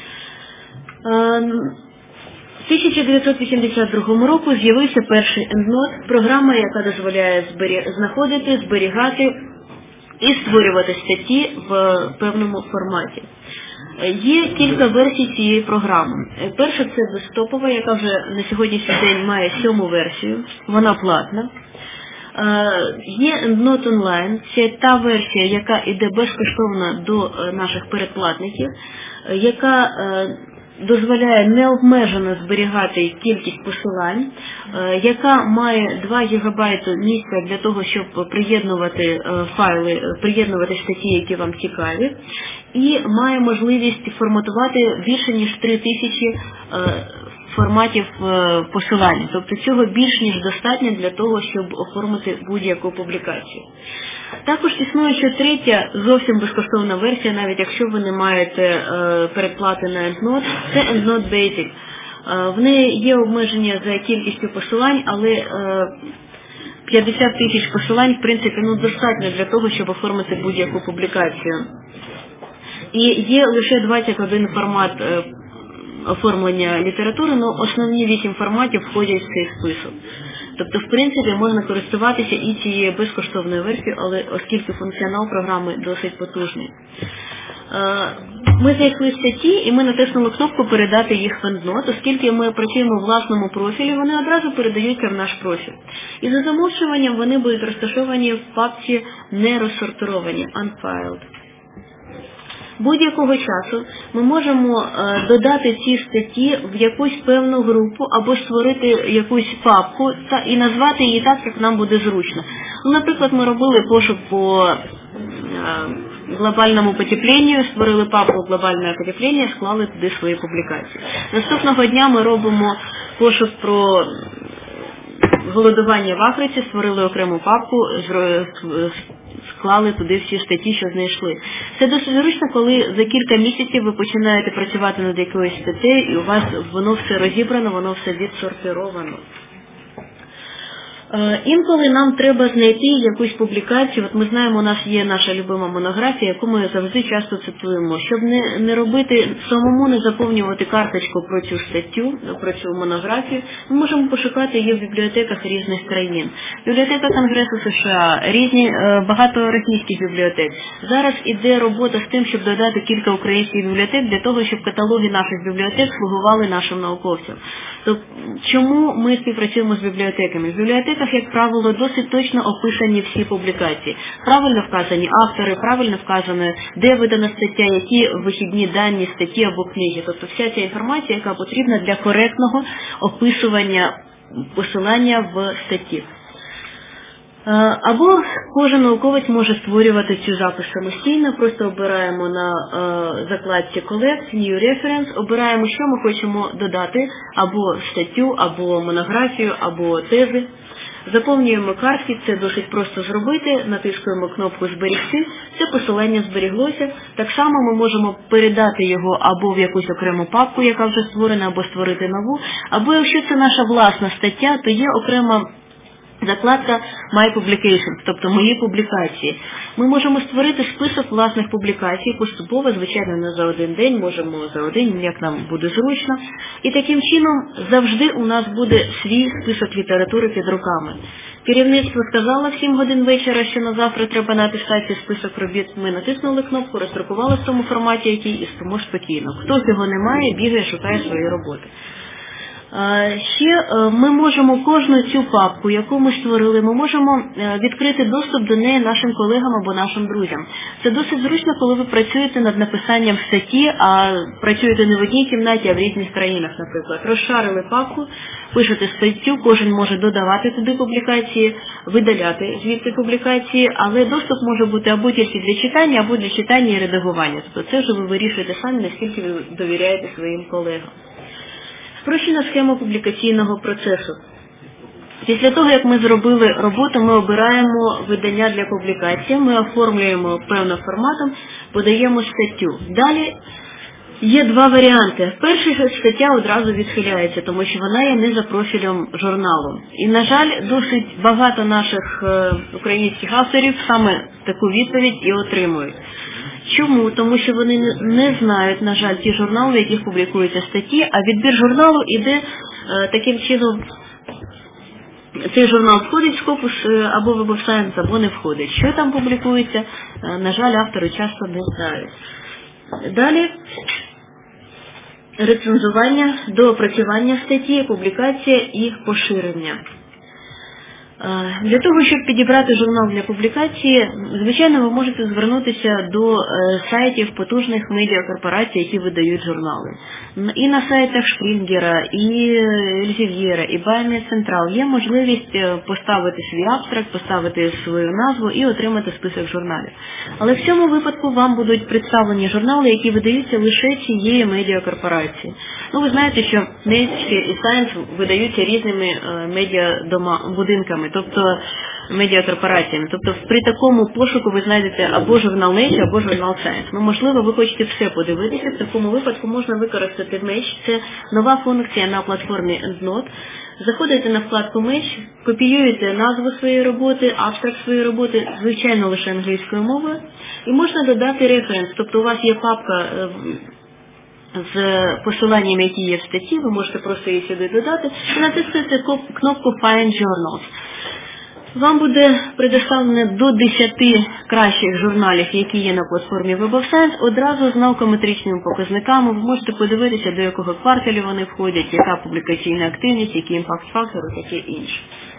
В тисяча дев'ятсот вісімдесят другому року з'явився перший EndNote, програма, яка дозволяє збері... знаходити, зберігати і створювати статті в певному форматі. Є кілька версій цієї програми. Перша – це десктопова, яка вже на сьогоднішній день має сьому версію, вона платна. Є EndNote Online, це та версія, яка йде безкоштовно до наших передплатників, яка дозволяє необмежено зберігати кількість посилань, яка має два гігабайти місця для того, щоб приєднувати файли, приєднувати статті, які вам цікаві, і має можливість форматувати більше ніж три тисячі форматів посилання. Тобто цього більш ніж достатньо для того, щоб оформити будь-яку публікацію. Також існує ще третя, зовсім безкоштовна версія, навіть якщо ви не маєте е, передплати на EndNote, це EndNote Basic. Е, в неї є обмеження за кількістю посилань, але е, п'ятдесят тисяч посилань, в принципі, ну, достатньо для того, щоб оформити будь-яку публікацію. І є лише двадцять один формат е, оформлення літератури, але основні вісім форматів входять в цей список. Тобто, в принципі, можна користуватися і цією безкоштовною версією, але оскільки функціонал програми досить потужний. Ми знайшли статті і ми натиснули кнопку «Передати їх в EndNote», оскільки ми працюємо в власному профілі, вони одразу передаються в наш профіль. І за замовчуванням вони будуть розташовані в папці «Не розсортовані» «Unfiled». Будь-якого часу ми можемо е, додати ці статті в якусь певну групу або створити якусь папку та, і назвати її так, як нам буде зручно. Ну, наприклад, ми робили пошук по е, глобальному потепленню, створили папку «Глобальне потеплення», склали туди свої публікації. Наступного дня ми робимо пошук про голодування в Африці, створили окрему папку, склали туди всі статті, що знайшли. Це досить зручно, коли за кілька місяців ви починаєте працювати над якоюсь статтею, і у вас воно все розібрано, воно все відсортировано. Інколи нам треба знайти якусь публікацію. От ми знаємо, у нас є наша любима монографія, яку ми завжди часто цитуємо. Щоб не, не робити, самому не заповнювати карточку про цю статтю, про цю монографію, ми можемо пошукати її в бібліотеках різних країн. Бібліотека Конгресу США, різні, багато російських бібліотек. Зараз іде робота з тим, щоб додати кілька українських бібліотек для того, щоб каталоги наших бібліотек слугували нашим науковцям. Тобто, чому ми співпрацюємо з бібліотеками? З бібліотеками, як правило, досить точно описані всі публікації. Правильно вказані автори, правильно вказано, де видана стаття, які вихідні дані статті або книги. Тобто вся ця інформація, яка потрібна для коректного описування посилання в статті. Або кожен науковець може створювати цю запис самостійно, просто обираємо на е, закладці Collect, New Reference, обираємо, що ми хочемо додати, або статтю, або монографію, або тези. Заповнюємо картки, це досить просто зробити, натискуємо кнопку «Зберігти», це посилання зберіглося. Так само ми можемо передати його або в якусь окрему папку, яка вже створена, або створити нову, або якщо це наша власна стаття, то є окрема закладка My Publications, тобто мої публікації. Ми можемо створити список власних публікацій поступово, звичайно, не за один день, можемо за один, як нам буде зручно. І таким чином завжди у нас буде свій список літератури під руками. Керівництво сказало в сім годин вечора, що на завтра треба на атестації список робіт. Ми натиснули кнопку, роздрукували в тому форматі, який, і спимо спокійно. Хто його не має, бігає, шукає свої роботи. Ще ми можемо кожну цю папку, яку ми створили, ми можемо відкрити доступ до неї нашим колегам або нашим друзям. Це досить зручно, коли ви працюєте над написанням статті, а працюєте не в одній кімнаті, а в різних країнах, наприклад. Розшарили папку, пишете статтю, кожен може додавати туди публікації, видаляти звідти публікації, але доступ може бути або тільки для читання, або для читання і редагування. Тобто це вже ви вирішуєте самі, наскільки ви довіряєте своїм колегам. Спрощена схема публікаційного процесу. Після того, як ми зробили роботу, ми обираємо видання для публікації, ми оформлюємо певним форматом, подаємо статтю. Далі є два варіанти. Перший стаття одразу відхиляється, тому що вона є не за профілем журналу. І, на жаль, досить багато наших українських авторів саме таку відповідь і отримують. Чому? Тому що вони не знають, на жаль, ті журнали, в яких публікуються статті, а відбір журналу іде е, таким чином, цей журнал входить в Scopus або Web of Science, або не входить. Що там публікується, е, на жаль, автори часто не знають. Далі рецензування, доопрацювання статті, публікація і поширення. Для того, щоб підібрати журнал для публікації, звичайно, ви можете звернутися до сайтів потужних медіакорпорацій, які видають журнали. І на сайтах Шпрінгера, і Ельзев'єра, і Байомед Централ є можливість поставити свій абстракт, поставити свою назву і отримати список журналів. Але в цьому випадку вам будуть представлені журнали, які видаються лише цієї медіакорпорації. Ну, ви знаєте, що Nature і Science видаються різними медіабудинками, тобто медіакорпораціями. Тобто при такому пошуку ви знайдете або журнал Nature, або журнал Science. Ну, можливо, ви хочете все подивитися, в такому випадку можна використати Match. Це нова функція на платформі EndNote. Заходите на вкладку Match, копіюєте назву своєї роботи, абстракт своєї роботи, звичайно, лише англійською мовою, і можна додати референс. Тобто у вас є папка з посиланням, які є в статті, ви можете просто її сюди додати, і натиснути кнопку Find Journals. Вам буде предоставлено до десяти кращих журналів, які є на платформі Web of Science, одразу з наукометричними показниками. Ви можете подивитися, до якого кварталу вони входять, яка публікаційна активність, які імпакт-фактори і таке інше.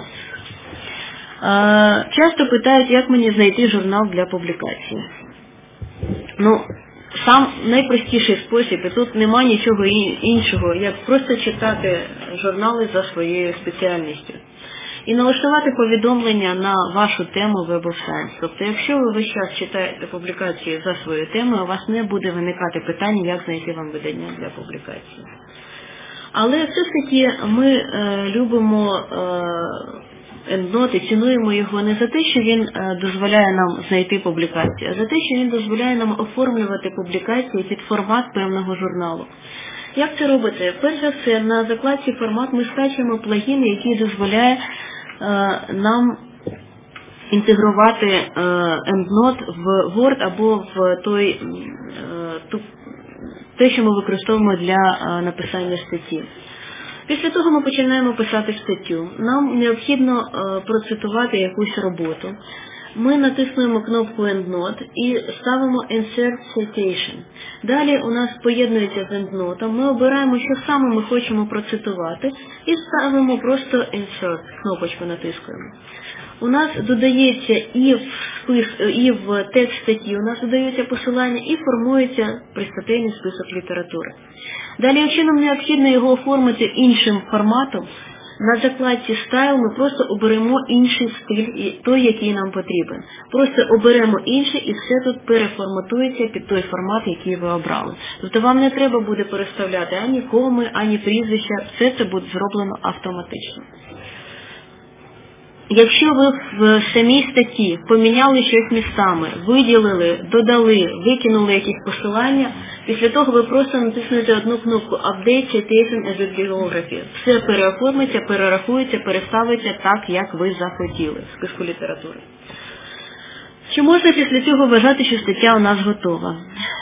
Часто питають, як мені знайти журнал для публікації. Ну, сам найпростіший спосіб, і тут нема нічого іншого, як просто читати журнали за своєю спеціальністю. І налаштувати повідомлення на вашу тему Web of Science. Тобто, якщо ви весь час читаєте публікації за своєю темою, у вас не буде виникати питання, як знайти вам видання для публікації. Але все ж таки ми е, любимо е, EndNote і цінуємо його не за те, що він е, дозволяє нам знайти публікацію, а за те, що він дозволяє нам оформлювати публікації під формат певного журналу. Як це робити? Перш за все, на закладці формат ми скачуємо плагін, який дозволяє е, нам інтегрувати е, EndNote в Word або в той, е, ту, те, що ми використовуємо для е, написання статті. Після того ми починаємо писати статтю. Нам необхідно е, процитувати якусь роботу. Ми натиснуємо кнопку EndNote і ставимо Insert Citation. Далі у нас поєднується з EndNote. Ми обираємо, що саме ми хочемо процитувати, і ставимо просто Insert, кнопочку натискуємо. У нас додається і в, спис, і в текст статті, у нас додаються посилання і формується пристатейний список літератури. Далі, якщо нам необхідно його оформити іншим форматом, на закладці Style ми просто оберемо інший стиль, той, який нам потрібен. Просто оберемо інший і все тут переформатується під той формат, який ви обрали. Тобто вам не треба буде переставляти ані коми, ані прізвища, все це буде зроблено автоматично. Якщо ви в самій статті поміняли щось місцями, виділили, додали, викинули якісь посилання, Після того ви просто натиснете одну кнопку Update Citation as Bibliography. Все переоформиться, перерахується, переставиться так, як ви захотіли в списку літератури. Чи можна після цього вважати, що стаття у нас готова?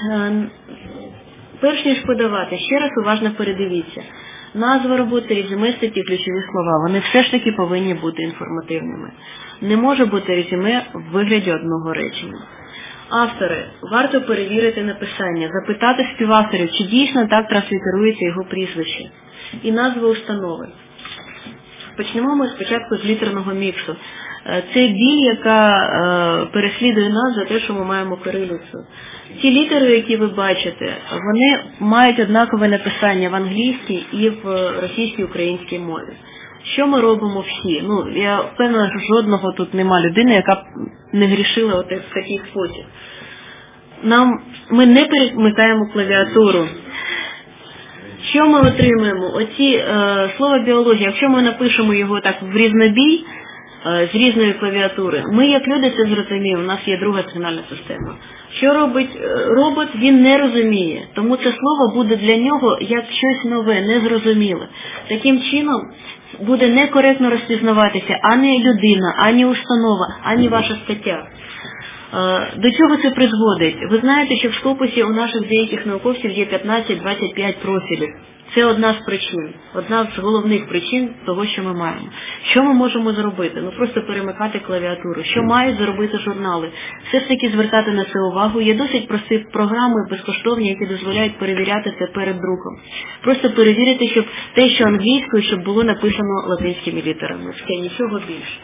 Перш ніж подавати, ще раз уважно передивіться. Назва роботи, резюме статті, ключові слова, вони все ж таки повинні бути інформативними. Не може бути резюме в вигляді одного речення. Автори, варто перевірити написання, запитати співавторів, чи дійсно так транслітерується його прізвище. І назва установи. Почнемо ми спочатку з літерного міксу. Це біль, яка е, переслідує нас за те, що ми маємо кирилицю. Ті літери, які ви бачите, вони мають однакове написання в англійській і в російській, українській мові. Що ми робимо всі? Ну, я впевнена, що жодного тут нема людини, яка б не грішила от в такий спосіб. Нам, ми не перемикаємо клавіатуру. Що ми отримуємо? Оці е, слово біологія, якщо ми напишемо його так в різнобій, е, з різної клавіатури, ми як люди це зрозуміємо, у нас є друга сигнальна система. Що робить е, робот? Він не розуміє, тому це слово буде для нього як щось нове, незрозуміле. Таким чином буде некоректно розпізнаватися ані людина, ані установа, ані ваша стаття. До чого це призводить? Ви знаєте, що в Скопусі у наших деяких науковців є п'ятнадцять-двадцять п'ять профілів. Це одна з причин, одна з головних причин того, що ми маємо. Що ми можемо зробити? Ну просто перемикати клавіатуру. Що мають зробити журнали? Все ж таки звертати на це увагу. Є досить прості програми безкоштовні, які дозволяють перевіряти це перед друком. Просто перевірити, щоб те, що англійською, щоб було написано латинськими літерами. Це нічого більше.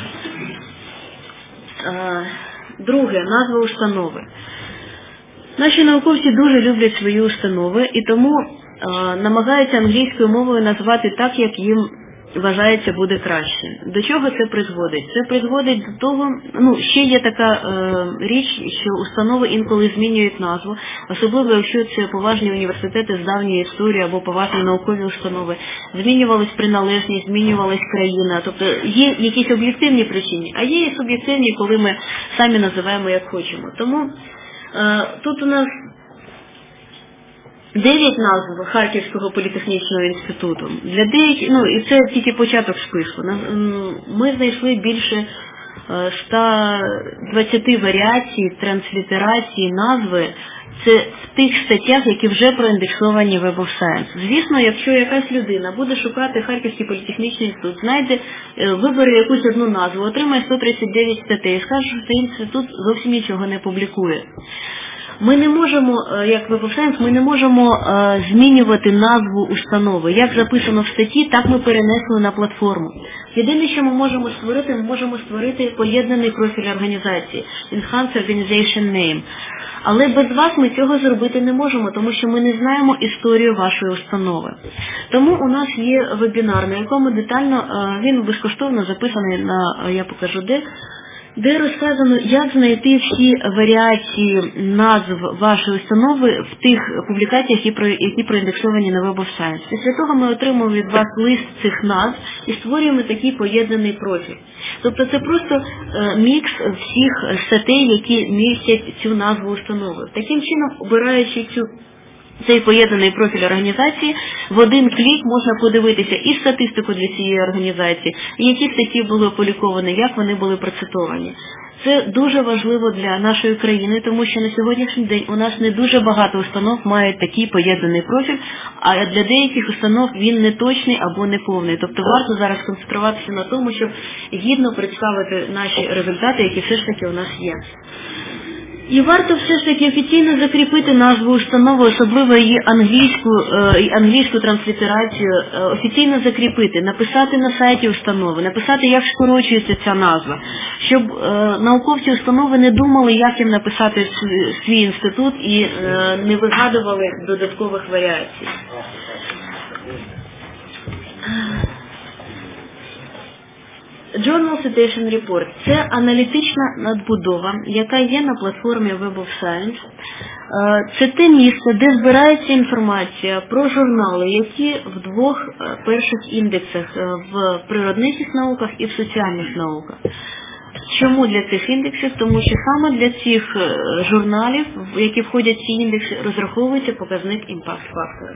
Друге, назва установи. Наші науковці дуже люблять свої установи і тому е, намагаються англійською мовою назвати так, як їм вважається буде краще. До чого це призводить? Це призводить до того, ну, ще є така е, річ, що установи інколи змінюють назву, особливо якщо це поважні університети з давньої історії або поважні наукові установи. Змінювалась приналежність, змінювалась країна. Тобто є якісь об'єктивні причини, а є і суб'єктивні, коли ми самі називаємо як хочемо. Тому е, тут у нас дев'ять назв Харківського політехнічного інституту. Для деяких, ну і це тільки початок списку. Ми знайшли більше ста двадцяти варіацій, транслітерацій, назви. Це в тих статтях, які вже проіндексовані в Web of Science. Звісно, якщо якась людина буде шукати Харківський політехнічний інститут, знайде, вибере якусь одну назву, отримає сто тридцять дев'ять статей і скаже, що цей інститут зовсім нічого не публікує. Ми не можемо, як Web of Science, ми не можемо е, змінювати назву установи. Як записано в статті, так ми перенесли на платформу. Єдине, що ми можемо створити, ми можемо створити поєднаний профіль організації, Enhanced Organization Name. Але без вас ми цього зробити не можемо, тому що ми не знаємо історію вашої установи. Тому у нас є вебінар, на якому детально, е, він безкоштовно записаний на, я покажу де, де розказано, як знайти всі варіації назв вашої установи в тих публікаціях, які проіндексовані на Web of Science. Після того ми отримуємо від вас лист цих назв і створюємо такий поєднаний профіль. Тобто це просто е, мікс всіх статей, які містять цю назву установи. Таким чином, обираючи цю цей поєднаний профіль організації, в один клік можна подивитися і статистику для цієї організації, і які статті були опубліковані, як вони були процитовані. Це дуже важливо для нашої країни, тому що на сьогоднішній день у нас не дуже багато установ мають такий поєднаний профіль, а для деяких установ він не точний або не повний. Тобто варто зараз концентруватися на тому, щоб гідно представити наші результати, які все ж таки у нас є. І варто все ж таки офіційно закріпити назву установи, особливо її англійську, е, англійську транслітерацію, е, офіційно закріпити, написати на сайті установи, написати, як скорочується ця назва, щоб е, науковці установи не думали, як їм написати свій, свій інститут і е, не вигадували додаткових варіацій. Journal Citation Report – це аналітична надбудова, яка є на платформі Web of Science. Це те місце, де збирається інформація про журнали, які в двох перших індексах – в природничих науках і в соціальних науках. Чому для цих індексів? Тому що саме для цих журналів, які входять в ці індекси, розраховується показник імпакт-фактору.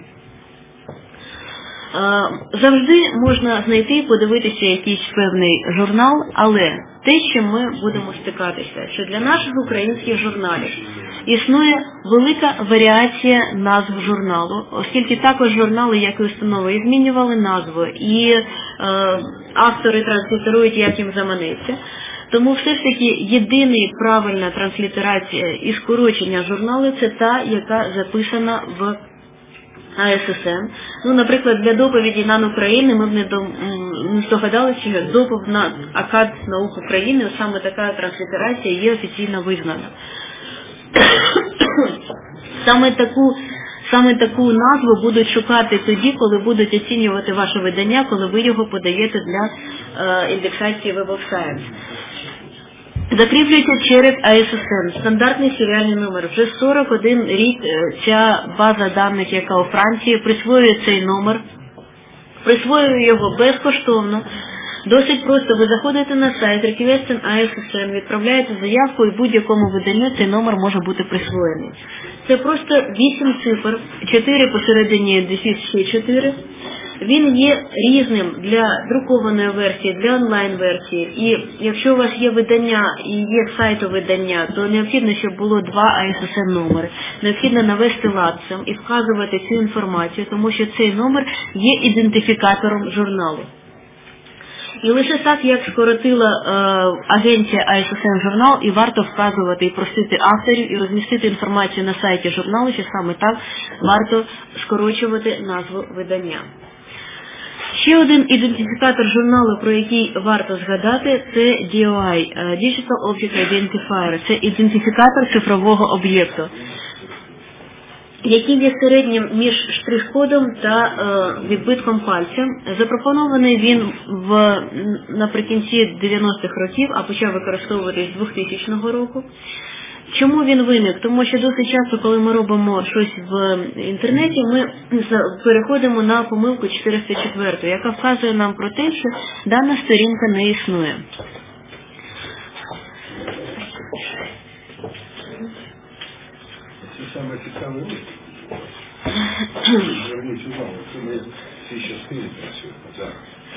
Завжди можна знайти і подивитися якийсь певний журнал, але те, що ми будемо стикатися, що для наших українських журналів існує велика варіація назв журналу, оскільки також журнали, як і установи, і змінювали назву, і е, автори транслітерують, як їм заманеться. Тому все ж таки єдина правильна транслітерація і скорочення журналу – це та, яка записана в А С С Н. Ну, наприклад, для доповіді НАН України ми б не, до, не здогадалися, що доповідь на АКАД наук України, саме така транслітерація є офіційно визнана. Саме таку, саме таку назву будуть шукати тоді, коли будуть оцінювати ваше видання, коли ви його подаєте для е, індексації Web of Science. Закріплюється через А С С Н, стандартний серіальний номер. Вже сорок один рік ця база даних, яка у Франції, присвоює цей номер, присвоює його безкоштовно. Досить просто, ви заходите на сайт Request А С С Н, відправляєте заявку і будь-якому виданню цей номер може бути присвоєний. Це просто вісім цифр, чотири посередині, дефіс ще чотири. Він є різним для друкованої версії, для онлайн-версії. І якщо у вас є видання і є сайту видання, то необхідно, щоб було два А С С Н номери. Необхідно навести лад цим і вказувати цю інформацію, тому що цей номер є ідентифікатором журналу. І лише так, як скоротила е, агенція А С С Н журнал, і варто вказувати і просити авторів, і розмістити інформацію на сайті журналу, що саме так варто скорочувати назву видання. Ще один ідентифікатор журналу, про який варто згадати, це Ді О Ай – Digital Object Identifier. Це ідентифікатор цифрового об'єкту, який є середнім між штрих-кодом та е, відбитком пальця. Запропонований він в, наприкінці дев'яностих років, а почав використовуватись з двохтисячного року. Чому він виник? Тому що досить часто, коли ми робимо щось в інтернеті, ми переходимо на помилку чотириста чотири, яка вказує нам про те, що дана сторінка не існує. Це саме цікаве місце. Зверніть увагу, це ми всі частини працюємо зараз.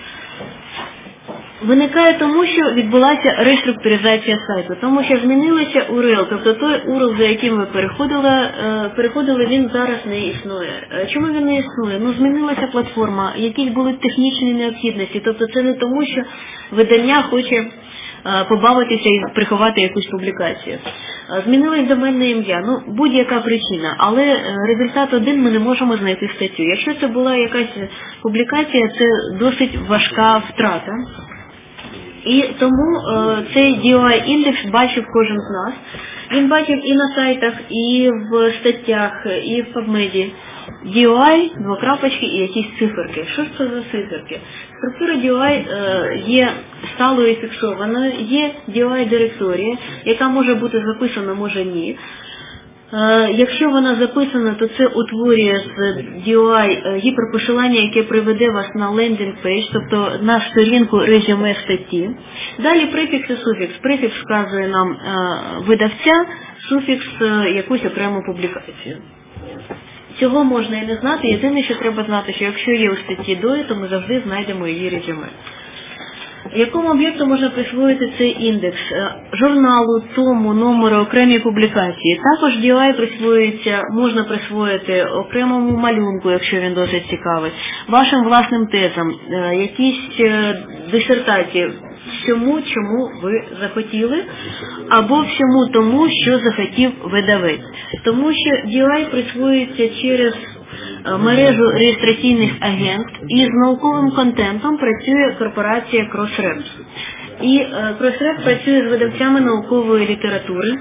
Виникає тому, що відбулася реструктуризація сайту, тому що змінилося ю ар ел, тобто той ю ар ел, за яким ви переходили, переходили, він зараз не існує. Чому він не існує? Ну, змінилася платформа, якісь були технічні необхідності, тобто це не тому, що видання хоче побавитися і приховати якусь публікацію. Змінилось доменне ім'я, ну, будь-яка причина, але результат один ми не можемо знайти статтю. Якщо це була якась публікація, це досить важка втрата. І тому е, цей Ді О Ай-індекс бачив кожен з нас. Він бачив і на сайтах, і в статтях, і в PubMed. Ді О Ай, двокрапочки і якісь циферки. Що ж це за циферки? Структура Ді О Ай е, є сталою і фіксованою, є Ді О Ай-директорія, яка може бути записана, може ні. Е, якщо вона записана, то це утворює з Ді О Ай гіперпосилання, яке приведе вас на лендінг-пейдж, тобто на сторінку резюме статті. Далі префікс і суфікс. Префікс вказує нам е, видавця, суфікс е, якусь окрему публікацію. Цього можна і не знати. Єдине, що треба знати, що якщо є у статті ДОІ, то ми завжди знайдемо її резюме. Якому об'єкту можна присвоїти цей індекс? Журналу, тому, номеру, окремій публікації. Також Ді О Ай присвоюється, можна присвоїти окремому малюнку, якщо він досить цікавий, вашим власним тезам, якісь дисертації, всьому, чому ви захотіли, або всьому тому, що захотів видавець. Тому що Ді О Ай присвоюється через мережу реєстраційних агентств, і з науковим контентом працює корпорація Crossref. І Crossref працює з видавцями наукової літератури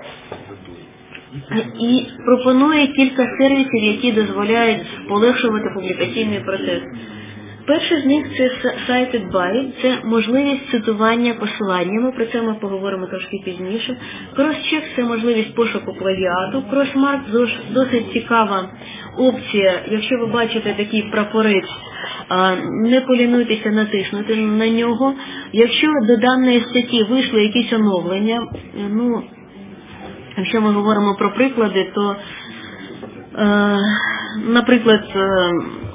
і пропонує кілька сервісів, які дозволяють полегшувати публікаційний процес. Перший з них – це cited by, це можливість цитування посиланнями, про це ми поговоримо трошки пізніше. Cross-check – це можливість пошуку плагіату. Cross-mark – досить цікава опція. Якщо ви бачите такий прапорець, не полінуйтеся натиснути на нього. Якщо до даної статті вийшли якісь оновлення, ну, якщо ми говоримо про приклади, то, е, наприклад, е,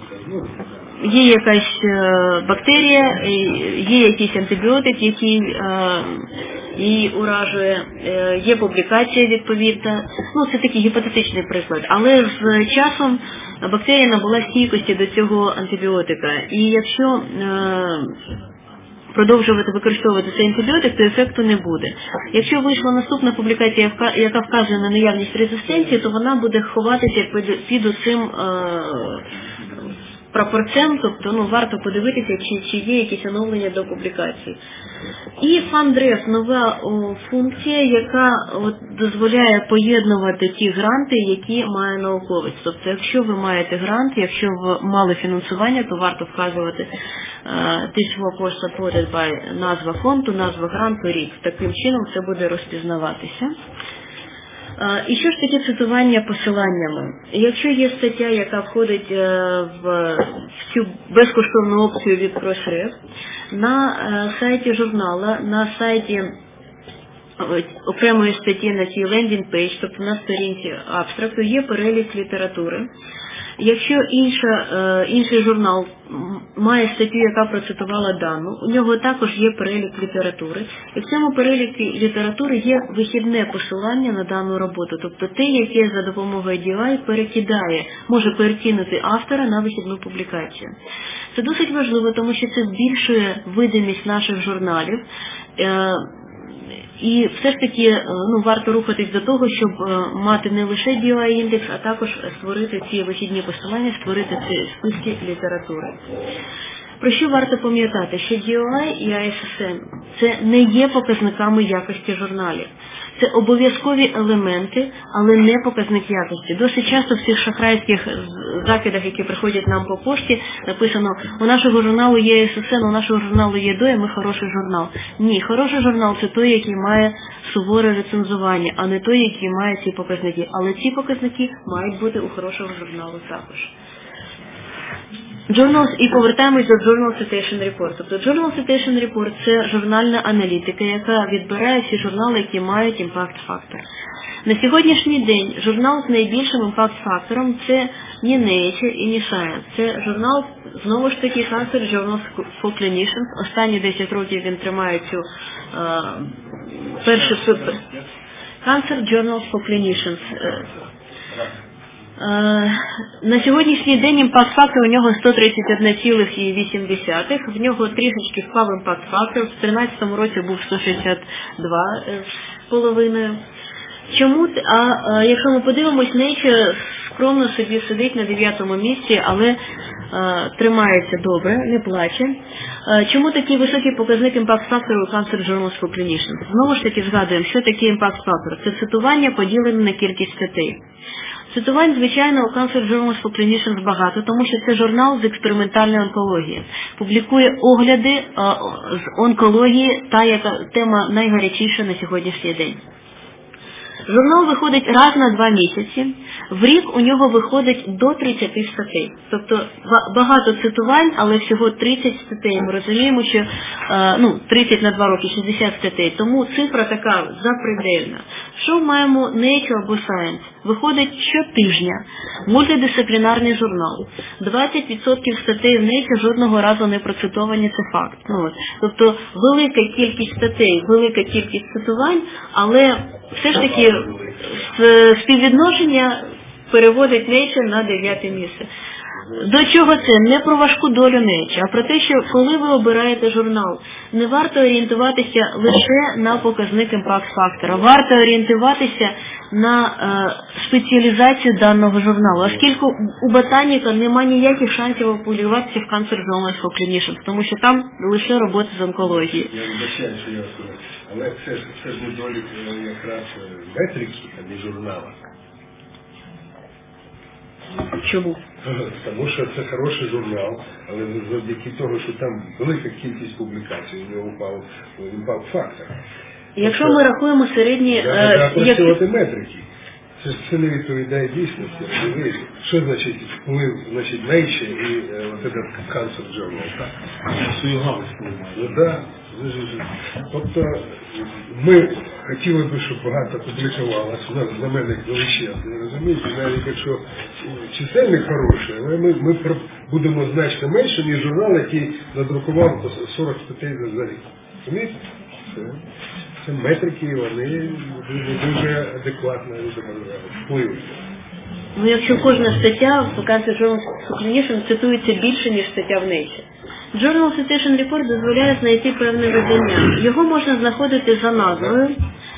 є якась бактерія, є якийсь антибіотик, який е, її уражує, е, є публікація відповідна. Ну, це такий гіпотетичний приклад. Але з часом бактерія набула стійкості до цього антибіотика. І якщо е, продовжувати використовувати цей антибіотик, то ефекту не буде. Якщо вийшла наступна публікація, яка вказує на наявність резистенції, то вона буде ховатися під, під оцим е, прапорцем, тобто ну, варто подивитися, чи, чи є якісь оновлення до публікації. І FundRef – нова о, функція, яка от, дозволяє поєднувати ті гранти, які має науковець. Тобто, якщо ви маєте грант, якщо ви мали фінансування, то варто вказувати uh, this work was supported by назва фонду, назва гранту, рік. Таким чином це буде розпізнаватися. І що ж таке цитування посиланнями? Якщо є стаття, яка входить в цю безкоштовну опцію від Crossref, на сайті журнала, на сайті окремої статті на цій лендінг-пейдж, тобто на сторінці абстракту, є перелік літератури. Якщо інша, інший журнал має статтю, яка процитувала дану, у нього також є перелік літератури. І в цьому переліку літератури є вихідне посилання на дану роботу, тобто те, яке за допомогою ді ай перекидає, може перекинути автора на вихідну публікацію. Це досить важливо, тому що це збільшує видимість наших журналів. І все ж таки ну, варто рухатись до того, щоб мати не лише ді ай-індекс, а також створити ці вихідні посилання, створити ці списки літератури. Про що варто пам'ятати, що ді ай і ай ес ес ен – це не є показниками якості журналів. Це обов'язкові елементи, але не показник якості. Досить часто в цих шахрайських закидах, які приходять нам по пошті, написано, у нашого журналу є ай ес ес ен, у нашого журналу є ді ай, ми хороший журнал. Ні, хороший журнал – це той, який має суворе рецензування, а не той, який має ці показники. Але ці показники мають бути у хорошого журналу також. Journals, і повертаємось до Journal Citation Report. Тобто Journal Citation Report – це журнальна аналітика, яка відбирає всі журнали, які мають імпакт-фактор. На сьогоднішній день журнал з найбільшим імпакт-фактором – це не Nature і не Science. Це журнал, знову ж таки, Cancer Journal for Clinicians. Останні десять років він тримає цю е, першу супер. Cancer Journal for Clinicians. На сьогоднішній день імпакт-фактор у нього сто тридцять один цілих вісім десятих, в нього трішечки впав імпакт-фактор, в дві тисячі тринадцятому році був сто шістдесят два з половиною. Чому? А, а якщо ми подивимось, Nature скромно собі сидить на дев'ятому місці, але а, тримається добре, не плаче. А, чому такий високий показник імпакт-фактору у Cancer Journal for Clinicians? Знову ж таки згадуємо, що таке імпакт-фактор. Це цитування поділене на кількість статей. Цитувань, звичайно, у Cancer Journal for Clinicians багато, тому що це журнал з експериментальної онкології. Публікує огляди а, з онкології, та яка тема найгарячіша на сьогоднішній день. Журнал виходить раз на два місяці, в рік у нього виходить до тридцяти статей. Тобто багато цитувань, але всього тридцять статей. Ми розуміємо, що ну, тридцять на два роки, шістдесят статей. Тому цифра така запредельна. Що маємо Nature або Science? Виходить щотижня мультидисциплінарний журнал. двадцять відсотків статей в Nature жодного разу не процитовані, це факт. Ну, от. Тобто велика кількість статей, велика кількість цитувань, але все ж таки співвідношення переводить Nature на дев'яте місце. До чого це? Не про важку долю Nature, а про те, що коли ви обираєте журнал, не варто орієнтуватися лише на показник імпакт-фактора, варто орієнтуватися на е, спеціалізацію даного журналу, оскільки у ботаніка немає ніяких шансів опублікуватися в Cancer Journal for Clinicians, тому що там лише робота з онкології. Я вибачаю, що я скажу, але це ж, це ж недолік якраз метрики, а не журнала. Чому? Тому що це хороший журнал, але завдяки того, що там велика кількість публікацій, у нього впав імпакт-фактор. Якщо ми рахуємо середні... Треба працювати метрики. Це, це не відповідає дійсності, розумієте? Що значить вплив, значить, Nature і е, от этот Cancer Journal, так? Свою галузь впливає. Ну так. Тобто ми хотіли б, щоб багато публікувалося, у нас знаменник величезний, розумієте, навіть якщо чисельник хороший, але ми, ми будемо значно менше, ніж журнал, який надрукував сорок статей за рік. Розумієте? Це, це метрики, вони дуже, дуже адекватно впливають. Ну, якщо кожна стаття в Cancer Journal Clinical цитується більше, ніж стаття в Nature. Journal Citation Report дозволяє знайти певне видання. Його можна знаходити за назвою,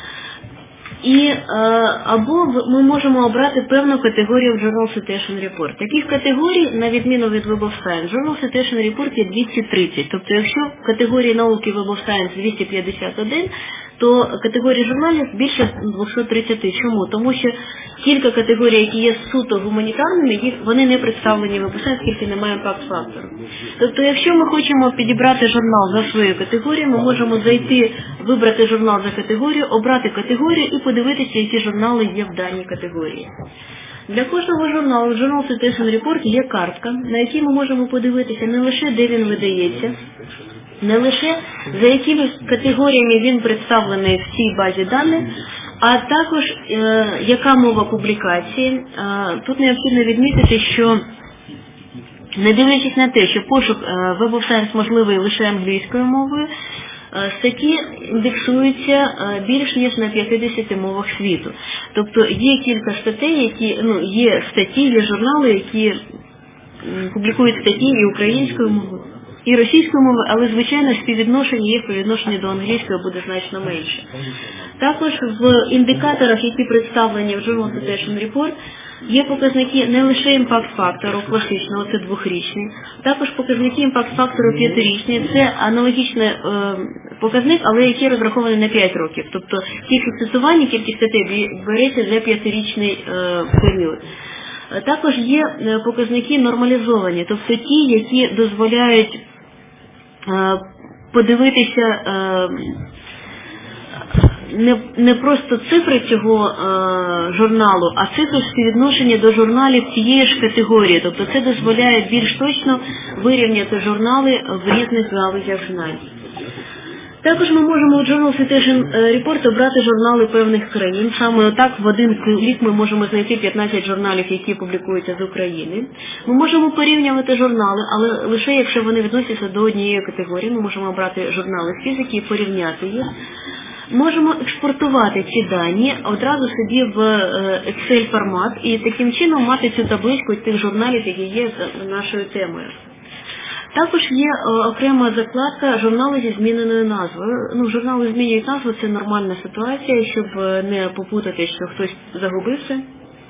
і, е, або ми можемо обрати певну категорію в Journal Citation Report. Таких категорій, на відміну від Web of Science, Journal Citation Report є двісті тридцять. Тобто, якщо в категорії науки Web of Science двісті п'ятдесят один, то категорії журналів більше двісті тридцять. Чому? Тому що кілька категорій, які є суто гуманітарними, їх, вони не представлені в Web of Science, оскільки немає імпакт-фактору. Тобто, якщо ми хочемо підібрати журнал за своєю категорією, ми можемо зайти, вибрати журнал за категорію, обрати категорію і подивитися, які журнали є в даній категорії. Для кожного журналу, Journal Citation Report, є картка, на якій ми можемо подивитися не лише, де він видається, не лише за якими категоріями він представлений в цій базі даних, а також е, яка мова публікації. Е, тут необхідно відмітити, що не дивлячись на те, що пошук е, Web of Science можливий лише англійською мовою, е, статті індексуються е, більш ніж на п'ятдесяти мовах світу. Тобто є кілька статей, які, ну, є статті, є журнали, які м, публікують статті і українською мовою, і російською мовою, але, звичайно, співвідношення їх по відношенню до англійської буде значно менше. Також в індикаторах, які представлені в Journal Citation Report, є показники не лише імпакт-фактору класичного, це двохрічний, також показники імпакт-фактору п'ятирічні, це аналогічний е, показник, але який розрахований на п'ять років. Тобто кількість цитувань, кількість статей береться за п'ятирічний е, період. Також є показники нормалізовані, тобто ті, які дозволяють е, подивитися е, не, не просто цифри цього е, журналу, а цифри співвідношення до журналів цієї ж категорії. Тобто це дозволяє більш точно вирівняти журнали в різних галузях знань. Також ми можемо у Journal Citation Report обрати журнали певних країн. Саме отак в один клік ми можемо знайти п'ятнадцять журналів, які публікуються з України. Ми можемо порівнювати журнали, але лише якщо вони відносяться до однієї категорії. Ми можемо обрати журнали з фізики і порівняти їх. Можемо експортувати ці дані одразу собі в Excel формат і таким чином мати цю табличку тих журналів, які є за нашою темою. Також є о, окрема закладка журнали зі зміненою назвою. Ну, журнали змінюють назву, це нормальна ситуація, щоб не попутати, що хтось загубився.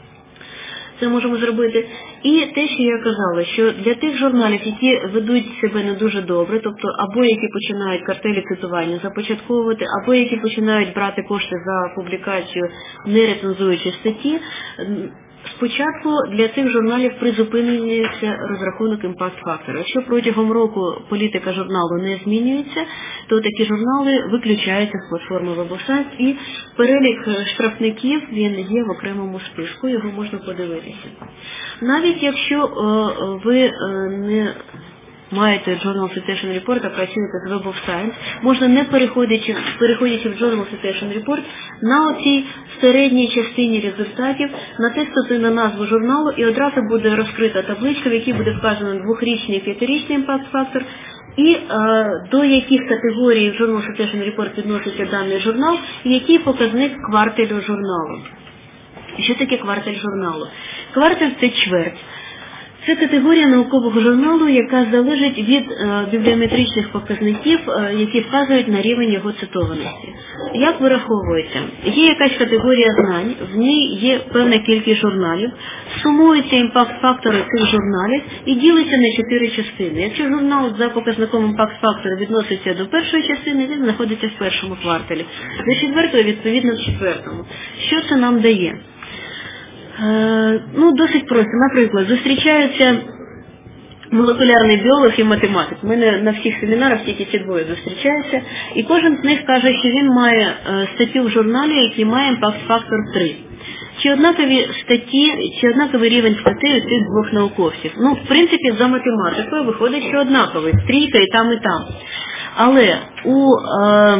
Це можемо зробити. І те, що я казала, що для тих журналів, які ведуть себе не дуже добре, тобто або які починають картелі цитування започатковувати, або які починають брати кошти за публікацію, не рецензуючи статті, спочатку для цих журналів призупинюється розрахунок імпакт-фактору. Якщо протягом року політика журналу не змінюється, то такі журнали виключаються з платформи Web of Science, і перелік штрафників, він є в окремому списку, його можна подивитися. Навіть якщо е, ви е, не маєте Journal Citation Report, а працюєте з Web of Science, можна, не переходячи, переходячи в Journal Citation Report, на оцій середній частині результатів натиснути на назву журналу, і одразу буде розкрита табличка, в якій буде вказано двохрічний і п'ятирічний імпакт-фактор, і е, до яких категорій в Journal Citation Report відноситься даний журнал, і який показник кварталю журналу. Що таке кварталь журналу? Кварталь – це чверть. Це категорія наукового журналу, яка залежить від е, бібліометричних показників, е, які вказують на рівень його цитованості. Як вираховується? Є якась категорія знань, в ній є певна кількість журналів, сумуються імпакт-фактори цих журналів і ділиться на чотири частини. Якщо журнал за показником імпакт-фактору відноситься до першої частини, він знаходиться в першому кварталі. До четвертої, відповідно, в четвертому. Що це нам дає? Е, ну, досить просто. Наприклад, зустрічаються молекулярний біолог і математик. У мене на всіх семінарах тільки ці двоє зустрічаються, і кожен з них каже, що він має е, статтю в журналі, який має імпакт-фактор три. Чи однакові статті, чи однаковий рівень статей у цих двох науковців? Ну, в принципі, за математикою виходить, що однаковий, трійка і там, і там. Але у е,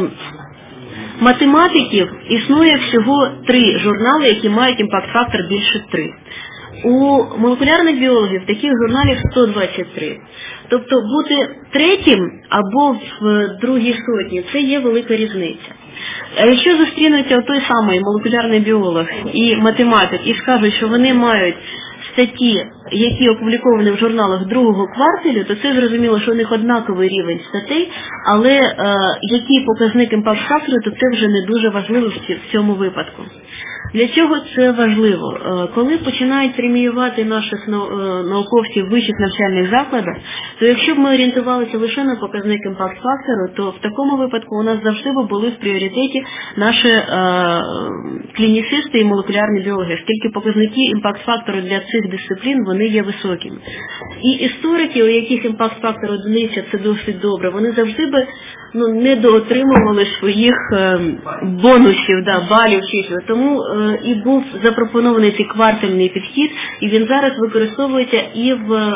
математиків існує всього три журнали, які мають імпакт-фактор більше три. У молекулярних біологів таких журналів сто двадцять три. Тобто бути третім або в другій сотні – це є велика різниця. А якщо зустрінуться той самий молекулярний біолог і математик і скажуть, що вони мають статті, які опубліковані в журналах другого кварталю, то це зрозуміло, що у них однаковий рівень статей, але е, який показник імпакт-фактору, то це вже не дуже важливо в цьому випадку. Для чого це важливо? Коли починають преміювати наших науковців в вищих навчальних закладах, то якщо б ми орієнтувалися лише на показник імпакт-фактору, то в такому випадку у нас завжди були в пріоритеті наші е, клінісисти і молекулярні біологи, оскільки показники імпакт-фактору для цих дисциплін, вони є високими. І історики, у яких імпакт-фактор одиниця, це досить добре, вони завжди би ну, недоотримували своїх е, бонусів, да, балів, числа. Тому е, і був запропонований цей квартальний підхід, і він зараз використовується і в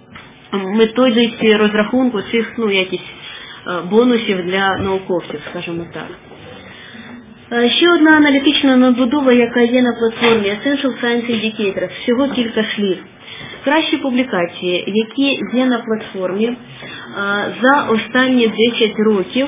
методиці розрахунку цих, ну, якісь е, бонусів для науковців, скажімо так. Е, ще одна аналітична надбудова, яка є на платформі Essential Science Indicators, всього кілька слів. Кращі публікації, які є на платформі за останні десять років,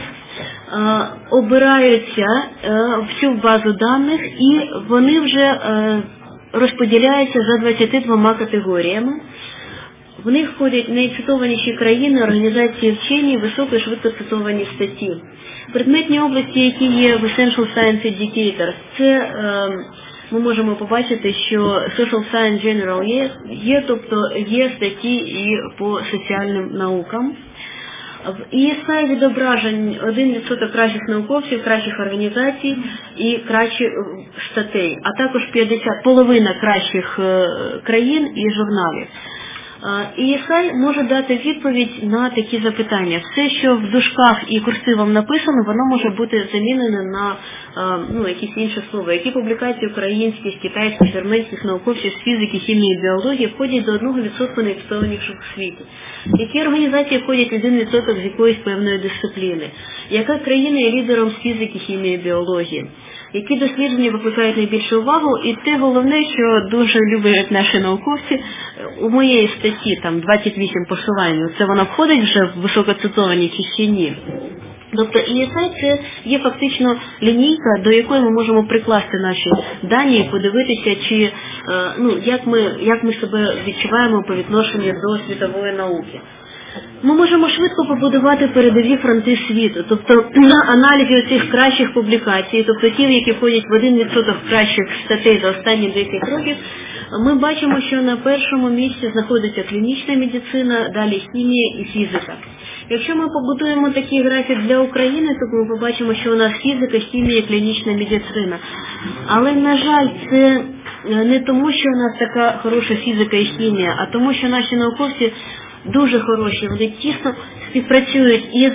обираються в цю базу даних і вони вже розподіляються за двадцятьма двома категоріями. В них входять найцитованіші країни, організації вчені, високо і швидко цитовані статті. Предметні області, які є в Essential Science Indicators, це ми можемо побачити, що Social Science General є, є, тобто є статті і по соціальним наукам. В і ес ай відображень один відсоток кращих науковців, кращих організацій і кращих статей, а також п'ятдесят, половина кращих країн і журналів. і ес ай може дати відповідь на такі запитання. Все, що в дужках і курсивом написано, воно може бути замінене на ну, якісь інші слова. Які публікації українських, китайських, вірменських науковців з фізики, хімії, біології входять до одного відсотка найцитованіших у світі? Які організації входять один відсоток з якоїсь певної дисципліни? Яка країна є лідером з фізики, хімії, біології? Які дослідження викликають найбільшу увагу? І те головне, що дуже люблять наші науковці, у моєї статті там двадцять вісім посилань, це вона входить вже в високоцитовані чи ще ні. Тобто і ес ай це є фактично лінійка, до якої ми можемо прикласти наші дані і подивитися, чи, ну, як ми, як ми себе відчуваємо по відношенню до світової науки. Ми можемо швидко побудувати передові фронти світу, тобто на аналізі цих кращих публікацій, тобто ті, які входять в один відсоток кращих статей за останні десять років, ми бачимо, що на першому місці знаходиться клінічна медицина, далі хімія і фізика. Якщо ми побудуємо такий графік для України, то ми побачимо, що у нас фізика, хімія, клінічна медицина. Але, на жаль, це не тому, що у нас така хороша фізика і хімія, а тому, що наші науковці дуже хороші, вони тісно співпрацюють із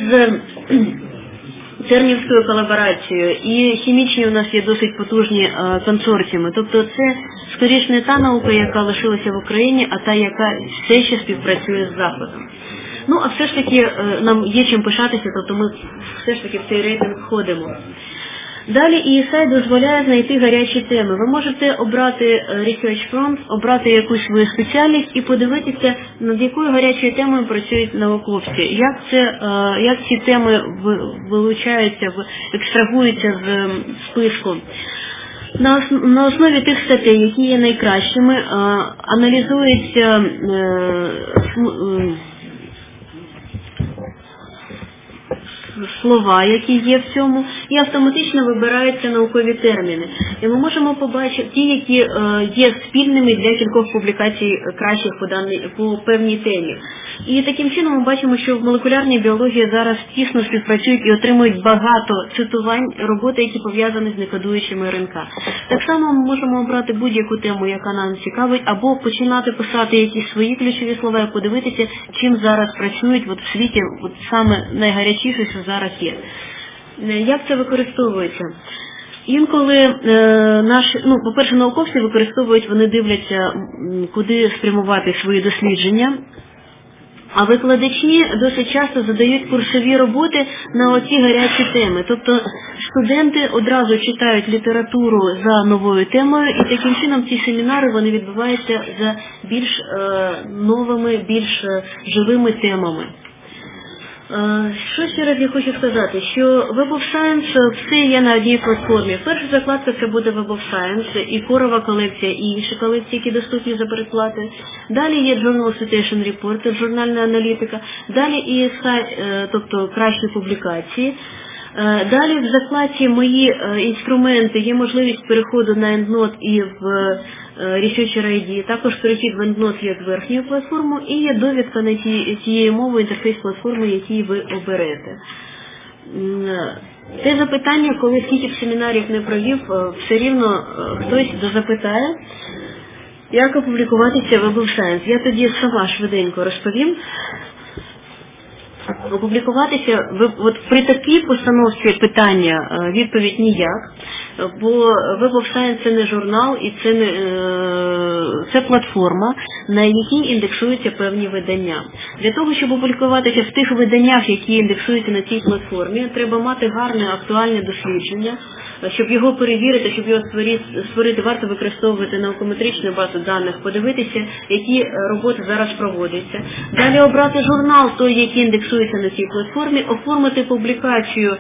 Цернівською колаборацією, і хімічні у нас є досить потужні е, консорціуми. Тобто це, скоріш, не та наука, яка лишилася в Україні, а та, яка все ще співпрацює з Заходом. Ну, а все ж таки е, нам є чим пишатися, тобто ми все ж таки в цей рейтинг входимо. Далі і ес ай дозволяє знайти гарячі теми. Ви можете обрати Research Front, обрати якусь свою спеціальність і подивитися, над якою гарячою темою працюють науковці. Як, це, як ці теми вилучаються, екстрагуються з списку. На, на основі тих статей, які є найкращими, аналізується слова, які є в цьому, і автоматично вибираються наукові терміни. І ми можемо побачити ті, які е, є спільними для кількох публікацій кращих по, даній, по певній темі. І таким чином ми бачимо, що в молекулярній біології зараз тісно співпрацюють і отримують багато цитувань роботи, які пов'язані з некодуючими РНК. Так само ми можемо обрати будь-яку тему, яка нам цікавить, або починати писати якісь свої ключові слова і подивитися, чим зараз працюють от в світі, от саме найгарячіше, що зараз є. Як це використовується? Інколи е, наші, ну, по-перше, науковці використовують, вони дивляться, куди спрямувати свої дослідження, а викладачі досить часто задають курсові роботи на оці гарячі теми. Тобто студенти одразу читають літературу за новою темою, і таким чином ці семінари вони відбуваються за більш е, новими, більш е, живими темами. Що ще раз я хочу сказати, що Web of Science все є на одній платформі. Перша закладка це буде Web of Science, і корова колекція, і інші колекції, які доступні за передплати. Далі є Journal Citation Report, журнальна аналітика. Далі і сайт, тобто кращі публікації. Далі в закладці мої інструменти є можливість переходу на EndNote і в Researcher ай ді. Також перехід в EndNote як верхню платформу і є довідка на тієї мови інтерфейс платформи, які ви оберете. Це запитання, коли скільки б семінарів не провів, все рівно хтось дозапитає, як опублікуватися в Web of Science. Я тоді сама швиденько розповім. Опублікуватися, от при такій постановці питання відповідь ніяк, бо Web of Science це не журнал і це, не, це платформа, на якій індексуються певні видання. Для того, щоб опублікуватися в тих виданнях, які індексуються на цій платформі, треба мати гарне актуальне дослідження. Щоб його перевірити, щоб його створити, варто використовувати наукометричну базу даних, подивитися, які роботи зараз проводяться. Далі обрати журнал, той, який індексується на цій платформі, оформити публікацію,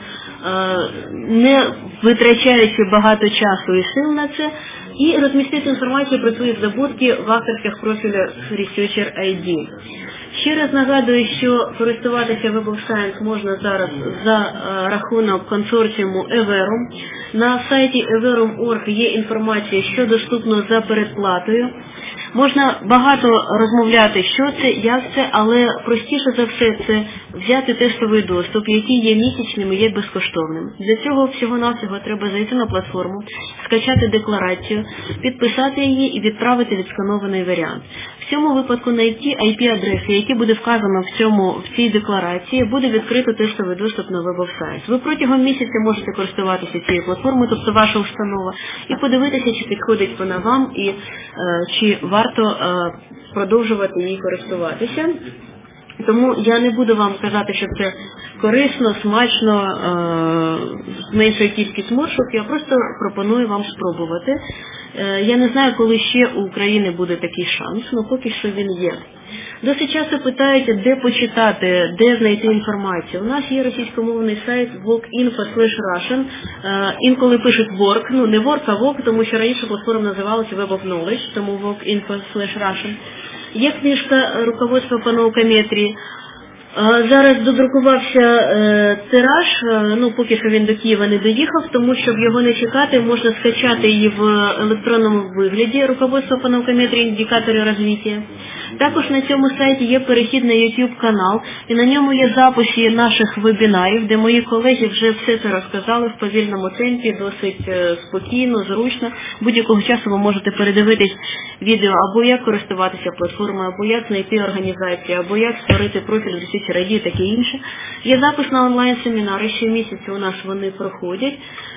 не витрачаючи багато часу і сил на це, і розмістити інформацію про свої здобутки в авторських профілях Researcher ай ді. Ще раз нагадую, що користуватися Web of Science можна зараз за рахунок консорціуму Everum. На сайті everum крапка орг є інформація, що доступно за передплатою. Можна багато розмовляти, що це, як це, але простіше за все це взяти тестовий доступ, який є місячним і є безкоштовним. Для цього всього-навсього треба зайти на платформу, скачати декларацію, підписати її і відправити відсканований варіант. В цьому випадку на ті ай пі-адреси, які буде вказано в, цьому, в цій декларації, буде відкрито тестовий доступ на Web of Science. Ви протягом місяця можете користуватися цією платформою, тобто ваша установа, і подивитися, чи підходить вона вам і е, чи варто е, продовжувати її користуватися. Тому я не буду вам казати, що це корисно, смачно, е, менша кількість моршок, я просто пропоную вам спробувати. Е, я не знаю, коли ще у України буде такий шанс, але поки що він є. Досить часто питають, де почитати, де знайти інформацію. У нас є російськомовний сайт вок.інфо слеш рашен. Інколи пишуть ворк, ну не ворк, а вок, тому що раніше платформа називалася Web of Knowledge, тому вок.інфо слеш рашен. Є книжка «Руководство по наукометрії». Зараз додрукувався е, тираж, е, ну поки що він до Києва не доїхав, тому щоб його не чекати, можна скачати її в електронному вигляді «Руководство по наукометрії. Індикатори розвиття». Також на цьому сайті є перехід на YouTube канал, і на ньому є записи наших вебінарів, де мої колеги вже все це розказали в повільному темпі, досить е, спокійно, зручно. Будь-якого часу ви можете передивитись відео, або як користуватися платформою, або як знайти організацію, або як створити профіль Researcher ай ді і таке інше. Є запис на онлайн-семінари, щомісяця у нас вони проходять.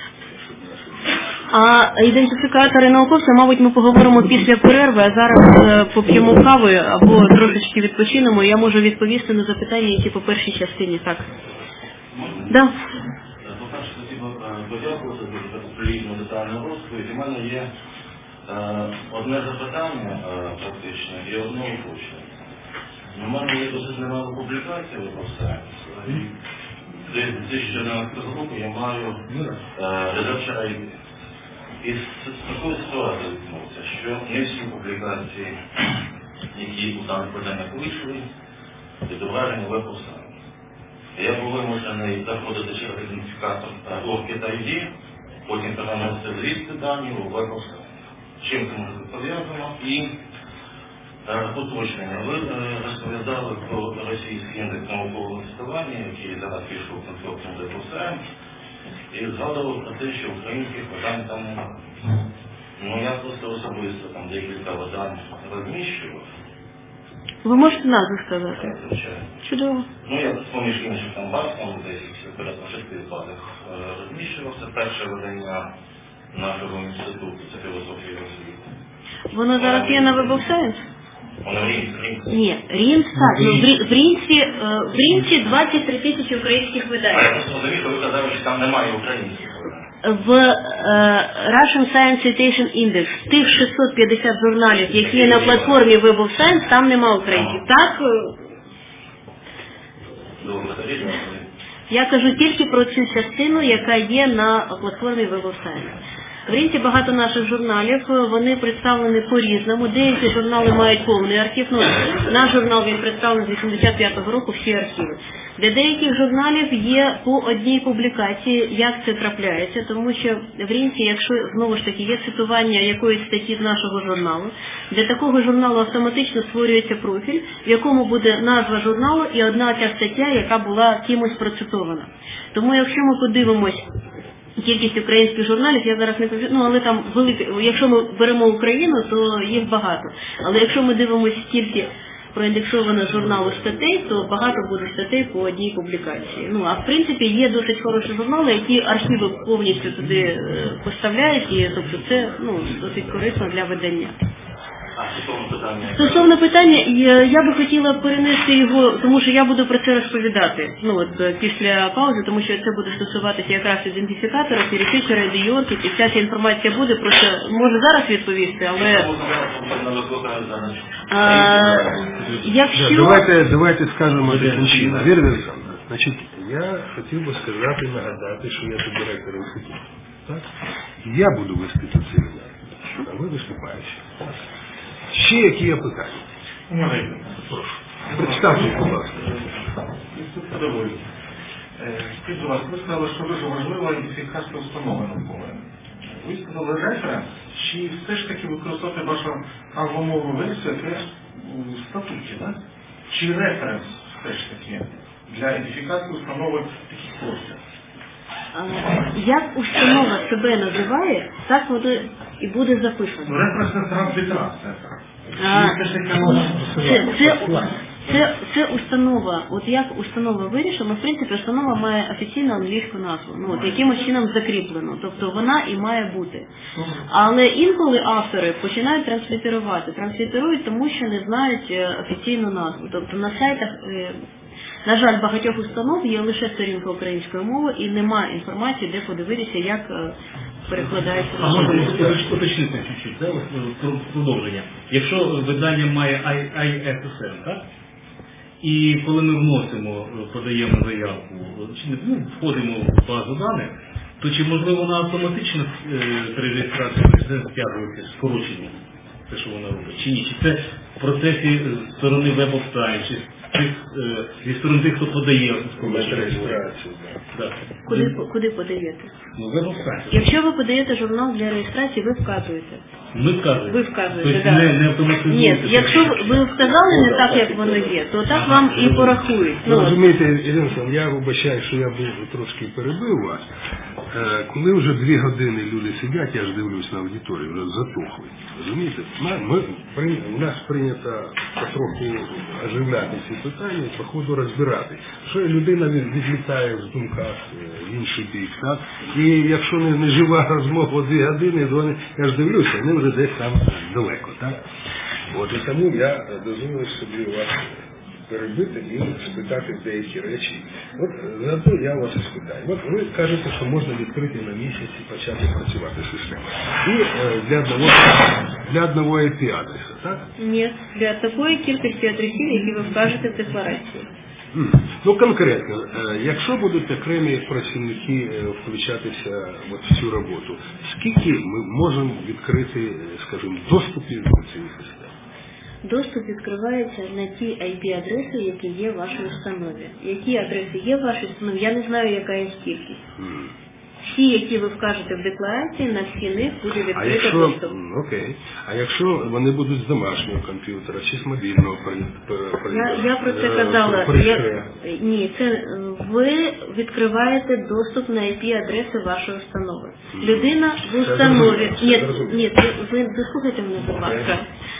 А ідентифікатори науковця, мабуть, ми поговоримо після перерви, а зараз е, поп'ємо кави або трошечки відпочинемо, і я можу відповісти на запитання, які по першій частині. Так. Да. По-перше, хотів би подякувати за таку плідну детальну розповідь. У мене є е, одне запитання е, практично і одне уточнення. У мене є досить немало публікацій про все. В дві тисячі чотирнадцятому року я маю Researcher ай ді. І з такою ситуацією відмовився, що не всі публікації, які у даних питаннях вийшли, відображені в Web of Science. Я був вимушений заходити через ідентифікатор Orchid ай ді, потім переносити звідти дані у веб-сайт. Чим це може бути пов'язано? І е, уточнення. Ви е, розповідали про російський індекс наукового тестування, який зараз пішов консорціум Web-Science, і згадував про те, що українських видань там немає. Ну, я просто особисто там декілька видань розміщував. Ви можете назву сказати? Звичайно. Чудово. Ну, я поміж інших там баз, там десь порядка шести базах розміщував. Це перше видання нашого інституту, це філософія освіти. Воно зараз є на Web of Science? Воно в Рінці. Ні, Рінц, так. Ну, в Рі- в Рінці, е, в Рінці двадцять три тисячі українських А видань. я просто розумію, що ви казали, що там немає українських видань. В е, Russian Science Citation Index тих шістсот п'ятдесят журналів, які є на платформі Web of Science, там нема українців. Так? е, Добре, тоді дякую. Я кажу тільки про цю частину, яка є на платформі Web of Science. В Рінці багато наших журналів, вони представлені по-різному. Деякі журнали мають повний архів. Ну, наш журнал, він представлений з вісімдесят п'ятого року, всі архіви. Для деяких журналів є по одній публікації, як це трапляється, тому що в Рінці, якщо, знову ж таки, є цитування якоїсь статті з нашого журналу, для такого журналу автоматично створюється профіль, в якому буде назва журналу і одна ця стаття, яка була кимось процитована. Тому, якщо ми подивимось кількість українських журналів, я зараз не кажу, ну, але там велике, якщо ми беремо Україну, то їх багато. Але якщо ми дивимося тільки проіндексовано журналу статей, то багато буде статей по одній публікації. Ну, а в принципі є досить хороші журнали, які архіви повністю туди е, поставляють, і тобто це, ну, досить корисно для видання. А, стосовно питання. Стосовно питання, я, я би хотіла перенести його, тому що я буду про це розповідати, ну, от, е, після паузи, тому що це буде стосуватися якраз ідентифікатора, перефічера, ідіорки, і вся ця інформація буде, просто можу зараз відповісти, але... А, якщо... Давайте, давайте скажемо таким чином. Віра Олександровна, значить, я хотів би сказати, нагадати, що я тут директор інституту. Так? Я буду вести тут семінар, а ви виступаючи. Так? Ще які є питання? Прошу. Представте, будь ласка. Доволі. Скажіть, будь ласка, ви сказали, що дуже важлива ідентифікація установи наукової. Ви сказали референс, чи все ж таки використовувати вашу англомовну версію, яке у статуті, так? Чи референс все ж таки для ідентифікації установи таких простір? Як установа себе називає, так воно і буде записано. Ну, референс це транслітерація. А, це, це, це, це установа, от як установа вирішена, в принципі, установа має офіційну англійську назву, ну, от якимось чином закріплено, тобто вона і має бути. Але інколи автори починають транслітерувати, транслітерують, тому що не знають офіційну назву, тобто на сайтах, на жаль, багатьох установ є лише сторінка української мови і немає інформації, де подивитися, як перекладається. А можна уточнити чуть-чуть, да, продовження. Якщо видання має ай ес ес ен, так? І коли ми вносимо, подаємо заявку, ну, входимо в базу даних, то чи можливо вона автоматично при реєстрації стягується скорочення, те, що вона робить, чи ні? Чи це в процесі з сторони Web of Science, чи зі сторони тих, хто подає Реєстрацію, так. Куди, куди подаєте? Ну, Web of Science. Якщо ви подаєте журнал для реєстрації, ви вказуєте. Ми вказуємо. Ви вказуєте, тобто так. Не, не автоматизується. Ні, якщо ви вказали не так, як воно є, то так вам і порахують. Ну, Ну, розумієте, Ірина, я вибачаю, що я був трошки перебив вас. Е, коли вже дві години люди сидять, я ж дивлюсь на аудиторію, вже затухли. Розумієте? Ми, ми, при, у нас прийнято потроху оживляти ці питання і по ходу розбирати. Що людина відлітає в думках в інший бік, так? І якщо не, не жива розмова дві години, вони, я ж дивлюся, вони вже десь там далеко, так? От і тому я дозволив собі вас перебити і спитати деякі речі. От зато я вас і спитаю. От ви кажете, що можна відкрити на місяці почати працювати система. І е, для одного для одного ай пі адреса, так? ні, для такої кількості адресів, які ви вкажете в декларації. Ну, конкретно, якщо будуть окремі працівники включатися от в цю роботу, скільки ми можемо відкрити, скажімо, доступів до цієї системи? Доступ відкривається на ті ай пі-адреси, які є в вашій установі. Які адреси є в вашій установі, я не знаю, яка є кількість. Всі, які ви вкажете в декларації, на всі них буде А відкритий якщо, доступ. окей, а якщо вони будуть з домашнього комп'ютера чи з мобільного при, при, Я, я про це е, казала. пристрою? Я, ні, це е, ви відкриваєте доступ на ай пі-адреси вашої установи. Людина в установі. Це Ні, зрозуміло. ні, ви, ви дослухайте мене, будь ласка.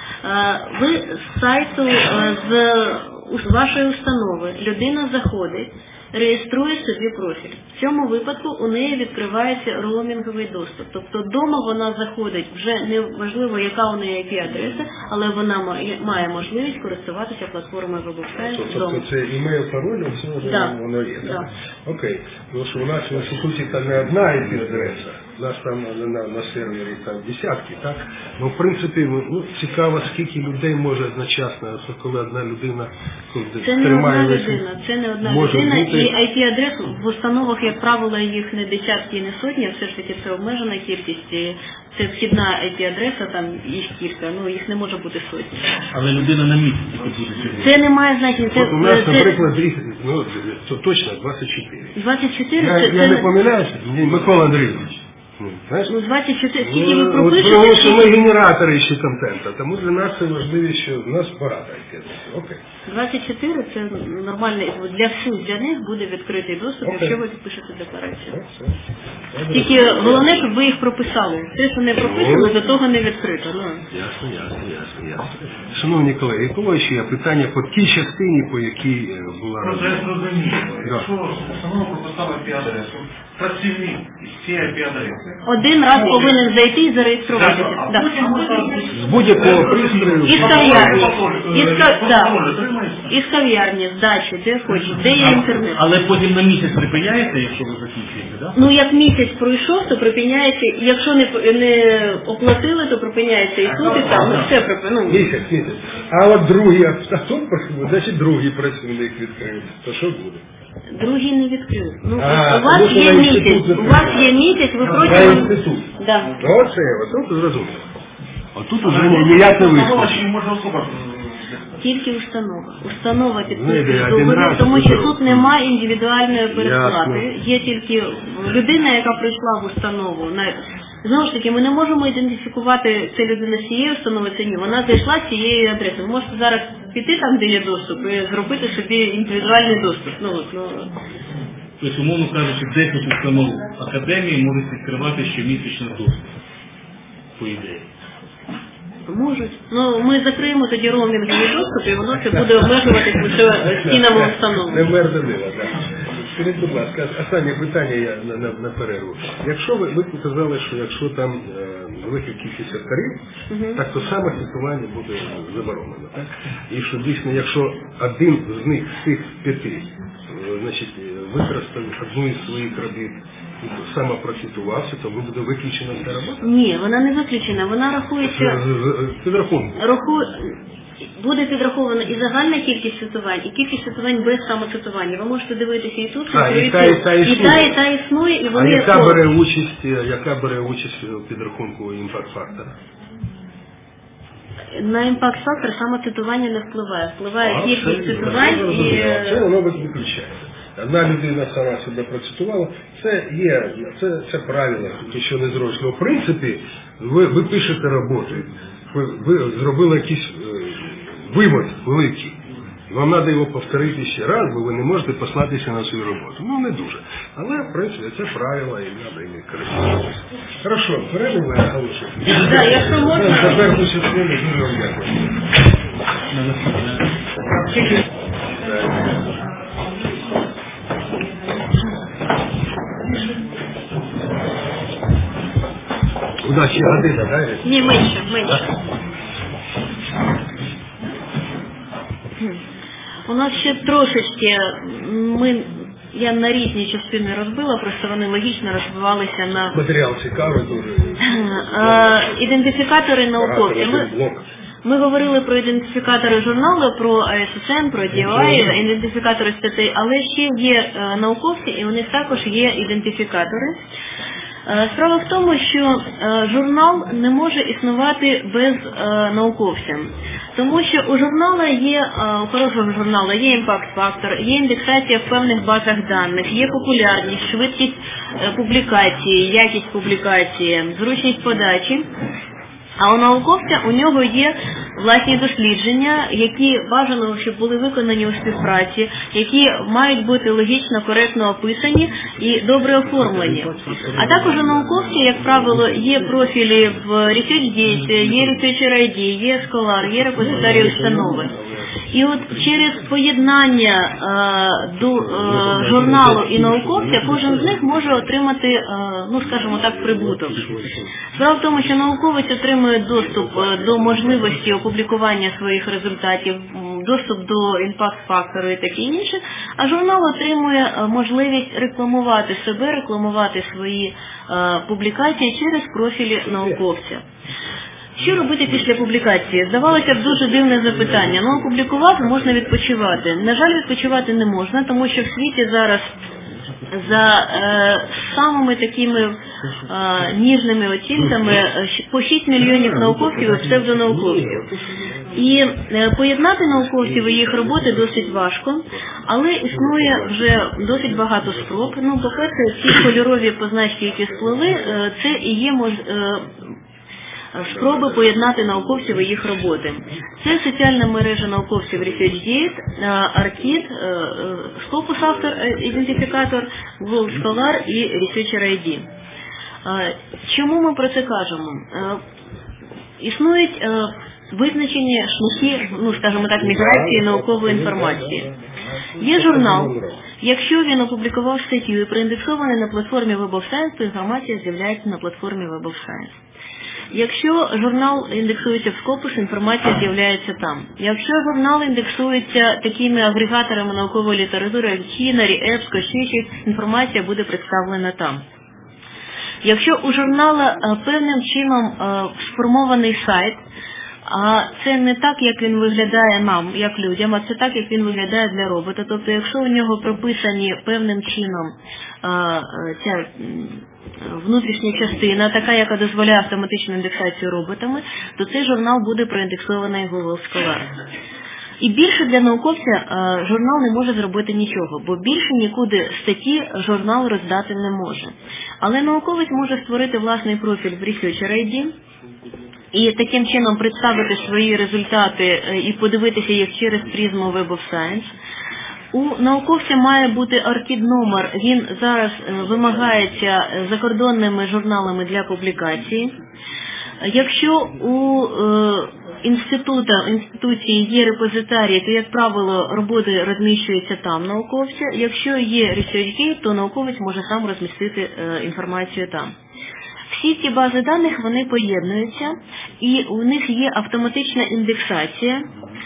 Е, Ви з сайту е, з у- вашої установи людина заходить, реєструє собі профіль. В цьому випадку у неї відкривається роумінговий доступ. Тобто вдома вона заходить, вже не важливо, яка у неї ай пі-адреса, але вона має, має можливість користуватися платформою WebScience вдома. Тобто це імейл, пароль, все вже Да. воно є. Да. Так? Окей. Тому що у нас в інституті там не одна ай пі-адреса, у нас там на, на, на сервері там десятки, так? Ну, в принципі, ну, цікаво, скільки людей може одночасно, коли одна людина Це не тримає одна весь- людина, це не одна може людина, бути- і ай пі-адрес в установах, як правило, їх не десятки і не сотні, а все ж таки це обмежена кількість, і це вхідна ай пі-адреса, там їх кілька, ну їх не може бути сотні. Але людина на місці тільки буде сьогодні. Це не має значення, це, От у нас, це наприклад, їх, ну, це точно двадцять чотири. двадцять чотири, Я, це, я це не помиляюся, Ні, Микола Андрійович. Ну, знаєш? ну, двадцять чотири, скільки ви Ну, от пропишете, тому що ми скільки- генератори ще контенту, тому для нас це важливо, що в нас багато ай пі-адресів. Окей. двадцять чотири це нормальний, для всіх для них буде відкритий доступ, Окей. якщо ви підпишете декларацію. Все, все. Тільки головне, щоб ви їх прописали. Те, що не прописано, до того не відкрито. Ну. Ясно, ясно, ясно, ясно. Шановні колеги, було ще питання по тій частині, по якій е, була Ну, це розмова. зрозуміло. Да. Якщо установа прописала ай пі-адресу, працівник із цієї ай пі-адреси. Один раз повинен зайти і зареєструватися. А Да. потім З будь-якого пристрою. Із кав'ярні. Із, ка- да. Отримаєш? Із кав'ярні, з дачі, де хочеш, де є інтернет. Але потім на місяць припиняється, якщо ви закінчуєте, так? Ну, як місяць пройшов, то припиняється, якщо не, не оплатили, то припиняється і тут, і там, ну, все припиняється. Ну, Місяць, місяць. А от другий, а хто, значить другий працівник відкрив, то що буде? другий не відкрив. Ну, А, у вас тому що є на місяць, інститут у вас є місяць, ви На протягом... інститут. Да. Ну, оце, отут зрозуміло. Отут уже ніяк не Установа вийшло. чи може особа? Тільки установа. Установа Ну, підписує один договір, раз тому що підписав. тут немає індивідуальної пересплати. Ясно. Є тільки людина, яка прийшла в установу. На... Знову ж таки, ми не можемо ідентифікувати, це людина з цієї установи, це ні. Вона зайшла з цієї адреси. Ви можете зараз піти там, де є доступ, і зробити собі індивідуальний доступ. Ну, от, ну... Тобто, умовно кажучи, десять установ академії можуть відкривати щомісячно доступ, по ідеї. Можуть. Ну, ми закриємо тоді роумінговий доступ, і воно це буде обмежуватись лише стінами установи. Не мерзавіло, так. Скажіть, будь ласка, останнє питання я на, на, на перерву. Якщо ви, ви казали, що якщо там е, велика кількість авторів, Мгм. так то саме цитування буде заборонено, так? І що дійсно, якщо один з них, з цих п'яти, е, значить, е, використав одну із своїх робіт, і самопроцитувався, то буде виключена ця робота? Ні, вона не виключена, вона рахується... З- з- з підрахунку. Раху... Буде підрахована і загальна кількість цитувань, і кількість цитувань без самоцитування. Ви можете дивитися і тут, А, і і та, і та і існує. та, і та існує, і А вони яка є бере участь, яка бере участь у підрахунку імпакт-фактора? на імпакт-фактор самоцитування не впливає. Впливає А, кількість все, цитувань зрозуміло. і... Це воно виключається. Одна людина сама себе процитувала, це є, це, це правило, тільки що не зручно. В принципі, ви, ви пишете роботу, ви, ви зробили якийсь е, вивод великий. Вам треба його повторити ще раз, бо ви не можете послатися на свою роботу. Ну, не дуже. Але, в принципі, це правило, і треба іми користуватися. Хорошо, перейдемо, я оголошую. Да, якщо можна- Тепер дуже сильно, дуже вам дякую. Удачі година, да? Ні, менше, менше. У нас ще трошечки, ми, я на різні частини розбила, просто вони логічно розвивалися на Матеріал цікавий дуже. е, ідентифікатори науковці. Багато Ми, блок. ми говорили про ідентифікатори журналу, про ай ес ес ем, про ді о ай, ідентифікатори статей, але ще є е, науковці, і у них також є ідентифікатори. Справа в тому, що журнал не може існувати без науковця. Тому що у журнала є, у хорошого журналу є імпакт-фактор, є індексація в певних базах даних, є популярність, швидкість публікації, якість публікації, зручність подачі. А у науковця у нього є власні дослідження, які бажано, щоб були виконані у співпраці, які мають бути логічно, коректно описані і добре оформлені. А також у науковця, як правило, є профілі в ResearchGate, є Researcher ай ді, є Scholar, є репозиторії установи. І от через поєднання е, до е, журналу і науковця кожен з них може отримати, е, ну скажімо так, прибуток. Справа в тому, що науковець отримує доступ до можливості опублікування своїх результатів, доступ до імпакт-фактору і таке інше, а журнал отримує можливість рекламувати себе, рекламувати свої е, публікації через профілі науковця. Що робити після публікації? Здавалося б, дуже дивне запитання. Ну, опублікував, можна відпочивати. На жаль, відпочивати не можна, тому що в світі зараз за е, самими такими е, ніжними оцінками по шість мільйонів науковців і псевдонауковців. І е, поєднати науковців і їх роботи досить важко, але існує вже досить багато спроб. Ну, по-перше, ці кольорові позначки, які сплили, е, це і є мож, е, спроби поєднати науковців і їх роботи. Це соціальна мережа науковців ResearchGate, Arcid, Scopus Author ідентифікатор, Google Scholar і Researcher ай ді. Чому ми про це кажемо? Існують визначені шляхи, ну, скажімо так, міграції наукової інформації. Є журнал. Якщо він опублікував статтю і проіндексований на платформі Web of Science, то інформація з'являється на платформі Web of Science. Якщо журнал індексується в Scopus, інформація з'являється там. Якщо журнал індексується такими агрегаторами наукової літератури, як Чинарі, Епско, Щічі, інформація буде представлена там. Якщо у журнала певним чином сформований сайт, а це не так, як він виглядає нам, як людям, а це так, як він виглядає для робота. Тобто, якщо у нього прописані певним чином а, ця внутрішня частина, така, яка дозволяє автоматичну індексацію роботами, то цей журнал буде проіндексований Google Scholar. І більше для науковця а, журнал не може зробити нічого, бо більше нікуди статті журнал роздати не може. Але науковець може створити власний профіль в Researcher ай ді, і таким чином представити свої результати і подивитися їх через призму Web of Science. У науковця має бути аркід-номер, він зараз вимагається закордонними журналами для публікації. Якщо у е, інститута, інституції є репозиторії, то, як правило, роботи розміщуються там науковця. Якщо є ResearchGate, то науковець може сам розмістити е, інформацію там. Всі ці бази даних, вони поєднуються, і у них є автоматична індексація,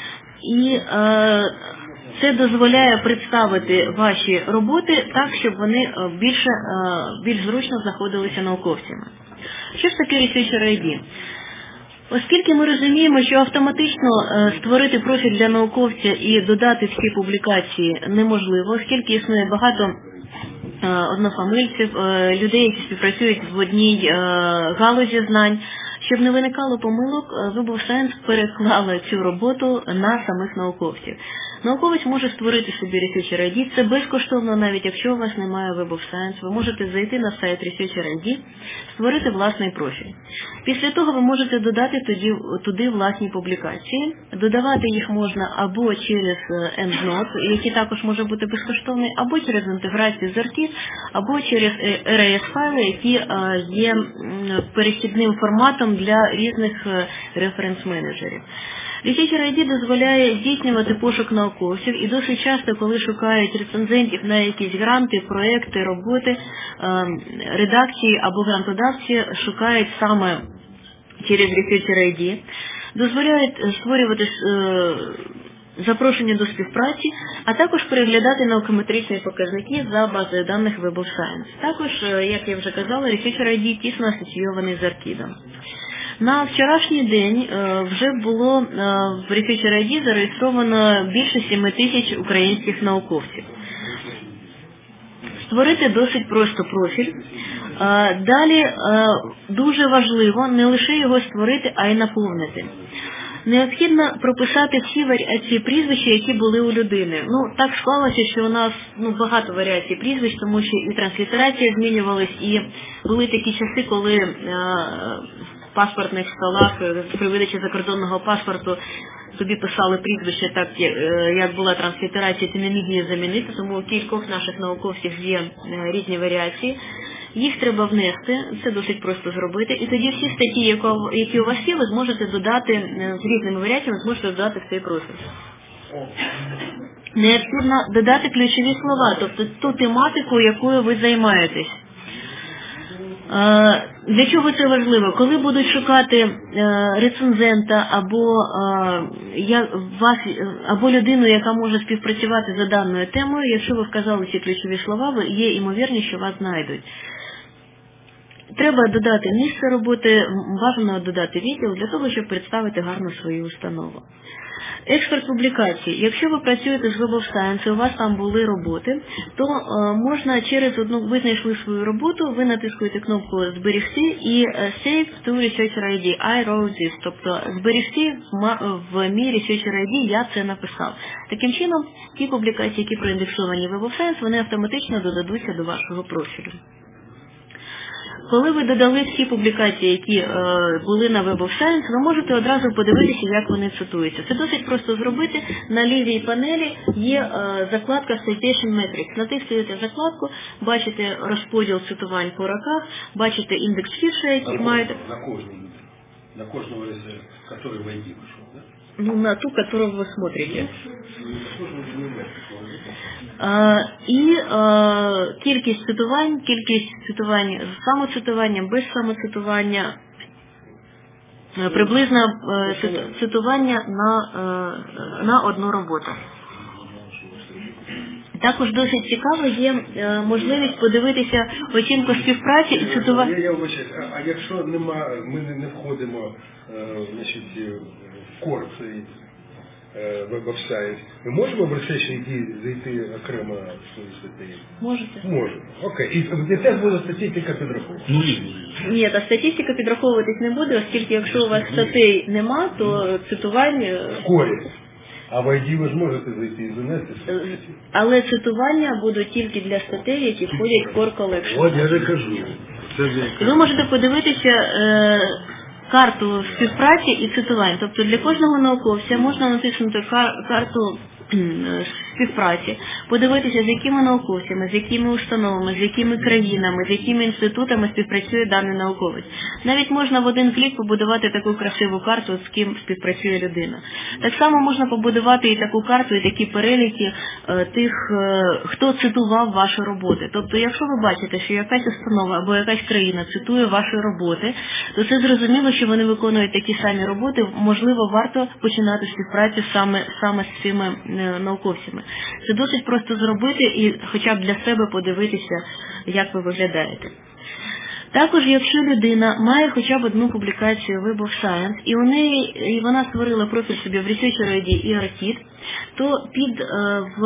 і е, це дозволяє представити ваші роботи так, щоб вони більше, е, більш зручно знаходилися науковцями. Що ж таке Researcher ай ді? Оскільки ми розуміємо, що автоматично е, створити профіль для науковця і додати всі публікації неможливо, оскільки існує багато однофамильців, людей, які співпрацюють в одній галузі знань. Щоб не виникало помилок, Web of Science переклала цю роботу на самих науковців. Науковець може створити собі Researcher ай ді, це безкоштовно, навіть якщо у вас немає Web of Science, ви можете зайти на сайт Researcher ай ді, створити власний профіль. Після того ви можете додати тоді, туди власні публікації. Додавати їх можна або через EndNote, який також може бути безкоштовний, або через інтеграцію з Arcid, або через ар ей ес-файли, які є перехідним форматом для різних референс-менеджерів. Researcher ай ді дозволяє здійснювати пошук науковців, і досить часто, коли шукають рецензентів на якісь гранти, проекти, роботи, редакції або грантодавці шукають саме через Researcher ай ді, дозволяють створювати запрошення до співпраці, а також переглядати наукометричні показники за базою даних Web of Science. Також, як я вже казала, Researcher ай ді тісно асоційований з Arcid. На вчорашній день вже було в Researcher ай ді зареєстровано більше семи тисяч українських науковців. Створити досить просто профіль. Далі дуже важливо не лише його створити, а й наповнити. Необхідно прописати всі варіації прізвища, які були у людини. Ну, так склалося, що у нас ну, багато варіацій прізвищ, тому що і транслітерація змінювалась, і були такі часи, коли е, в паспортних столах при видачі закордонного паспорту тобі писали прізвище так, як була транслітерація, ти не міг її замінити, тому у кількох наших науковців є різні варіації. Їх треба внести, це досить просто зробити, і тоді всі статті, які у вас є, ви зможете додати, з різними варіаціями зможете додати в цей профіль. Необхідно додати ключові слова, тобто ту тематику, якою ви займаєтесь. Для чого це важливо? Коли будуть шукати рецензента або, вас, або людину, яка може співпрацювати за даною темою, якщо ви вказали ці ключові слова, є ймовірність, що вас знайдуть. Треба додати місце роботи, бажано додати відділ для того, щоб представити гарно свою установу. Експорт публікацій. Якщо ви працюєте з Web of Science, і у вас там були роботи, то е, можна через одну, ви знайшли свою роботу, ви натискуєте кнопку «Зберегти» і «Save to Researcher ай ді», «I wrote this», тобто «Зберегти в, в мій Researcher ай ді», «Я це написав». Таким чином, ті публікації, які проіндексовані в Web of Science, вони автоматично додадуться до вашого профілю. Коли ви додали всі публікації, які е, були на Web of Science, ви можете одразу подивитися, як вони цитуються. Це досить просто зробити. На лівій панелі є е, закладка Citation Metrics. Натискуєте закладку, бачите розподіл цитувань по роках, бачите індекс фіша, який маєте. На кожному, на кожного, який в ай ді пішов, да? Ну, на ту, которую вы смотрите. А, і а, кількість цитувань, кількість цитувань з самоцитуванням, без самоцитування, приблизно цитування на, на одну роботу. Також досить цікаво є можливість подивитися оцінку співпраці і цитувати. Я, я вибачаюсь, а, а якщо нема, ми не, не входимо значить, в кор цієї Web of Science, ми можемо в Research ай ді зайти окремо в свої статті? Можете. Можемо. Окей. І для цього буде статистика підрахована? Ну, ні. Ні, та статистика підраховуватись не буде, оскільки якщо у вас статей нема, то цитування... В корі. А в ай ді ви ж можете зайти і занести? Але цитування будуть тільки для статей, які входять в Core Collection. От я же кажу. Це ж я... Ви можете подивитися е, карту співпраці і цитувань. Тобто для кожного науковця можна натиснути кар карту співпраці, подивитися, з якими науковцями, з якими установами, з якими країнами, з якими інститутами співпрацює даний науковець. Навіть можна в один клік побудувати таку красиву карту, з ким співпрацює людина. Так само можна побудувати і таку карту, і такі переліки е, тих, е, хто цитував ваші роботи. Тобто, якщо ви бачите, що якась установа або якась країна цитує ваші роботи, то це зрозуміло, що вони виконують такі самі роботи, можливо, варто починати співпрацю саме, саме з цими науковцями. Це досить просто зробити і хоча б для себе подивитися, як ви виглядаєте. Також, якщо людина має хоча б одну публікацію Web of Science, і, у неї, і вона створила профіль собі в Researcher ай ді і Arcid, то під е, в,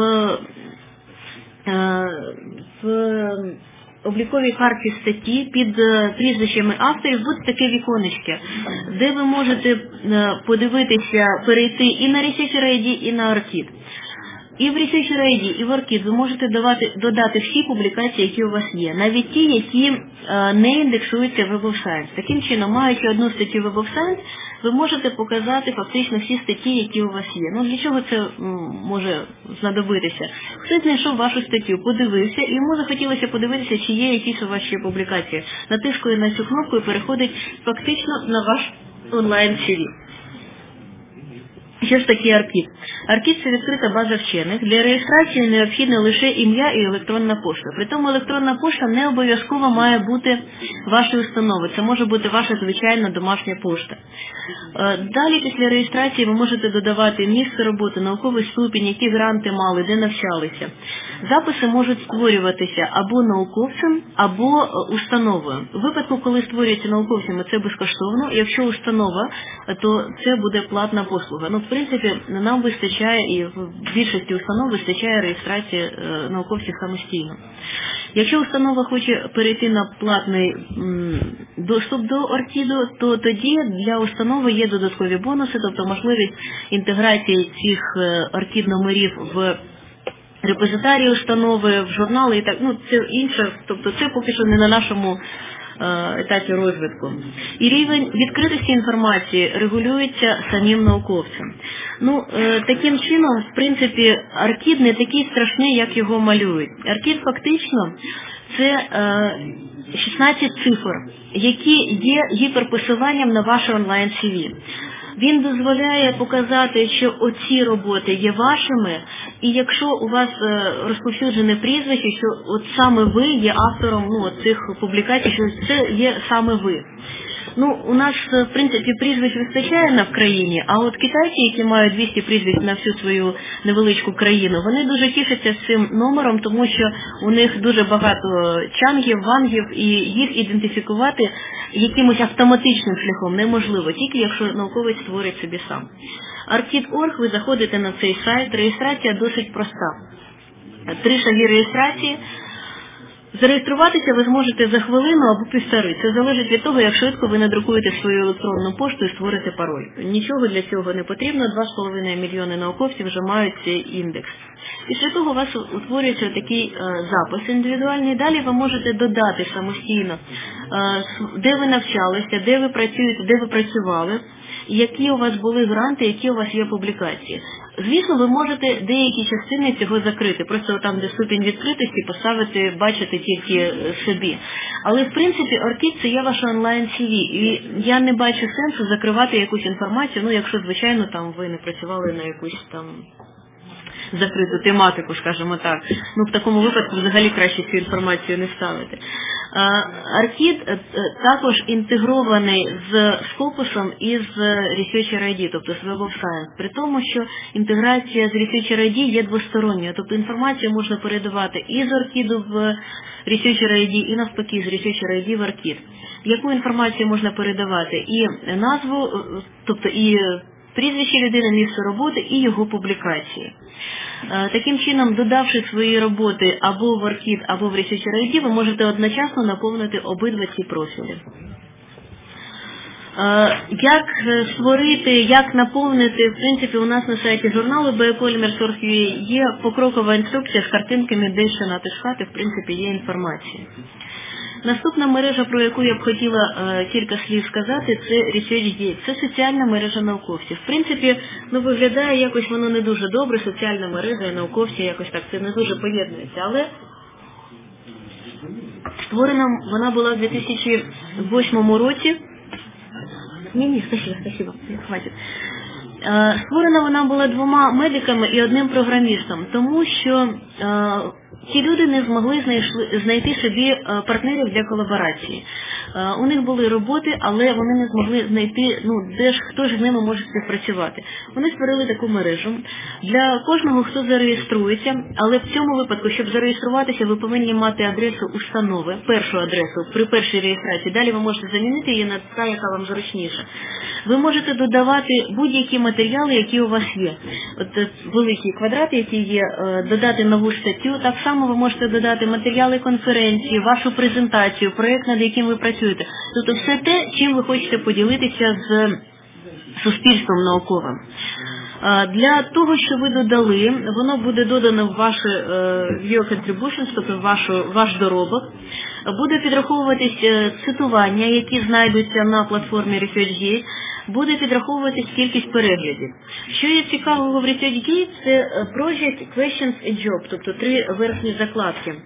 е, в обліковій карті статті під прізвищами авторів буде таке віконечко, де ви можете подивитися, перейти і на Researcher ай ді, і на Arcid. І в Researcher ай ді, і в Arcid ви можете давати, додати всі публікації, які у вас є, навіть ті, які е, не індексуються в Web of Science. Таким чином, маючи одну статтю Web of Science, ви можете показати фактично всі статті, які у вас є. Ну, для чого це м, може знадобитися? Хтось знайшов вашу статтю, подивився, і йому захотілося подивитися, чи є якісь у вас ще публікації. Натискує на цю кнопку і переходить фактично на ваш онлайн-сі ві. Що ж таке Аркід? Аркід – це відкрита база вчених. Для реєстрації необхідне лише ім'я і електронна пошта. Притому електронна пошта не обов'язково має бути вашою установою. Це може бути ваша звичайна домашня пошта. Далі після реєстрації ви можете додавати місце роботи, науковий ступінь, які гранти мали, де навчалися. Записи можуть створюватися або науковцем, або установою. У випадку, коли створюються науковцями, це безкоштовно. Якщо установа, то це буде платна послуга. Ну, в принципі, нам вистачає, і в більшості установ вистачає реєстрації е, науковців самостійно. Якщо установа хоче перейти на платний м, доступ до Оркіду, то тоді для установи є додаткові бонуси, тобто можливість інтеграції цих Оркід-номерів в репозитарії установи, в журнали і так, ну це інше, тобто це поки що не на нашому етапі розвитку. І рівень відкритості інформації регулюється самим науковцем. Ну, таким чином, в принципі, Оркід не такий страшний, як його малюють. Оркід фактично це шістнадцять цифр, які є гіперпосиланням на ваше онлайн-сі ві. Він дозволяє показати, що оці роботи є вашими, і якщо у вас розповсюджене прізвище, що от саме ви є автором ну, цих публікацій, що це є саме ви. Ну, у нас, в принципі, прізвищ вистачає на в країні, а от китайці, які мають двісті прізвищ на всю свою невеличку країну, вони дуже тішаться цим номером, тому що у них дуже багато чангів, вангів, і їх ідентифікувати якимось автоматичним шляхом неможливо, тільки якщо науковець створить собі сам. Оркід крапка орг, ви заходите на цей сайт, реєстрація досить проста. Три шаги реєстрації. Зареєструватися ви зможете за хвилину або півтори. Це залежить від того, як швидко ви надрукуєте свою електронну пошту і створите пароль. Нічого для цього не потрібно, два з половиною мільйони науковців вже мають цей індекс. Після того у вас утворюється такий е, запис індивідуальний. Далі ви можете додати самостійно, е, де ви навчалися, де ви працюєте, де ви працювали, які у вас були гранти, які у вас є публікації. Звісно, ви можете деякі частини цього закрити, просто там, де ступінь відкритості, поставити, бачити тільки собі. Але, в принципі, Оркід – це є ваше онлайн-сі ві, і я не бачу сенсу закривати якусь інформацію, ну, якщо, звичайно, там ви не працювали на якусь там закриту тематику, скажімо так. Ну, в такому випадку взагалі краще цю інформацію не ставити. Оркід також інтегрований з Scopus і з Researcher ай ді, тобто з Web of Science, при тому, що інтеграція з Researcher ай ді є двосторонньою, тобто інформацію можна передавати і з Оркіду в Researcher ай ді, і навпаки з Researcher ай ді в Оркід. Яку інформацію можна передавати? І назву, тобто і прізвище людини, місце роботи і його публікації. Таким чином, додавши свої роботи або в Оркід, або в Researcher ай ді, ви можете одночасно наповнити обидва ці профілі. Як створити, як наповнити, в принципі, у нас на сайті журналу Biopolymers точка орг точка ю а є покрокова інструкція з картинками, де ще натискати, в принципі, є інформація. Наступна мережа, про яку я б хотіла е, кілька слів сказати, це ResearchGate. Це соціальна мережа науковців. В принципі, ну, виглядає якось воно не дуже добре, соціальна мережа і науковці, якось так це не дуже поєднується. Але створена вона була в дві тисячі восьмому році. Ні-ні, спасибо, спасибо, хватить. Е, створена вона була двома медиками і одним програмістом, тому що е, ці люди не змогли знайшли, знайти собі партнерів для колаборації. У них були роботи, але вони не змогли знайти, ну, де ж, хто ж з ними може співпрацювати. Вони створили таку мережу. Для кожного, хто зареєструється, але в цьому випадку, щоб зареєструватися, ви повинні мати адресу установи, першу адресу при першій реєстрації. Далі ви можете замінити її на та, яка вам зручніша. Ви можете додавати будь-які матеріали, які у вас є. От великий квадрат, який є, додати нову статтю. Так само ви можете додати матеріали конференції, вашу презентацію, проєкт, над яким ви працюєте. Тобто все те, чим ви хочете поділитися з суспільством науковим. Для того, що ви додали, воно буде додано в ваше your contributions, тобто вашу, ваш доробок. Буде підраховуватись цитування, які знайдуться на платформі ResearchGate, буде підраховуватись кількість переглядів. Що є цікавого в ResearchGate, це Project, Questions and Job, тобто три верхні закладки.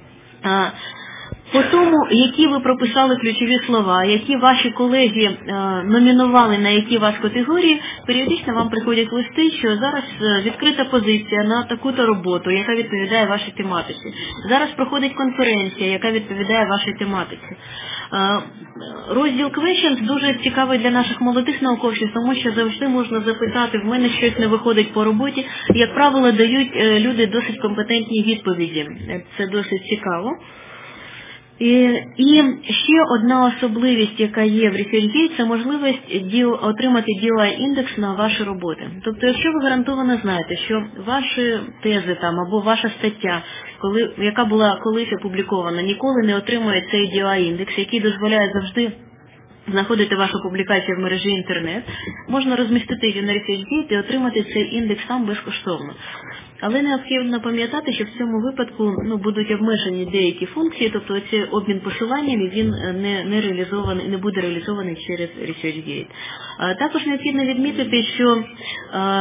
По тому, які ви прописали ключові слова, які ваші колеги е, номінували на які вас категорії, періодично вам приходять листи, що зараз відкрита позиція на таку-то роботу, яка відповідає вашій тематиці. Зараз проходить конференція, яка відповідає вашій тематиці. Е, розділ Questions дуже цікавий для наших молодих науковців, тому що завжди можна запитати, в мене щось не виходить по роботі. Як правило, дають е, люди досить компетентні відповіді. Це досить цікаво. І, і ще одна особливість, яка є в ResearchGate, це можливість діл, отримати ді о ай-індекс на ваші роботи. Тобто, якщо ви гарантовано знаєте, що ваші тези там або ваша стаття, коли, яка була колись опублікована, ніколи не отримує цей ді о ай-індекс, який дозволяє завжди знаходити вашу публікацію в мережі інтернет, можна розмістити її на ResearchGate і отримати цей індекс там безкоштовно. Але необхідно пам'ятати, що в цьому випадку ну, будуть обмежені деякі функції, тобто цей обмін посиланнями він не, не реалізований, не буде реалізований через ResearchGate. А, також необхідно відмітити, що а,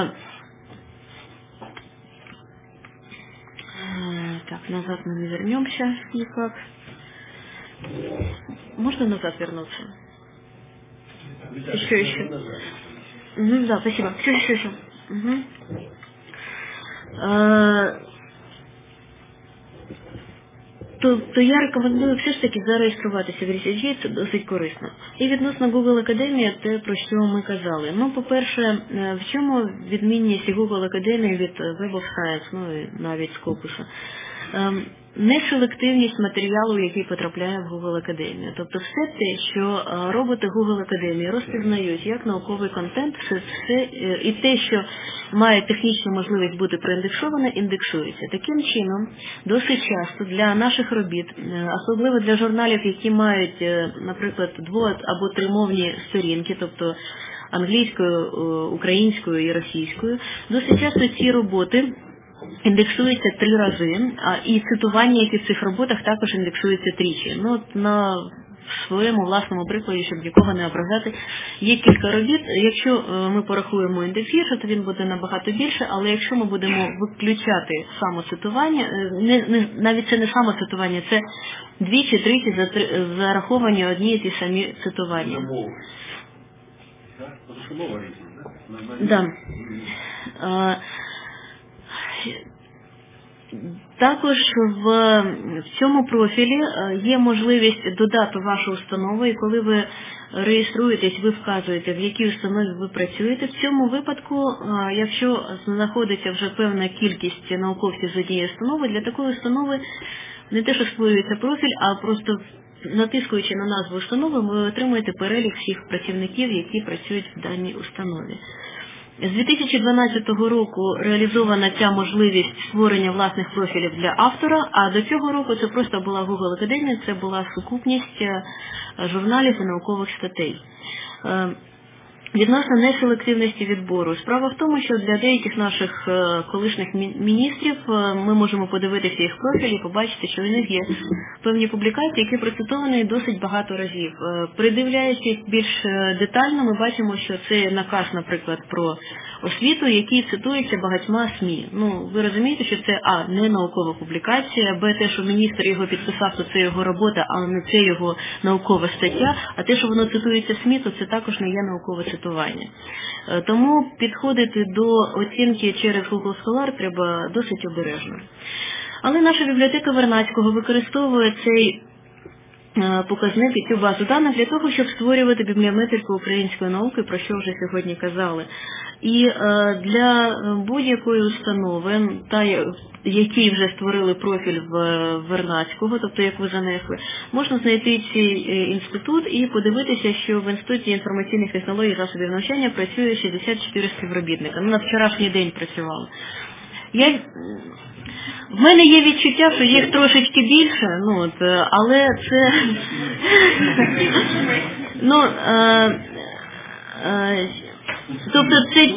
так, назад мы не вернемся никак. Можно назад вернуться? Еще, еще. Угу, да, спасибо. Все, еще, еще. Угу. А, то, то я рекомендую все ж таки зареєструватися в ResearchGate, це досить корисно. І відносно Google Академії, те, про що ми казали. Ну, по-перше, в чому відмінність Google Академії від Web of Science, ну і навіть Scopus? Неселективність матеріалу, який потрапляє в Google Академію. Тобто все те, що роботи Google Академії розпізнають як науковий контент, все, все, і те, що має технічну можливість бути проіндексоване, індексується. Таким чином, досить часто для наших робіт, особливо для журналів, які мають, наприклад, дво- або тримовні сторінки, тобто англійською, українською і російською, досить часто ці роботи індексується три рази, а і цитування, які в цих роботах також індексується тричі. Ну, от на своєму власному прикладі, щоб нікого не ображати, є кілька робіт. Якщо ми порахуємо індекс гірше, то він буде набагато більше, але якщо ми будемо виключати самоцитування, не, не, навіть це не самоцитування, це двічі-тричі зараховані одні і ті самі цитування. Да. Також в, в цьому профілі є можливість додати вашу установу, і коли ви реєструєтесь, ви вказуєте, в якій установі ви працюєте. В цьому випадку, якщо знаходиться вже певна кількість науковців з однієї установи, для такої установи не те, що створюється профіль, а просто натискуючи на назву установи, ви отримуєте перелік всіх працівників, які працюють в даній установі. З дві тисячі дванадцятого року реалізована ця можливість створення власних профілів для автора, а до цього року це просто була Google Академія, це була сукупність журналів і наукових статей. Відносно неселективності відбору. Справа в тому, що для деяких наших колишніх міністрів ми можемо подивитися їх профілі і побачити, що у них є певні публікації, які процитовані досить багато разів. Придивляючись більш детально, ми бачимо, що це наказ, наприклад, про освіту, який цитується багатьма СМІ. Ну, ви розумієте, що це, а, не наукова публікація, б, те, що міністр його підписав, то це його робота, а не це його наукова стаття, а те, що воно цитується СМІ, то це також не є наукове цитування. Тому підходити до оцінки через Google Scholar треба досить обережно. Але наша бібліотека Вернадського використовує цей показник і цю базу даних для того, щоб створювати бібліометрику української науки, про що вже сьогодні казали. І для будь-якої установи, та, які вже створили профіль в Вернадського, тобто як ви занесли, можна знайти цей інститут і подивитися, що в Інституті інформаційних технологій і засобів навчання працює шістдесят чотири співробітника. Ну, на вчорашній день працювали. Я... В мене є відчуття, що їх трошечки більше, ну, от, але це... ну, е... Е... Тобто це...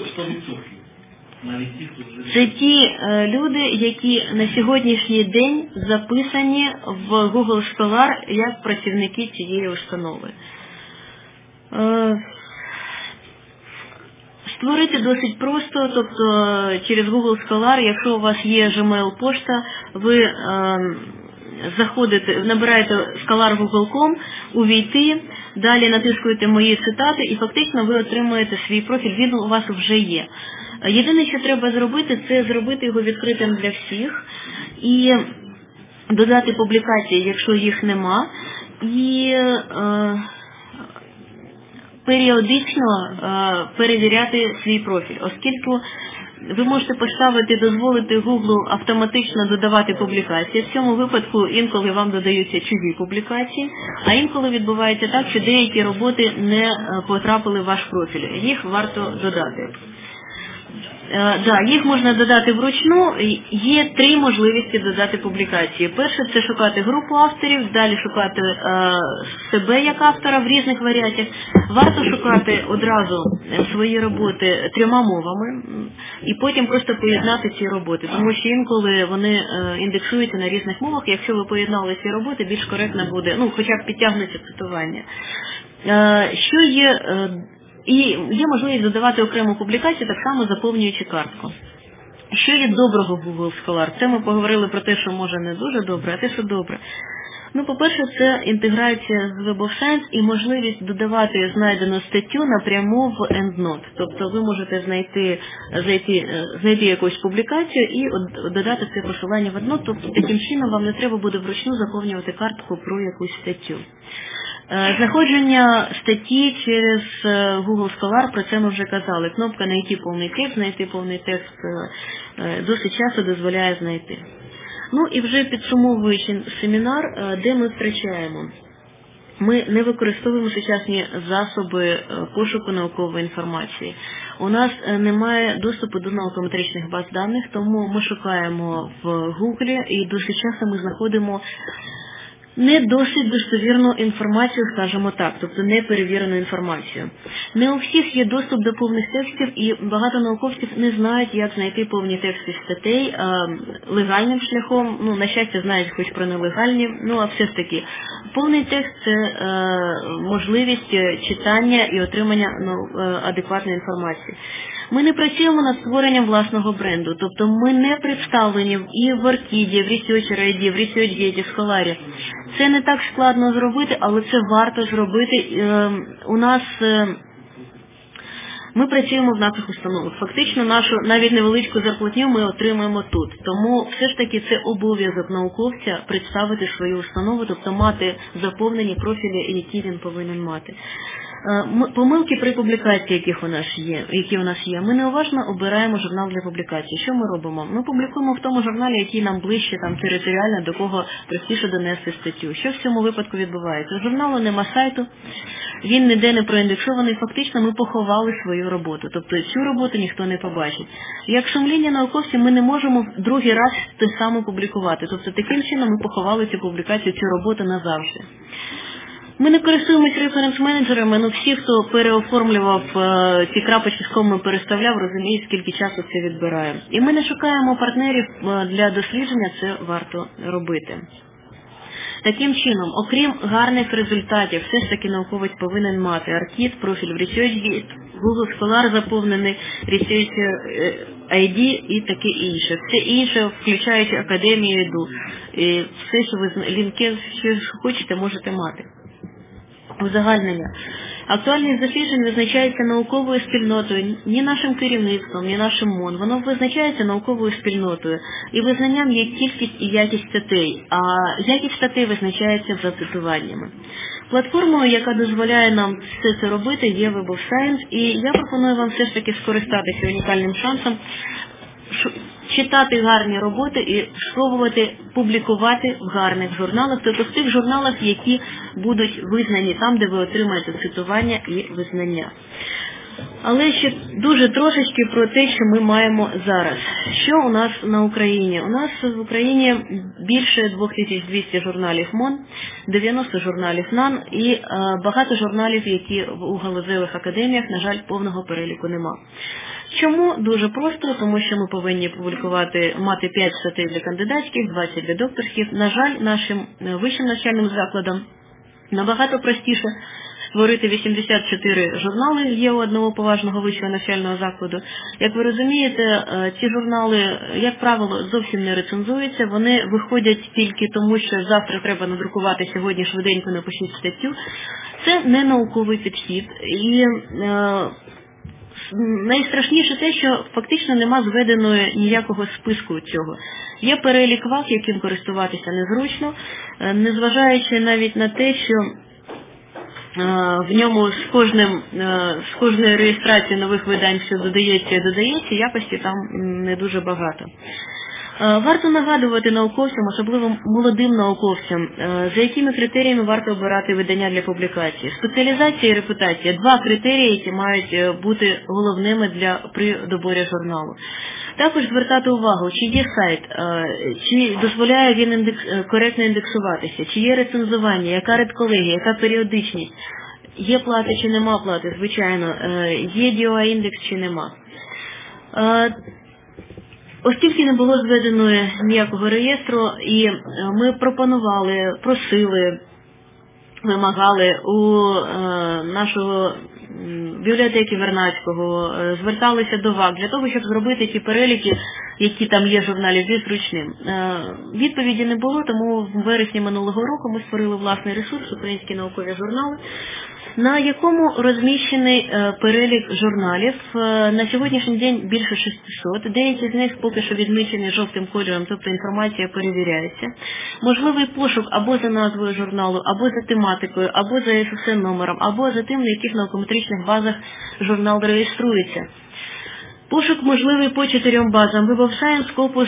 Це ті е, люди, які на сьогоднішній день записані в Google Scholar як працівники цієї установи. Е, Створити досить просто, тобто через Google Scholar, якщо у вас є Gmail пошта, ви е, заходите, набираєте scholar точка google точка com, увійти, далі натискуєте мої цитати і фактично ви отримуєте свій профіль, він у вас вже є. Єдине, що треба зробити, це зробити його відкритим для всіх і додати публікації, якщо їх нема, і... Е, періодично е, перевіряти свій профіль, оскільки ви можете поставити, дозволити Google автоматично додавати публікації. В цьому випадку інколи вам додаються чужі публікації, а інколи відбувається так, що деякі роботи не потрапили в ваш профіль. Їх варто додати. Е, да, їх можна додати вручну. Є три можливості додати публікації. Перше – це шукати групу авторів, далі шукати е, себе як автора в різних варіантах. Варто шукати одразу свої роботи трьома мовами і потім просто поєднати ці роботи, тому що інколи вони е, індексуються на різних мовах. Якщо ви поєднали ці роботи, більш коректно буде, ну, хоча б підтягнуться цитування. Е, що є... Е, І є можливість додавати окрему публікацію, так само заповнюючи картку. Що є доброго в Google Scholar? Це ми поговорили про те, що може не дуже добре, а те, що добре. Ну, по-перше, це інтеграція з Web of Science і можливість додавати знайдену статтю напряму в EndNote. Тобто ви можете знайти, знайти, знайти якусь публікацію і додати це посилання в EndNote. Тобто таким чином вам не треба буде вручну заповнювати картку про якусь статтю. Знаходження статті через Google Scholar, про це ми вже казали. Кнопка «Найти повний текст», «Знайти повний текст» досить часто дозволяє знайти. Ну і вже підсумовуючи семінар, де ми втрачаємо. Ми не використовуємо сучасні засоби пошуку наукової інформації. У нас немає доступу до наукометричних баз даних, тому ми шукаємо в Google і досить часто ми знаходимо не досить достовірну інформацію, скажімо так, тобто неперевірену інформацію. Не у всіх є доступ до повних текстів, і багато науковців не знають, як знайти повні тексти статей а, легальним шляхом. Ну, на щастя, знають хоч про нелегальні, ну, а все ж таки. Повний текст – це е, можливість читання і отримання ну, е, адекватної інформації. Ми не працюємо над створенням власного бренду, тобто ми не представлені і в Оркіді, в ResearcherID, в ResearchGate, в Scholar. Це не так складно зробити, але це варто зробити. У нас ми працюємо в наших установах. Фактично нашу навіть невеличку зарплатню ми отримуємо тут. Тому все ж таки це обов'язок науковця представити свою установу, тобто мати заповнені профілі, які він повинен мати. Помилки при публікації, яких у нас є, які у нас є, ми неуважно обираємо журнал для публікації. Що ми робимо? Ми публікуємо в тому журналі, який нам ближче там територіально, до кого простіше донести статтю. Що в цьому випадку відбувається? У журналу нема сайту, він ніде не проіндексований, фактично ми поховали свою роботу. Тобто цю роботу ніхто не побачить. Як сумління науковців ми не можемо другий раз те саме публікувати. Тобто таким чином ми поховали цю публікацію, цю роботу назавжди. Ми не користуємось референс-менеджерами, але всі, хто переоформлював е, ці крапочки, з кому переставляв, розуміють, скільки часу це відбирає. І ми не шукаємо партнерів для дослідження, це варто робити. Таким чином, окрім гарних результатів, все ж таки науковець повинен мати Аркід, профіль в ResearchGate, Google Scholar заповнений, ResearchID і таке інше. Все інше, включаючи академію, еду. І все, що ви лінки, що хочете, можете мати. Узагальнення. Актуальність досліджень визначається науковою спільнотою, ні нашим керівництвом, ні нашим МОН. Воно визначається науковою спільнотою. І визнанням є кількість і якість статей, а якість статей визначається за цитуваннями. Платформою, яка дозволяє нам все це робити, є Web of Science, і я пропоную вам все ж таки скористатися унікальним шансом, читати гарні роботи і спробувати публікувати в гарних журналах, тобто в тих журналах, які будуть визнані там, де ви отримаєте цитування і визнання. Але ще дуже трошечки про те, що ми маємо зараз. Що у нас на Україні? У нас в Україні більше дві тисячі двісті журналів МОН, дев'яносто журналів НАН і е, багато журналів, які у галузевих академіях, на жаль, повного переліку нема. Чому? Дуже просто, тому що ми повинні публікувати, мати п'ять статей для кандидатських, двадцять для докторських. На жаль, нашим вищим навчальним закладам набагато простіше створити вісімдесят чотири журнали є у одного поважного вищого навчального закладу. Як ви розумієте, ці журнали, як правило, зовсім не рецензуються, вони виходять тільки тому, що завтра треба надрукувати, сьогодні швиденько напишіть статтю. Це не науковий підхід. І е, найстрашніше те, що фактично нема зведеної ніякого списку цього. Є перелік ваг, яким користуватися незручно, незважаючи навіть на те, що в ньому з кожним, з кожною реєстрацією нових видань, що додається і додається, якості там не дуже багато. Варто нагадувати науковцям, особливо молодим науковцям, за якими критеріями варто обирати видання для публікації. Спеціалізація і репутація – два критерії, які мають бути головними для, при доборі журналу. Також звертати увагу, чи є сайт, чи дозволяє він індекс, коректно індексуватися, чи є рецензування, яка редкологія, яка періодичність, є плати чи нема плати, звичайно, є ді о ай-індекс чи нема. Оскільки не було зведено ніякого реєстру, і ми пропонували, просили, вимагали у нашого бібліотеки Вернадського, зверталися до ВАК для того, щоб зробити ті переліки, які там є в журналі, більш зручним. Відповіді не було, тому в вересні минулого року ми створили власний ресурс «Українські наукові журнали», на якому розміщений перелік журналів. На сьогоднішній день більше шістсот, деякі з них поки що відмічені жовтим кольором, тобто інформація перевіряється. Можливий пошук або за назвою журналу, або за тематикою, або за ес ес ен номером, або за тим, на яких наукометричних базах журнал реєструється. Пошук можливий по чотирьом базам: Web of Science, Scopus,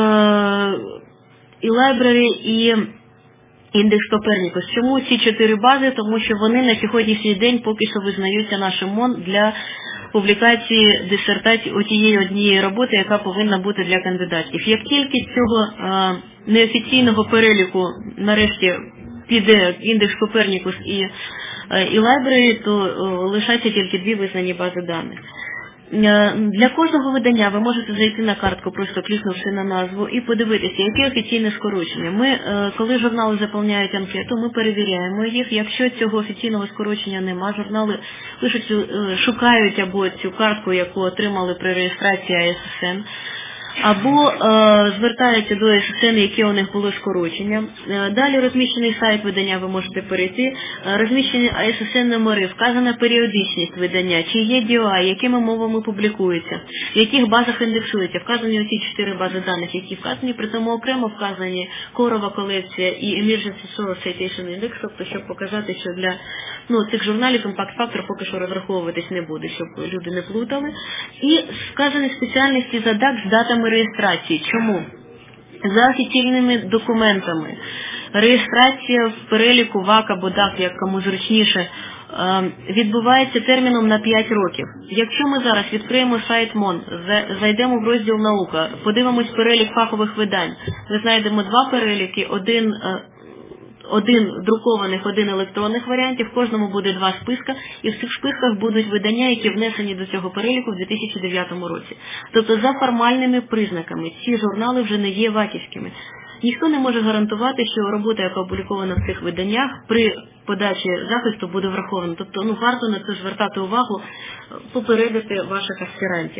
eLibrary і індекс Копернікус. Чому ці чотири бази? Тому що вони на сьогоднішній день поки що визнаються нашим МОН для публікації дисертації отієї однієї роботи, яка повинна бути для кандидатів. Як тільки з цього а, неофіційного переліку нарешті піде індекс Копернікус і eLibrary, то о, лишаться тільки дві визнані бази даних. Для кожного видання ви можете зайти на картку, просто клікнувши на назву, і подивитися, яке офіційне скорочення. Ми, коли журнали заповняють анкету, ми перевіряємо їх. Якщо цього офіційного скорочення нема, журнали пишуть, шукають або цю картку, яку отримали при реєстрації ай ес ес ен, або е, звертаються до ес ес ен, яке у них було скорочення. Е, далі розміщений сайт видання, ви можете перейти, е, розміщені ай ес ес ен номери, вказана періодичність видання, чи є ді о ай, якими мовами публікується, в яких базах індексується, вказані оці чотири бази даних, які вказані, при тому окремо вказані корова колекція і Emergency Source Citation Index, тобто щоб показати, що для ну, цих журналів імпакт-фактор поки що розраховуватись не буде, щоб люди не плутали. І вказані спеціальності задак з датами реєстрації. Чому? За офіційними документами реєстрація в переліку ВАК або ДАК, як кому зручніше, відбувається терміном на п'ять років. Якщо ми зараз відкриємо сайт МОН, зайдемо в розділ «Наука», подивимось перелік фахових видань, ми знайдемо два переліки, один один друкованих, один електронних варіантів, в кожному буде два списка, і в цих списках будуть видання, які внесені до цього переліку в дві тисячі дев'ятому році. Тобто за формальними признаками ці журнали вже не є ваківськими. Ніхто не може гарантувати, що робота, яка опублікована в цих виданнях, при подачі захисту буде врахована. Тобто, ну, варто на це звертати увагу, попередити ваших аспірантів.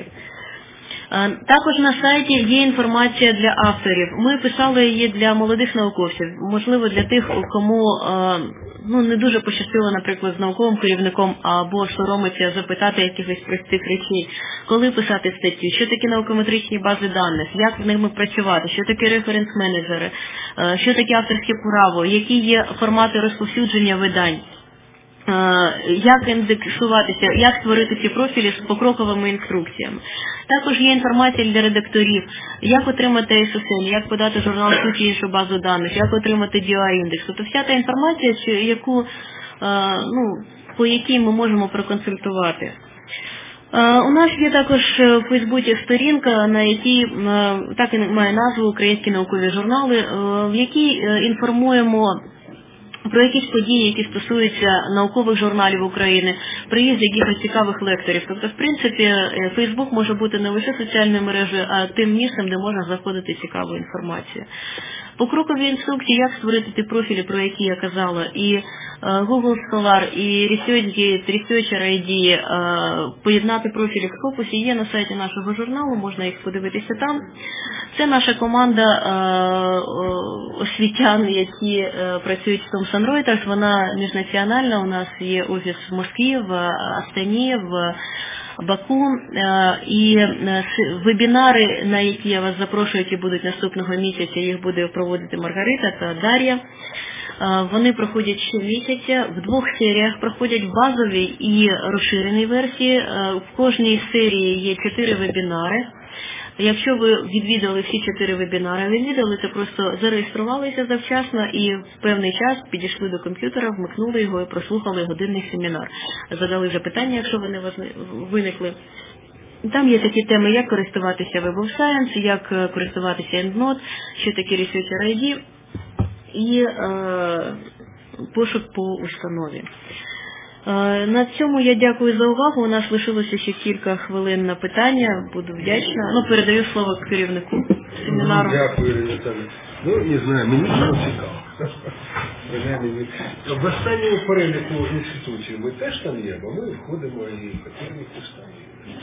Також на сайті є інформація для авторів. Ми писали її для молодих науковців, можливо, для тих, кому ну, не дуже пощастило, наприклад, з науковим керівником або соромиться запитати якихось простих речей. Коли писати статті, що таке наукометричні бази даних, як з ними працювати, що таке референс-менеджери, що таке авторське право, які є формати розповсюдження видань. Як індексуватися, як створити ці профілі з покроковими інструкціями. Також є інформація для редакторів, як отримати ес ес ен, як подати журнал в ту чи іншу базу даних, як отримати ді о ай-індекс. Тобто вся та інформація, яку, ну, по якій ми можемо проконсультувати. У нас є також в Фейсбуці сторінка, на якій так і має назву «Українські наукові журнали», в якій інформуємо про якісь події, які стосуються наукових журналів України, приїзд якихось цікавих лекторів. Тобто, в принципі, Фейсбук може бути не лише соціальною мережею, а тим місцем, де можна знаходити цікаву інформацію. Покрокові інструкції, як створити ті профілі, про які я казала, і Google Scholar, і ResearchGate, ResearchR ай ді, поєднати профілі в Scopus, є на сайті нашого журналу, можна їх подивитися там. Це наша команда освітян, які працюють в Thomson Reuters, вона міжнаціональна, у нас є офіс в Москві, в Астані, в Баку, і вебінари, на які я вас запрошую, які будуть наступного місяця, їх буде проводити Маргарита та Дар'я. Вони проходять щомісяця, в двох серіях проходять в базовій і розширеній версії. В кожній серії є чотири вебінари. Якщо ви відвідали всі чотири вебінари, відвідали, то просто зареєструвалися завчасно і в певний час підійшли до комп'ютера, вмикнули його і прослухали годинний семінар. Задали запитання, якщо вони виникли. Там є такі теми, як користуватися Web of Science, як користуватися EndNote, що таке Researcher ай ді і е, пошук по установі. На цьому я дякую за увагу. У нас лишилося ще кілька хвилин на питання. Буду вдячна. Ну, передаю слово керівнику семінару. Дякую, Наталя. Ну, не знаю, мені було цікаво. В останньому переліку інституції ми теж там є, бо ми входимо і в Катеринівку стані.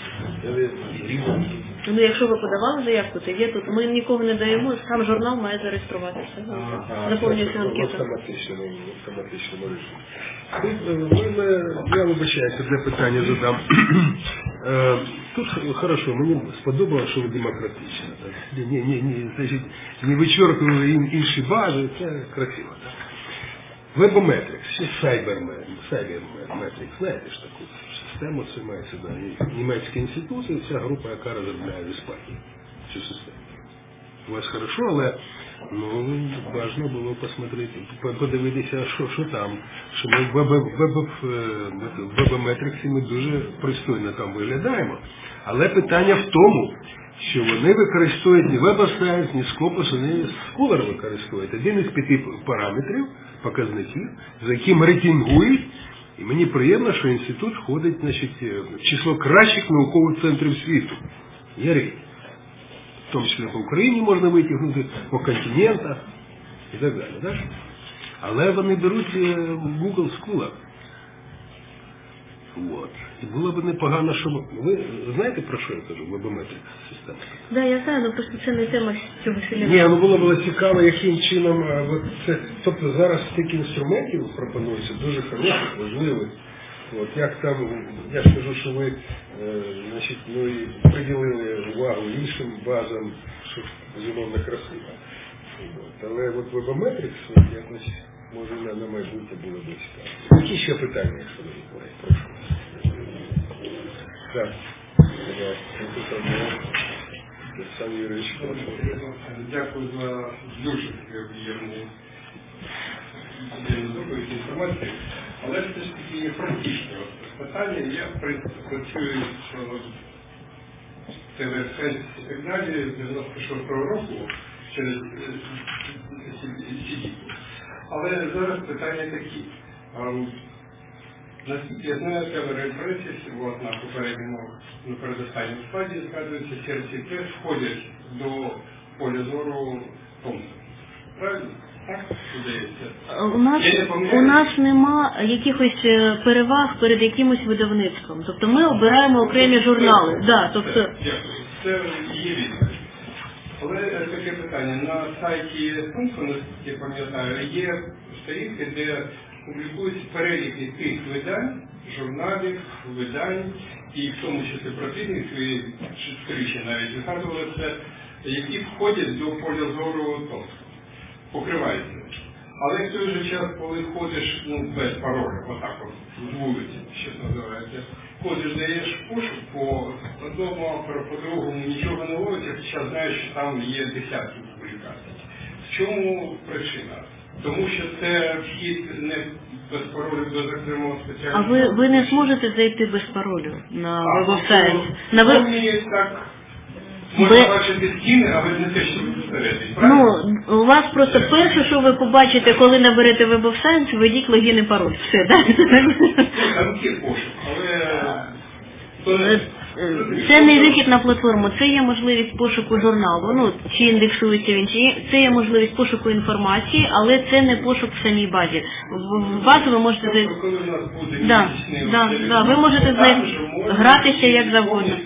Ну, якщо ви подавали заявку, то є тут. Ми нікого не даємо, сам журнал має зареєструватися. Заповнюється анкету. Автоматично, автоматично можна. Я вибачаюся, де питання задам. Тут хорошо, мені сподобалося, що ви демократично. Не, не, не, значить, не вичерпували інші бази, це красиво. Webometrics, Cybermetrics, знаєте ж таку систему, це мається, да, німецькі інституції, ця група, яка розробляє в Іспанії цю систему. У вас хорошо, але ну, важливо було посмотрети, подивитися, що, що там. Що ми в Webometrics ми дуже пристойно там виглядаємо. Але питання в тому, що вони використовують не Web of Science, ні Scopus, вони Scholar використовують. Один із п'яти параметрів, показників, за яким рейтингують. І мені приємно, що інститут входить, значить, в число кращих наукових центрів світу. Є рейтинг. В тому числі по Україні можна витягнути, по континентах і так далі. Так? Але вони беруть Google Scholar. От. І було б непогано, щоб... Ви знаєте, про що я кажу? Webometrics система? Так, да, я знаю, але просто це не тема цього семінару. Ні, ну було б цікаво, яким чином... От це, тобто зараз стільки інструментів пропонується, дуже хороших, важливих. От, як там, я ж кажу, що ви е, значить, ну, і приділили увагу іншим базам, що, безумовно, красиво. От, але от Webometrics, от, якось, може, на, на майбутнє було б цікаво. Які ще питання, якщо ви не прошу? Так. Олександр Юрійович. Дякую за дуже об'ємну доповідь інформації. Але все ж таки практичне питання. Я, в принципі, працюю з ТВ Сенс і так далі з дев'яносто шостого року через сідіку. Але зараз питання такі. Наскільки я знаю, телереєстрації на попередньому, на передостанньому складі згадується, серці теж входять до поля зору Томпсона. Правильно? Так? У нас, у нас нема якихось переваг перед якимось видавництвом. Тобто ми обираємо окремі журнали. Да, тобто... Дякую. Це є відповідь. Але таке питання. На сайті Томпсона, я пам'ятаю, є сторінки, де публікують переліки тих видань, журналів, видань, і в тому числі противник, і скоріше навіть згадували це, які входять до поля зору Томпсона. Покривається. Але в той же час, коли ходиш, ну, без пароля, отак от, з вулиці, що називається, ходиш, даєш пошук по одному автору, по другому, нічого не ловиться, хоча знаєш, що там є десятки публікацій. В чому причина? Тому що це вхід не без паролю до закремого спеціального... А ви, ви не зможете зайти без паролю на Web of Science? На ви... так... Можна ви... бачити стіни, а ви не те, що ви всередині, правильно? Ну, у вас просто перше, що ви побачите, коли наберете Web of Science, введіть логін і пароль. Все, так? Там є пошук, але... Це не вихід на платформу, це є можливість пошуку журналу, ну, чи індексується він, чи це є можливість пошуку інформації, але це не пошук в самій базі. В базу ви можете... Тобто, коли у нас буде да, да, да, ви можете з нею гратися як завгодно.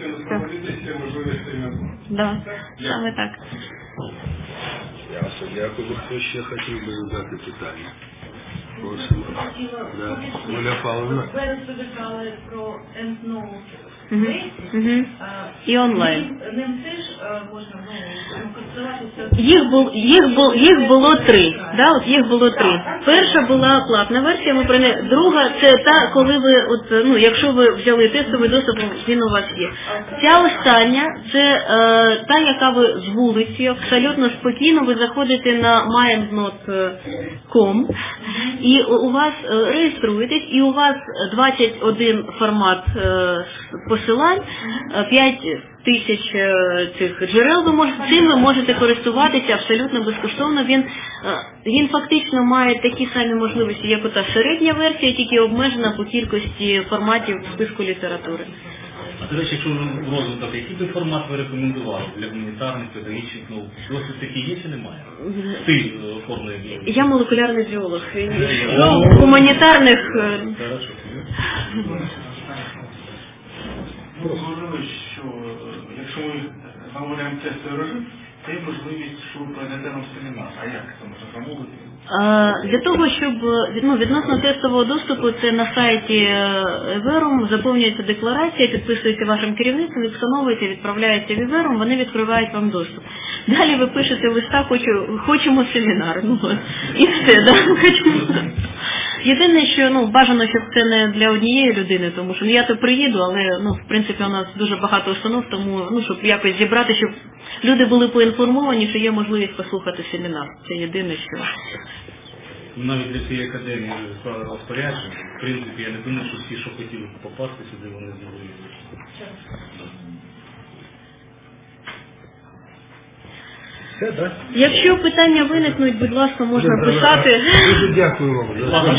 Да, саме так. Ясно, дякую. Хто ще хотів би задати питання? Просимо. Да. Оля Павловна. Ви розповідали про EndNote. Угу. Угу. І онлайн. Ним теж можна користуватися? Їх бул, їх бул, їх було три. Да, от їх було три. Перша була платна версія, ми про неї. Друга це та, коли ви, от, ну, якщо ви взяли тестовий доступ, він у вас є. Ця остання це е, та, яка ви з вулиці абсолютно спокійно ви заходите на майнднот крапка ком і у вас е, реєструєтесь, і у вас двадцять один формат е, посилань, п'ять тисяч цих джерел ви можете, цим ви можете користуватися абсолютно безкоштовно. Він, він фактично має такі самі можливості, як ота середня версія, тільки обмежена по кількості форматів в списку літератури. А, до речі, якщо в розвиток, який би формат ви рекомендували для гуманітарних, педагогічних наук? Досить такі є чи немає? Ти оформлюєш? Я молекулярний біолог. Ну, гуманітарних... Хорошо. Можливо, що якщо ми говоримо тестовий режим, це є можливість, що ви пройдете нам семінар. А як це можна замовити? Для того, щоб, ну, відносно тестового доступу, це на сайті Everum заповнюється декларація, підписується вашим керівництвом, встановлюється, відправляється в Everum, вони відкривають вам доступ. Далі ви пишете листа, хочу, хочемо семінар. Ну, і все, да, хочемо. Єдине, що, ну, бажано, щоб це не для однієї людини, тому що, ну, я то приїду, але, ну, в принципі, у нас дуже багато установ, тому, ну, щоб якось зібрати, щоб люди були поінформовані, що є можливість послухати семінар. Це єдине, що... Навіть для цієї академії справи розпорядження, в принципі, я не думаю, що всі, що хотіли попасти сюди, вони змогли. Все, так? Якщо питання виникнуть, будь ласка, можна писати. Дуже дякую вам.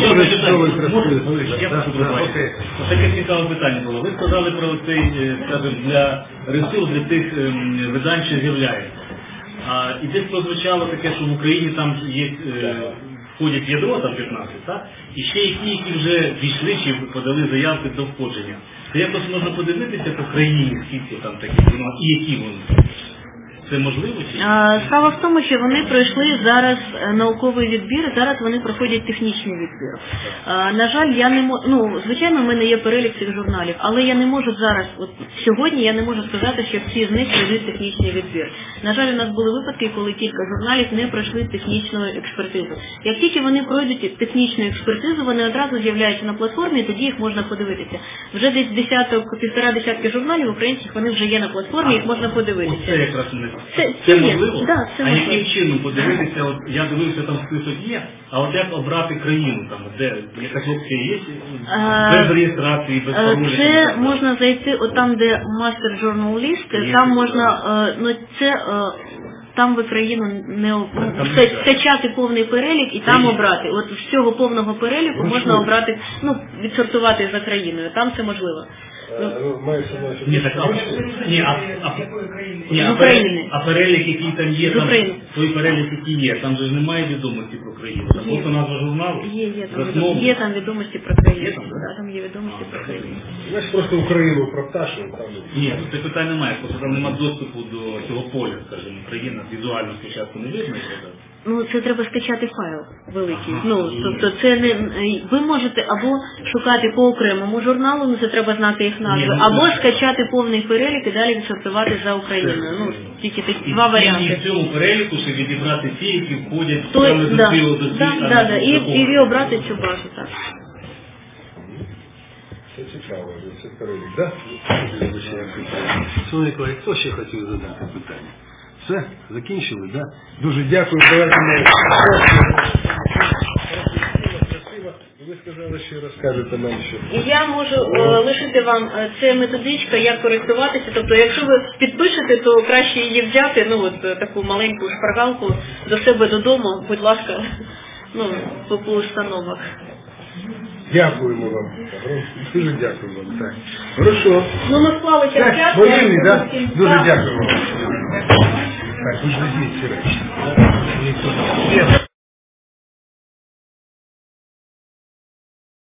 Таке цікаве питання було. Ви сказали про цей, скажімо, для ресурс, для тих видань, що з'являється. А, і десь прозвучало таке, що в Україні там є, входять в ядро, там п'ятнадцять, так? І ще є ті, які вже війшли чи подали заявки до входження. То якось можна подивитися по країні, скільки там таких, і які вони. Це можливо? Справа в тому, що вони пройшли зараз науковий відбір, зараз вони проходять технічний відбір. На жаль, я не можу, ну, звичайно, в мене є перелік цих журналів, але я не можу зараз, от сьогодні я не можу сказати, що всі з них пройдуть технічний відбір. На жаль, у нас були випадки, коли кілька журналів не пройшли технічну експертизу. Як тільки вони пройдуть технічну експертизу, вони одразу з'являються на платформі, і тоді їх можна подивитися. Вже десь десяток, півтора десятки журналів українських, вони вже є на платформі, їх можна подивитися. Це якраз не Це, це, це можливо? Да, це а можливо. яким чином подивитися, от я дивився, там список є, а от як обрати країну, там, де якась опція є, а, без реєстрації, без пароля? Це можна зайти, от там, де Master Journal List, там можна, ну це, там ви країну не скачати повний перелік і там обрати. От з цього повного переліку можна обрати, ну, відсортувати за країною, там це можливо. Ні, так, а, ні, а, а, ні, а, перелік, а перелік, який там є, там, той перелік, який є, там же ж немає відомості про країну. Там просто назва журналу. Є, є, там, відом, є там відомості про країну. Є там? Да, там є відомості про країну. Ми ж просто Україну пропташуємо. Ні, це питань немає, просто там немає доступу до цього поля, скажімо, країна візуально спочатку не видно. Ну, це треба скачати файл великий. Ну, тобто це не ви можете або шукати по окремому журналу, ну це треба знати їх назви, або скачати повний перелік і далі відсортувати за Україною. Ну, тільки такі два варіанти. І в цьому переліку ще відібрати ті, які входять То, саме да, до цього до да, да, да, і, і обрати цю базу, так. Це цікаво, це перелік, так? Шановні колеги, хто ще хотів задати питання? Все? Закінчили, так? Да? Дуже дякую. Давайте ми... Ви сказали, що розкажете нам, що... Я можу е, лишити вам, е, це методичка, як користуватися. Тобто, якщо ви підпишете, то краще її взяти, ну от е, таку маленьку шпаргалку до себе додому, будь ласка, ну, по, по установах. Дякуємо вам. Дуже дякую вам. Так. Хорошо. Ну, ми склали час. Так, хвилини, так? Дуже дякую вам. Так, ви ж візьміть ці речі.